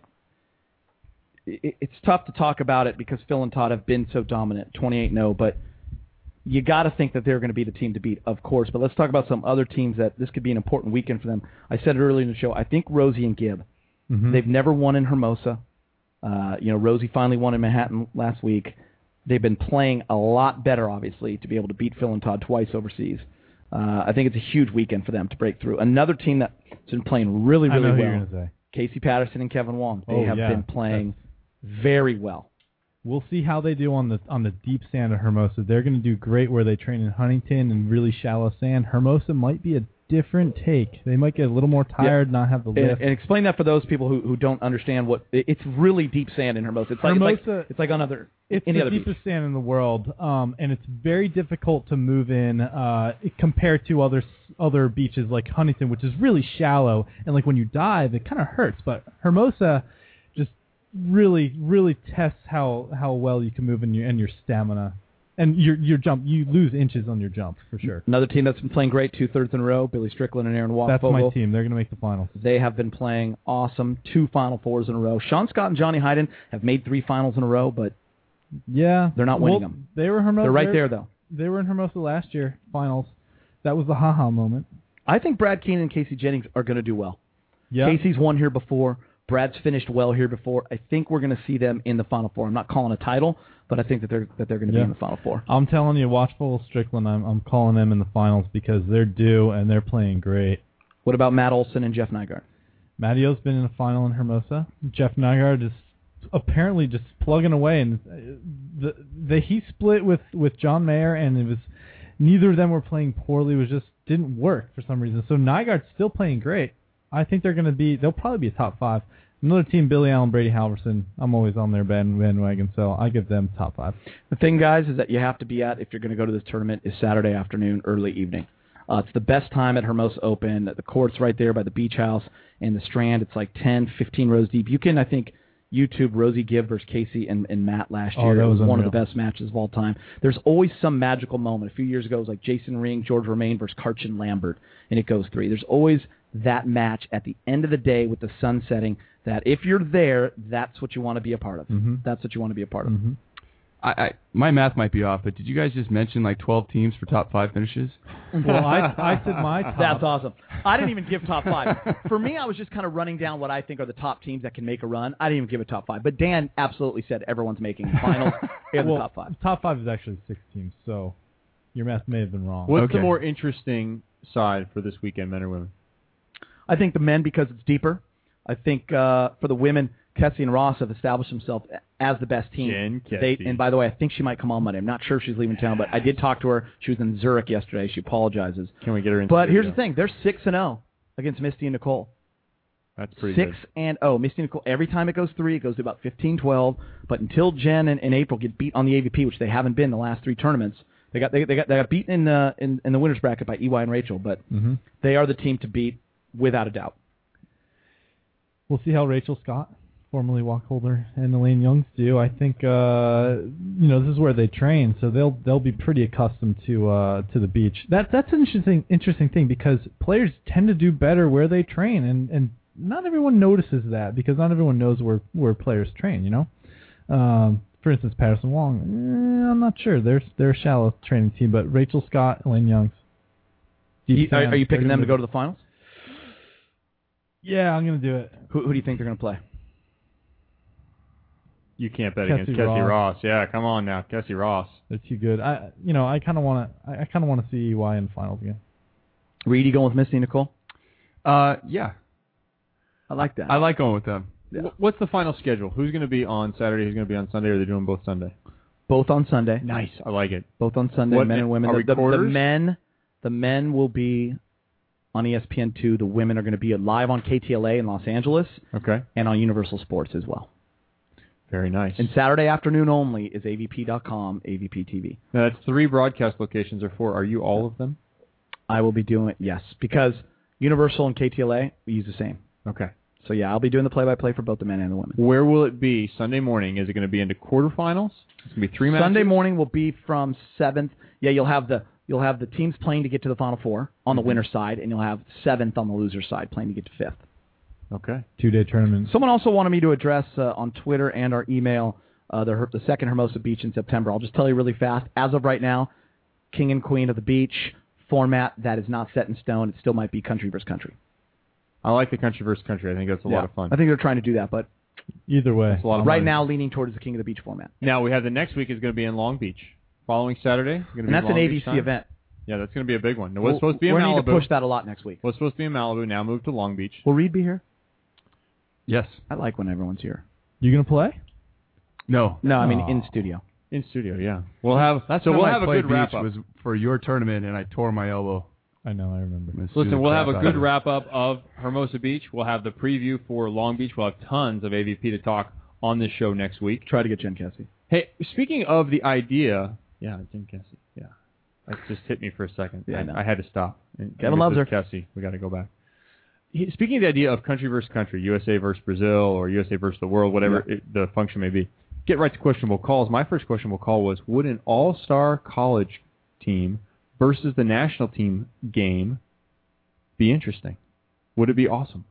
it, it's tough to talk about it because Phil and Todd have been so dominant, twenty-eight and oh, but you got to think that they're going to be the team to beat, of course. But let's talk about some other teams that this could be an important weekend for them. I said it earlier in the show. I think Rosie and Gibb. Mhm. They've never won in Hermosa. Uh, you know, Rosie finally won in Manhattan last week. They've been playing a lot better, obviously, to be able to beat Phil and Todd twice overseas. Uh, I think it's a huge weekend for them to break through. Another team that's been playing really, I really know who well, you're gonna say. Casey Patterson and Kevin Wong. They Oh, have yeah. been playing very well. We'll see how they do on the on the deep sand of Hermosa. They're going to do great where they train in Huntington and really shallow sand. Hermosa might be a different take. They might get a little more tired, not have the And, lift. and explain that for those people who, who don't understand what it- it's really deep sand in Hermosa. It's like Hermosa, it's like, it's like on other It's any the other beach. deepest sand in the world, um, and it's very difficult to move in uh, compared to other s- other beaches like Huntington, which is really shallow. And like when you dive, it kind of hurts. But Hermosa just really, really tests how, how well you can move in your and your stamina, and your your jump. You lose inches on your jump for sure. Another team that's been playing great two thirds in a row, Billy Strickland and Aaron That's my Walkvogel. team. They're going to make the finals. They have been playing awesome. Two Final Fours in a row. Sean Scott and Johnny Hyden have made three finals in a row, but Yeah, they're not winning well, them. They were Hermosa. They're right they're- there, though. They were in Hermosa last year finals. That was the haha moment. I think Brad Keenan and Casey Jennings are going to do well. Yeah. Casey's won here before. Brad's finished well here before. I think we're going to see them in the Final Four. I'm not calling a title, but I think that they're that they're going to Yeah. be in the Final Four. I'm telling you, watchful Strickland. I'm I'm calling them in the finals because they're due and they're playing great. What about Matt Olson and Jeff Nygaard? Mattio's been in a final in Hermosa. Jeff Nygaard is apparently just plugging away, and uh, the the he split with with John Mayer, and it was neither of them were playing poorly. It was just didn't work for some reason. So Nygaard's still playing great. I think they're going to be. They'll probably be a top five. Another team, Billy Allen, Brady Halverson. I'm always on their band, bandwagon, so I give them top five. The thing, guys, is that you have to be at if you're going to go to this tournament is Saturday afternoon, early evening. Uh, it's the best time at Hermosa Open. The court's right there by the beach house and the Strand. It's like ten, fifteen rows deep. You can, I think, YouTube Rosie Gibb versus Casey and, and Matt last Oh, year. that It was was one of unreal. the best matches of all time. There's always some magical moment. A few years ago, it was like Jason Ring, George Romain versus Karchin Lambert, and it goes three. There's always that match at the end of the day with the sun setting that if you're there, that's what you want to be a part of. Mhm. That's what you want to be a part of. Mm-hmm. I, I my math might be off, but did you guys just mention like twelve teams for top five finishes? Well, I, I said my top. That's awesome. I didn't even give top five. For me, I was just kind of running down what I think are the top teams that can make a run. I didn't even give a top five. But Dan absolutely said everyone's making the finals. They're well, the top five. Top five is actually six teams, so your math may have been wrong. What's Okay. the more interesting side for this weekend, men or women? I think the men, because it's deeper. I think uh, for the women, Kessie and Ross have established themselves as the best team. Jen They, Kessie. and by the way, I think she might come on Monday. I'm not sure if she's leaving town, but I did talk to her. She was in Zurich yesterday. She apologizes. Can we get her in? But here's studio? the thing. They're six and oh against Misty and Nicole. That's pretty Six good. and oh. Misty and Nicole, every time it goes three, it goes to about fifteen twelve. But until Jen and, and April get beat on the A V P, which they haven't been the last three tournaments, they got they, they got they got beaten in the in, in the winners bracket by E Y and Rachel. But Mm-hmm. they are the team to beat without a doubt. We'll see how Rachel Scott, formerly Walkholder, and Elaine Youngs do. I think uh, you know this is where they train, so they'll they'll be pretty accustomed to uh, to the beach. That that's an interesting interesting thing because players tend to do better where they train, and, and not everyone notices that because not everyone knows where where players train. You know, um, for instance, Patterson Wong. Eh, I'm not sure. They're they're a shallow training team, but Rachel Scott, Elaine Youngs. You, deep are, fans, are you they're picking them to gonna go to the finals? Yeah, I'm gonna do it. Who, who do you think they're going to play? You can't bet Kessie against Kessie Ross. Ross. Yeah, come on now, Kessie Ross. They're too good. I you know I kind of want to I, I kind of want to see E Y in the finals again. Reed, you going with Misty and Nicole? Uh, yeah. I like that. I like going with them. Wh- What's the final schedule? Who's going to be on Saturday? Who's going to be on Sunday? Or are they doing both Sunday? Both on Sunday. Nice. I like it. Both on Sunday, What- men and women. are The, we the, the quarters? men, the men will be on E S P N two. The women are going to be live on K T L A in Los Angeles Okay. and on Universal Sports as well. Very nice. And Saturday afternoon only is A V P dot com, A V P T V. Now, that's three broadcast locations or four. Are you all of them? I will be doing it, yes, because Universal and K T L A, we use the same. Okay. So, yeah, I'll be doing the play-by-play for both the men and the women. Where will it be Sunday morning? Is it going to be into quarterfinals? It's going to be three matches? Sunday morning will be from seventh. Yeah, you'll have the you'll have the teams playing to get to the Final Four on the Mhm. winner's side, and you'll have seventh on the loser's side playing to get to fifth. Okay. Two-day tournament. Someone also wanted me to address uh, on Twitter and our email uh, the, the second Hermosa Beach in September. I'll just tell you really fast. As of right now, King and Queen of the Beach format that is not set in stone. It still might be country versus country. I like the country versus country. I think that's a Yeah. lot of fun. I think they're trying to do that, but Either way. It's a lot of right money. now leaning towards the King of the Beach format. Now, we have the next week is going to be in Long Beach. Following Saturday, it's going to And be that's Long an A Beach V C time. event. Yeah, that's going to be a big one. It was We'll- supposed to be in we're Malibu. going to push that a lot next week. Was supposed to be in Malibu. Now moved to Long Beach. Will Reed be here? Yes. I like when everyone's here. You gonna play? No. No, I mean Aw. in studio. In studio, yeah. We'll have That's so when we'll I have a played good wrap beach up. was for your tournament, and I tore my elbow. I know, I remember. Listen, we'll have a good wrap up of Hermosa Beach. We'll have the preview for Long Beach. We'll have tons of A V P to talk on this show next week. Try to get Jen Kessie. Hey, speaking of the idea, yeah, Jen Kessie, yeah, that just hit me for a second. Yeah, I I, know. I had to stop. And Kevin loves her. Kessie, we got to go back. He, speaking of the idea of country versus country, U S A versus Brazil or U S A versus the world, whatever Yeah. it, the function may be. Get right to questionable calls. My first questionable call was: would an all-star college team versus the national team game be interesting? Would it be awesome?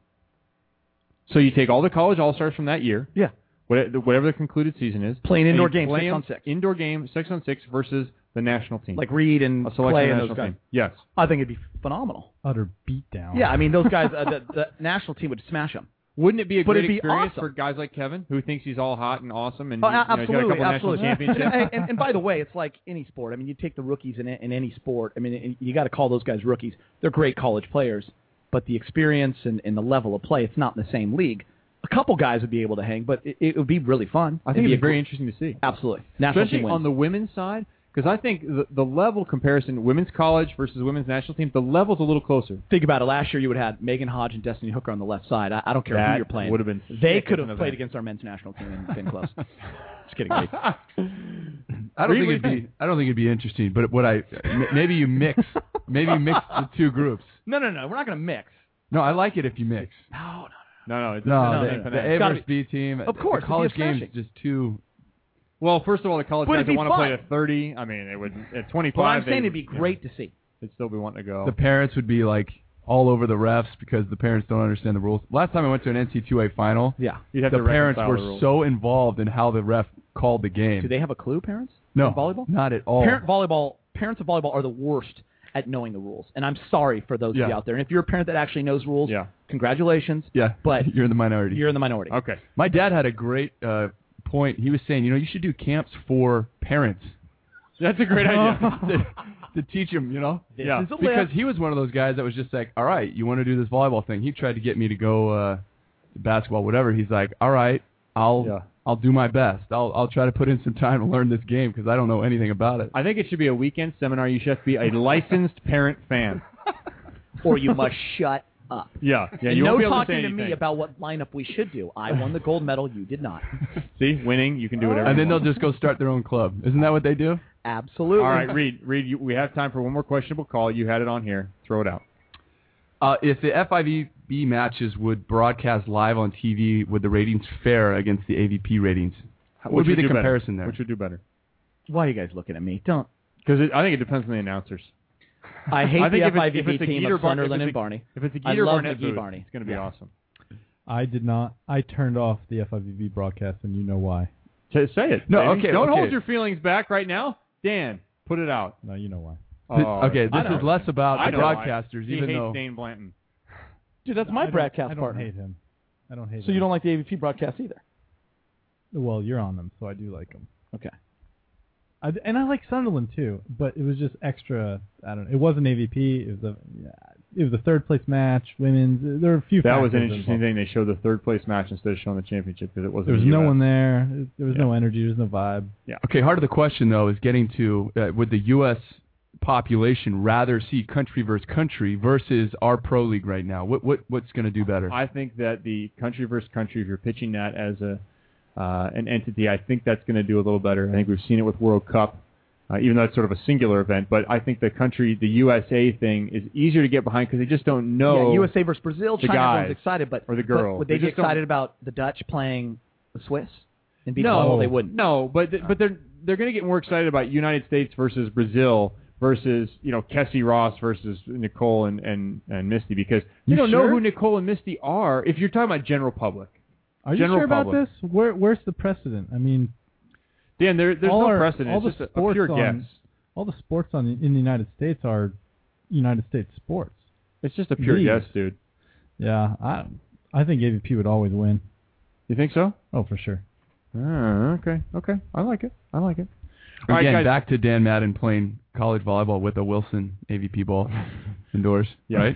So you take all the college all-stars from that year, Yeah. whatever, whatever the concluded season is, Play an and indoor you game, play six them on six. Indoor game, six on six versus the national team. Like Reed and a selection Clay of and those national guys. team. Yes. I think it'd be phenomenal. Utter beatdown. Yeah, I mean, those guys, uh, the, the national team would smash them. Wouldn't it be a But great it'd be experience awesome. for guys like Kevin, who thinks he's all hot and awesome, and Oh, he's, you know, he's got a absolutely, couple absolutely. national championships? and, and, and by the way, it's like any sport. I mean, you take the rookies in, in any sport. I mean, you got to call those guys rookies. They're great college players, but the experience and, and the level of play, it's not in the same league. A couple guys would be able to hang, but it, it would be really fun. I think it'd be a very gr- interesting to see. Absolutely. National Especially team wins. on the women's side, Because I think the, the level comparison, women's college versus women's national team, the level's a little closer. Think about it. Last year you would have had Megan Hodge and Destiny Hooker on the left side. I, I don't care That who you're playing. would have been They sick could as have an played event. against our men's national team and been close. Just kidding. Mate. I don't think it'd be. I don't think it'd be interesting. But what I m- maybe you mix maybe you mix the two groups. No, no, no. We're not going to mix. No, I like it if you mix. No, No, no, it's No, no, the, no, the A versus B team. Of course, the college it'd be games refreshing. just too. Well, first of all, the college But guys it'd be that want to play fun. at thirty, I mean, it would at twenty-five. Well, I'm they saying would- it'd be great to see. They'd still be wanting to go. The parents would be like all over the refs because the parents don't understand the rules. Last time I went to an N C double A final, Yeah. You'd have the to parents reconcile were the rules. so involved in how the ref called the game. Do they have a clue, parents? No, in volleyball? not at all. Parent volleyball, parents of volleyball are the worst at knowing the rules, and I'm sorry for those Yeah. of you out there. And if you're a parent that actually knows rules, Yeah. congratulations. Yeah, But you're in the minority. You're in the minority. Okay. My dad had a great uh, point. He was saying, you know, you should do camps for parents. That's a great idea. to, to teach them, you know? This Yeah. is a Because lift. he was one of those guys that was just like, all right, you want to do this volleyball thing? He tried to get me to go uh, to basketball, whatever. He's like, all right, I'll Yeah. I'll do my best. I'll I'll try to put in some time to learn this game because I don't know anything about it. I think it should be a weekend seminar. You should have to be a licensed parent fan. Or you must shut up. Yeah. Yeah. And you no won't be able to, talking say to, anything. me about what lineup we should do. I won the gold medal. You did not. See, winning, you can do whatever. And you then they'll want. just go start their own club. Isn't that what they do? Absolutely. All right, Reed. Reed, you, we have time for one more questionable call. You had it on here. Throw it out. Uh, if the F I V B matches would broadcast live on T V, would the ratings fare against the A V P ratings? What would be the do better? comparison there? Which would do better? Why are you guys looking at me? Don't. Because I think it depends on the announcers. I hate I think the if F I it's- V if B it's a team Geeter of Bar- Sunderland if and it's a- Barney. If it's a I Geeter love Barnett McGee booth, Barney. it's going to be Yeah. awesome. I did not. I turned off the F I V B broadcast, and you know why. Say say it. No, baby. okay, Don't okay. hold your feelings back right now. Dan, put it out. No, you know why. Th- Oh, okay, I this know. is less about I the know why. broadcasters, He even hates though Dane Blanton. Dude, that's I my don't- broadcast I don't partner. hate him. I don't hate So him. you don't like the A V P broadcast either? Well, you're on them, so I do like them. Okay. I, and I like Sunderland too, but it was just extra. I don't know. It wasn't A V P. It was a. Yeah, it was a third place match, women's. There were a few. That was an factors interesting involved. thing. They showed the third place match instead of showing the championship because it wasn't. There was the no U S. one there. There was Yeah. no energy. There was no vibe. Yeah. Okay, part of the question, though, is getting to, uh, would the U S population rather see country versus country versus our pro league right now? What what What's going to do better? I think that the country versus country, if you're pitching that as a uh, an entity, I think that's going to do a little better. I think we've seen it with World Cup, uh, even though it's sort of a singular event. But I think the country, the U S A thing, is easier to get behind because they just don't know. Yeah, U S A versus Brazil, the China, guys everyone's excited, but or the but girl. would they, They be just don't- excited about the Dutch playing the Swiss? And be No, close? They wouldn't. No, but th- but they're they're going to get more excited about United States versus Brazil versus you know Kessie Ross versus Nicole and, and, and Misty because they You don't know sure? who Nicole and Misty are. If you're talking about general public, Are you general sure about public. this? Where Where's the precedent? I mean, Dan, there there's all no our- precedent. All It's the just a, a sports pure on, guess. All the sports on in the United States are United States sports. It's just a pure Leagues. guess, dude. Yeah, I I think A V P would always win. You think so? Oh, for sure. Ah, okay, okay. I like it. I like it. All right, Again, guys. back to Dan Madden playing college volleyball with a Wilson A V P ball indoors, Yeah. right?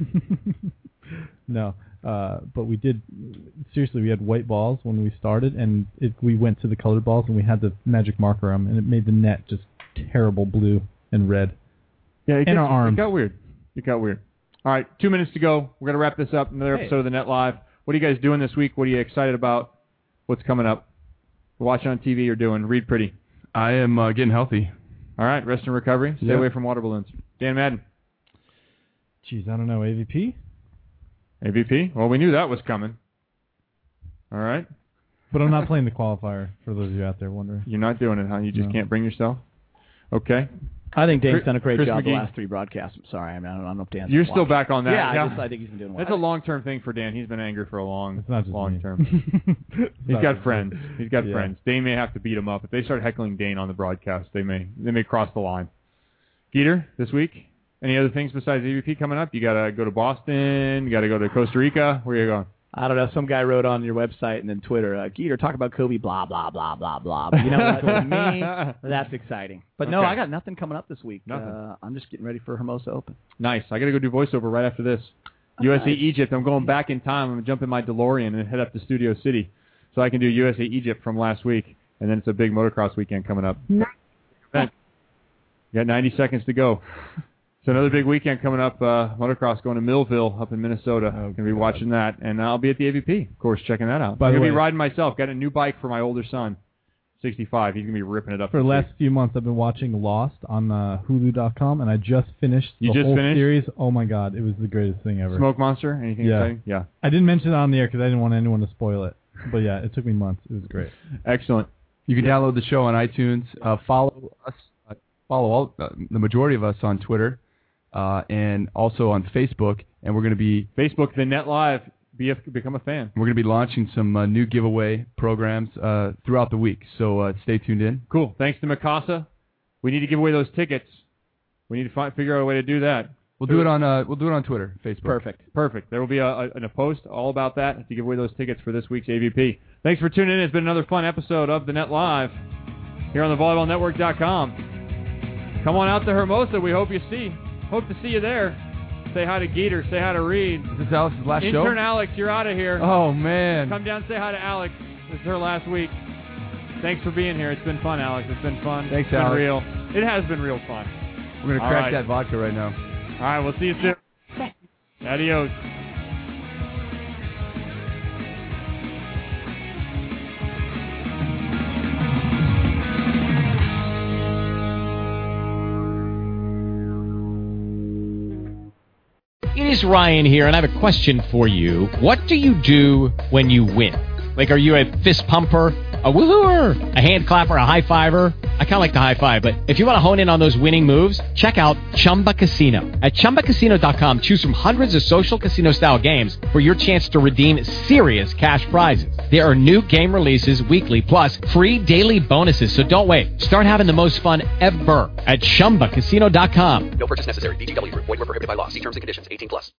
No, uh, but we did. Seriously, we had white balls when we started, and it, we went to the colored balls, and we had the magic marker on them, and it made the net just terrible blue and red. Yeah, it, in gets- our arms. It got weird. It got weird. All right, two minutes to go. We're gonna wrap this up. Another Hey. episode of the Net Live. What are you guys doing this week? What are you excited about? What's coming up? Watching on T V or doing? Read pretty. I am uh, getting healthy. All right, rest and recovery. Stay Yeah. away from water balloons. Dan Madden, Jeez, I don't know. A V P? A V P. Well, we knew that was coming. All right, But I'm not playing the qualifier, for those of you out there wondering. you're not doing it, huh? You just No. can't bring yourself. Okay. I think Dane's Chris- done a great Chris job the McGee. last three broadcasts. I'm sorry, I mean, I don't, I don't know if Dan's You're watched. still back on that. Yeah, I, just, I think he's been doing well. That's a long-term thing for Dan. He's been angry for a long, It's not just long me. term. It's He's not got just friends. me. He's got Yeah. friends. They may have to beat him up if they start heckling Dane on the broadcast. They may they may cross the line. Geeter, this week, any other things besides A V P coming up? You got to go to Boston. You got to go to Costa Rica. Where are you going? I don't know. Some guy wrote on your website and then Twitter, uh, Geeter, talk about Kobe, blah, blah, blah, blah, blah. But you know what? For me, that's exciting. But no, Okay. I got nothing coming up this week. Nothing. Uh, I'm just getting ready for Hermosa Open. Nice. I got to go do voiceover right after this. U S A nice. Egypt. I'm going back in time. I'm going to jump in my DeLorean and head up to Studio City so I can do U S A Egypt from last week. And then it's a big motocross weekend coming up. Nice. Event. You got ninety seconds to go. So another big weekend coming up. Uh, motocross going to Millville up in Minnesota. Oh, Going to be God. watching that. And I'll be at the A V P, of course, checking that out. By I'm the going to way, be riding myself. Got a new bike for my older son, sixty-five. He's going to be ripping it up. For the last few months, I've been watching Lost on uh, Hulu dot com, and I just finished the you just whole finished? series. Oh, my God. It was the greatest thing ever. Smoke Monster? Anything yeah. exciting? Yeah. I didn't mention it on the air because I didn't want anyone to spoil it. But, yeah, it took me months. It was great. Excellent. You can download the show on iTunes. Uh, follow us. Uh, follow all uh, the majority of us on Twitter. Uh, and also on Facebook, and we're going to be Facebook, the Net Live. Be a, become a fan. We're going to be launching some uh, new giveaway programs uh, throughout the week, so uh, stay tuned in. Cool. Thanks to Mikasa. We need to give away those tickets. We need to find, figure out a way to do that. We'll do it on uh, we'll do it on Twitter, Facebook. Perfect. Perfect. There will be a, a, a post all about that to give away those tickets for this week's A V P. Thanks for tuning in. It's been another fun episode of the Net Live here on the volleyball network dot com. Come on out to Hermosa. We hope you see. Hope to see you there. Say hi to Geeter. Say hi to Reed. Is this Alex's last Intern show? Intern Alex, you're out of here. Oh, man. Come down and say hi to Alex. This is her last week. Thanks for being here. It's been fun, Alex. It's been fun. Thanks, it's been Alex. real. It has been real fun. We're going to All crack right. that vodka right now. All right, we'll see you soon. Adios. It is Ryan here, and I have a question for you. What do you do when you win? Like, are you a fist pumper, a woohooer, a hand clapper, a high fiver? I kind of like the high five, but if you want to hone in on those winning moves, check out Chumba Casino. At Chumba Casino dot com, choose from hundreds of social casino-style games for your chance to redeem serious cash prizes. There are new game releases weekly, plus free daily bonuses, so don't wait. Start having the most fun ever at Chumba Casino dot com. No purchase necessary. V G W Group. Void where prohibited by law. See terms and conditions. eighteen plus.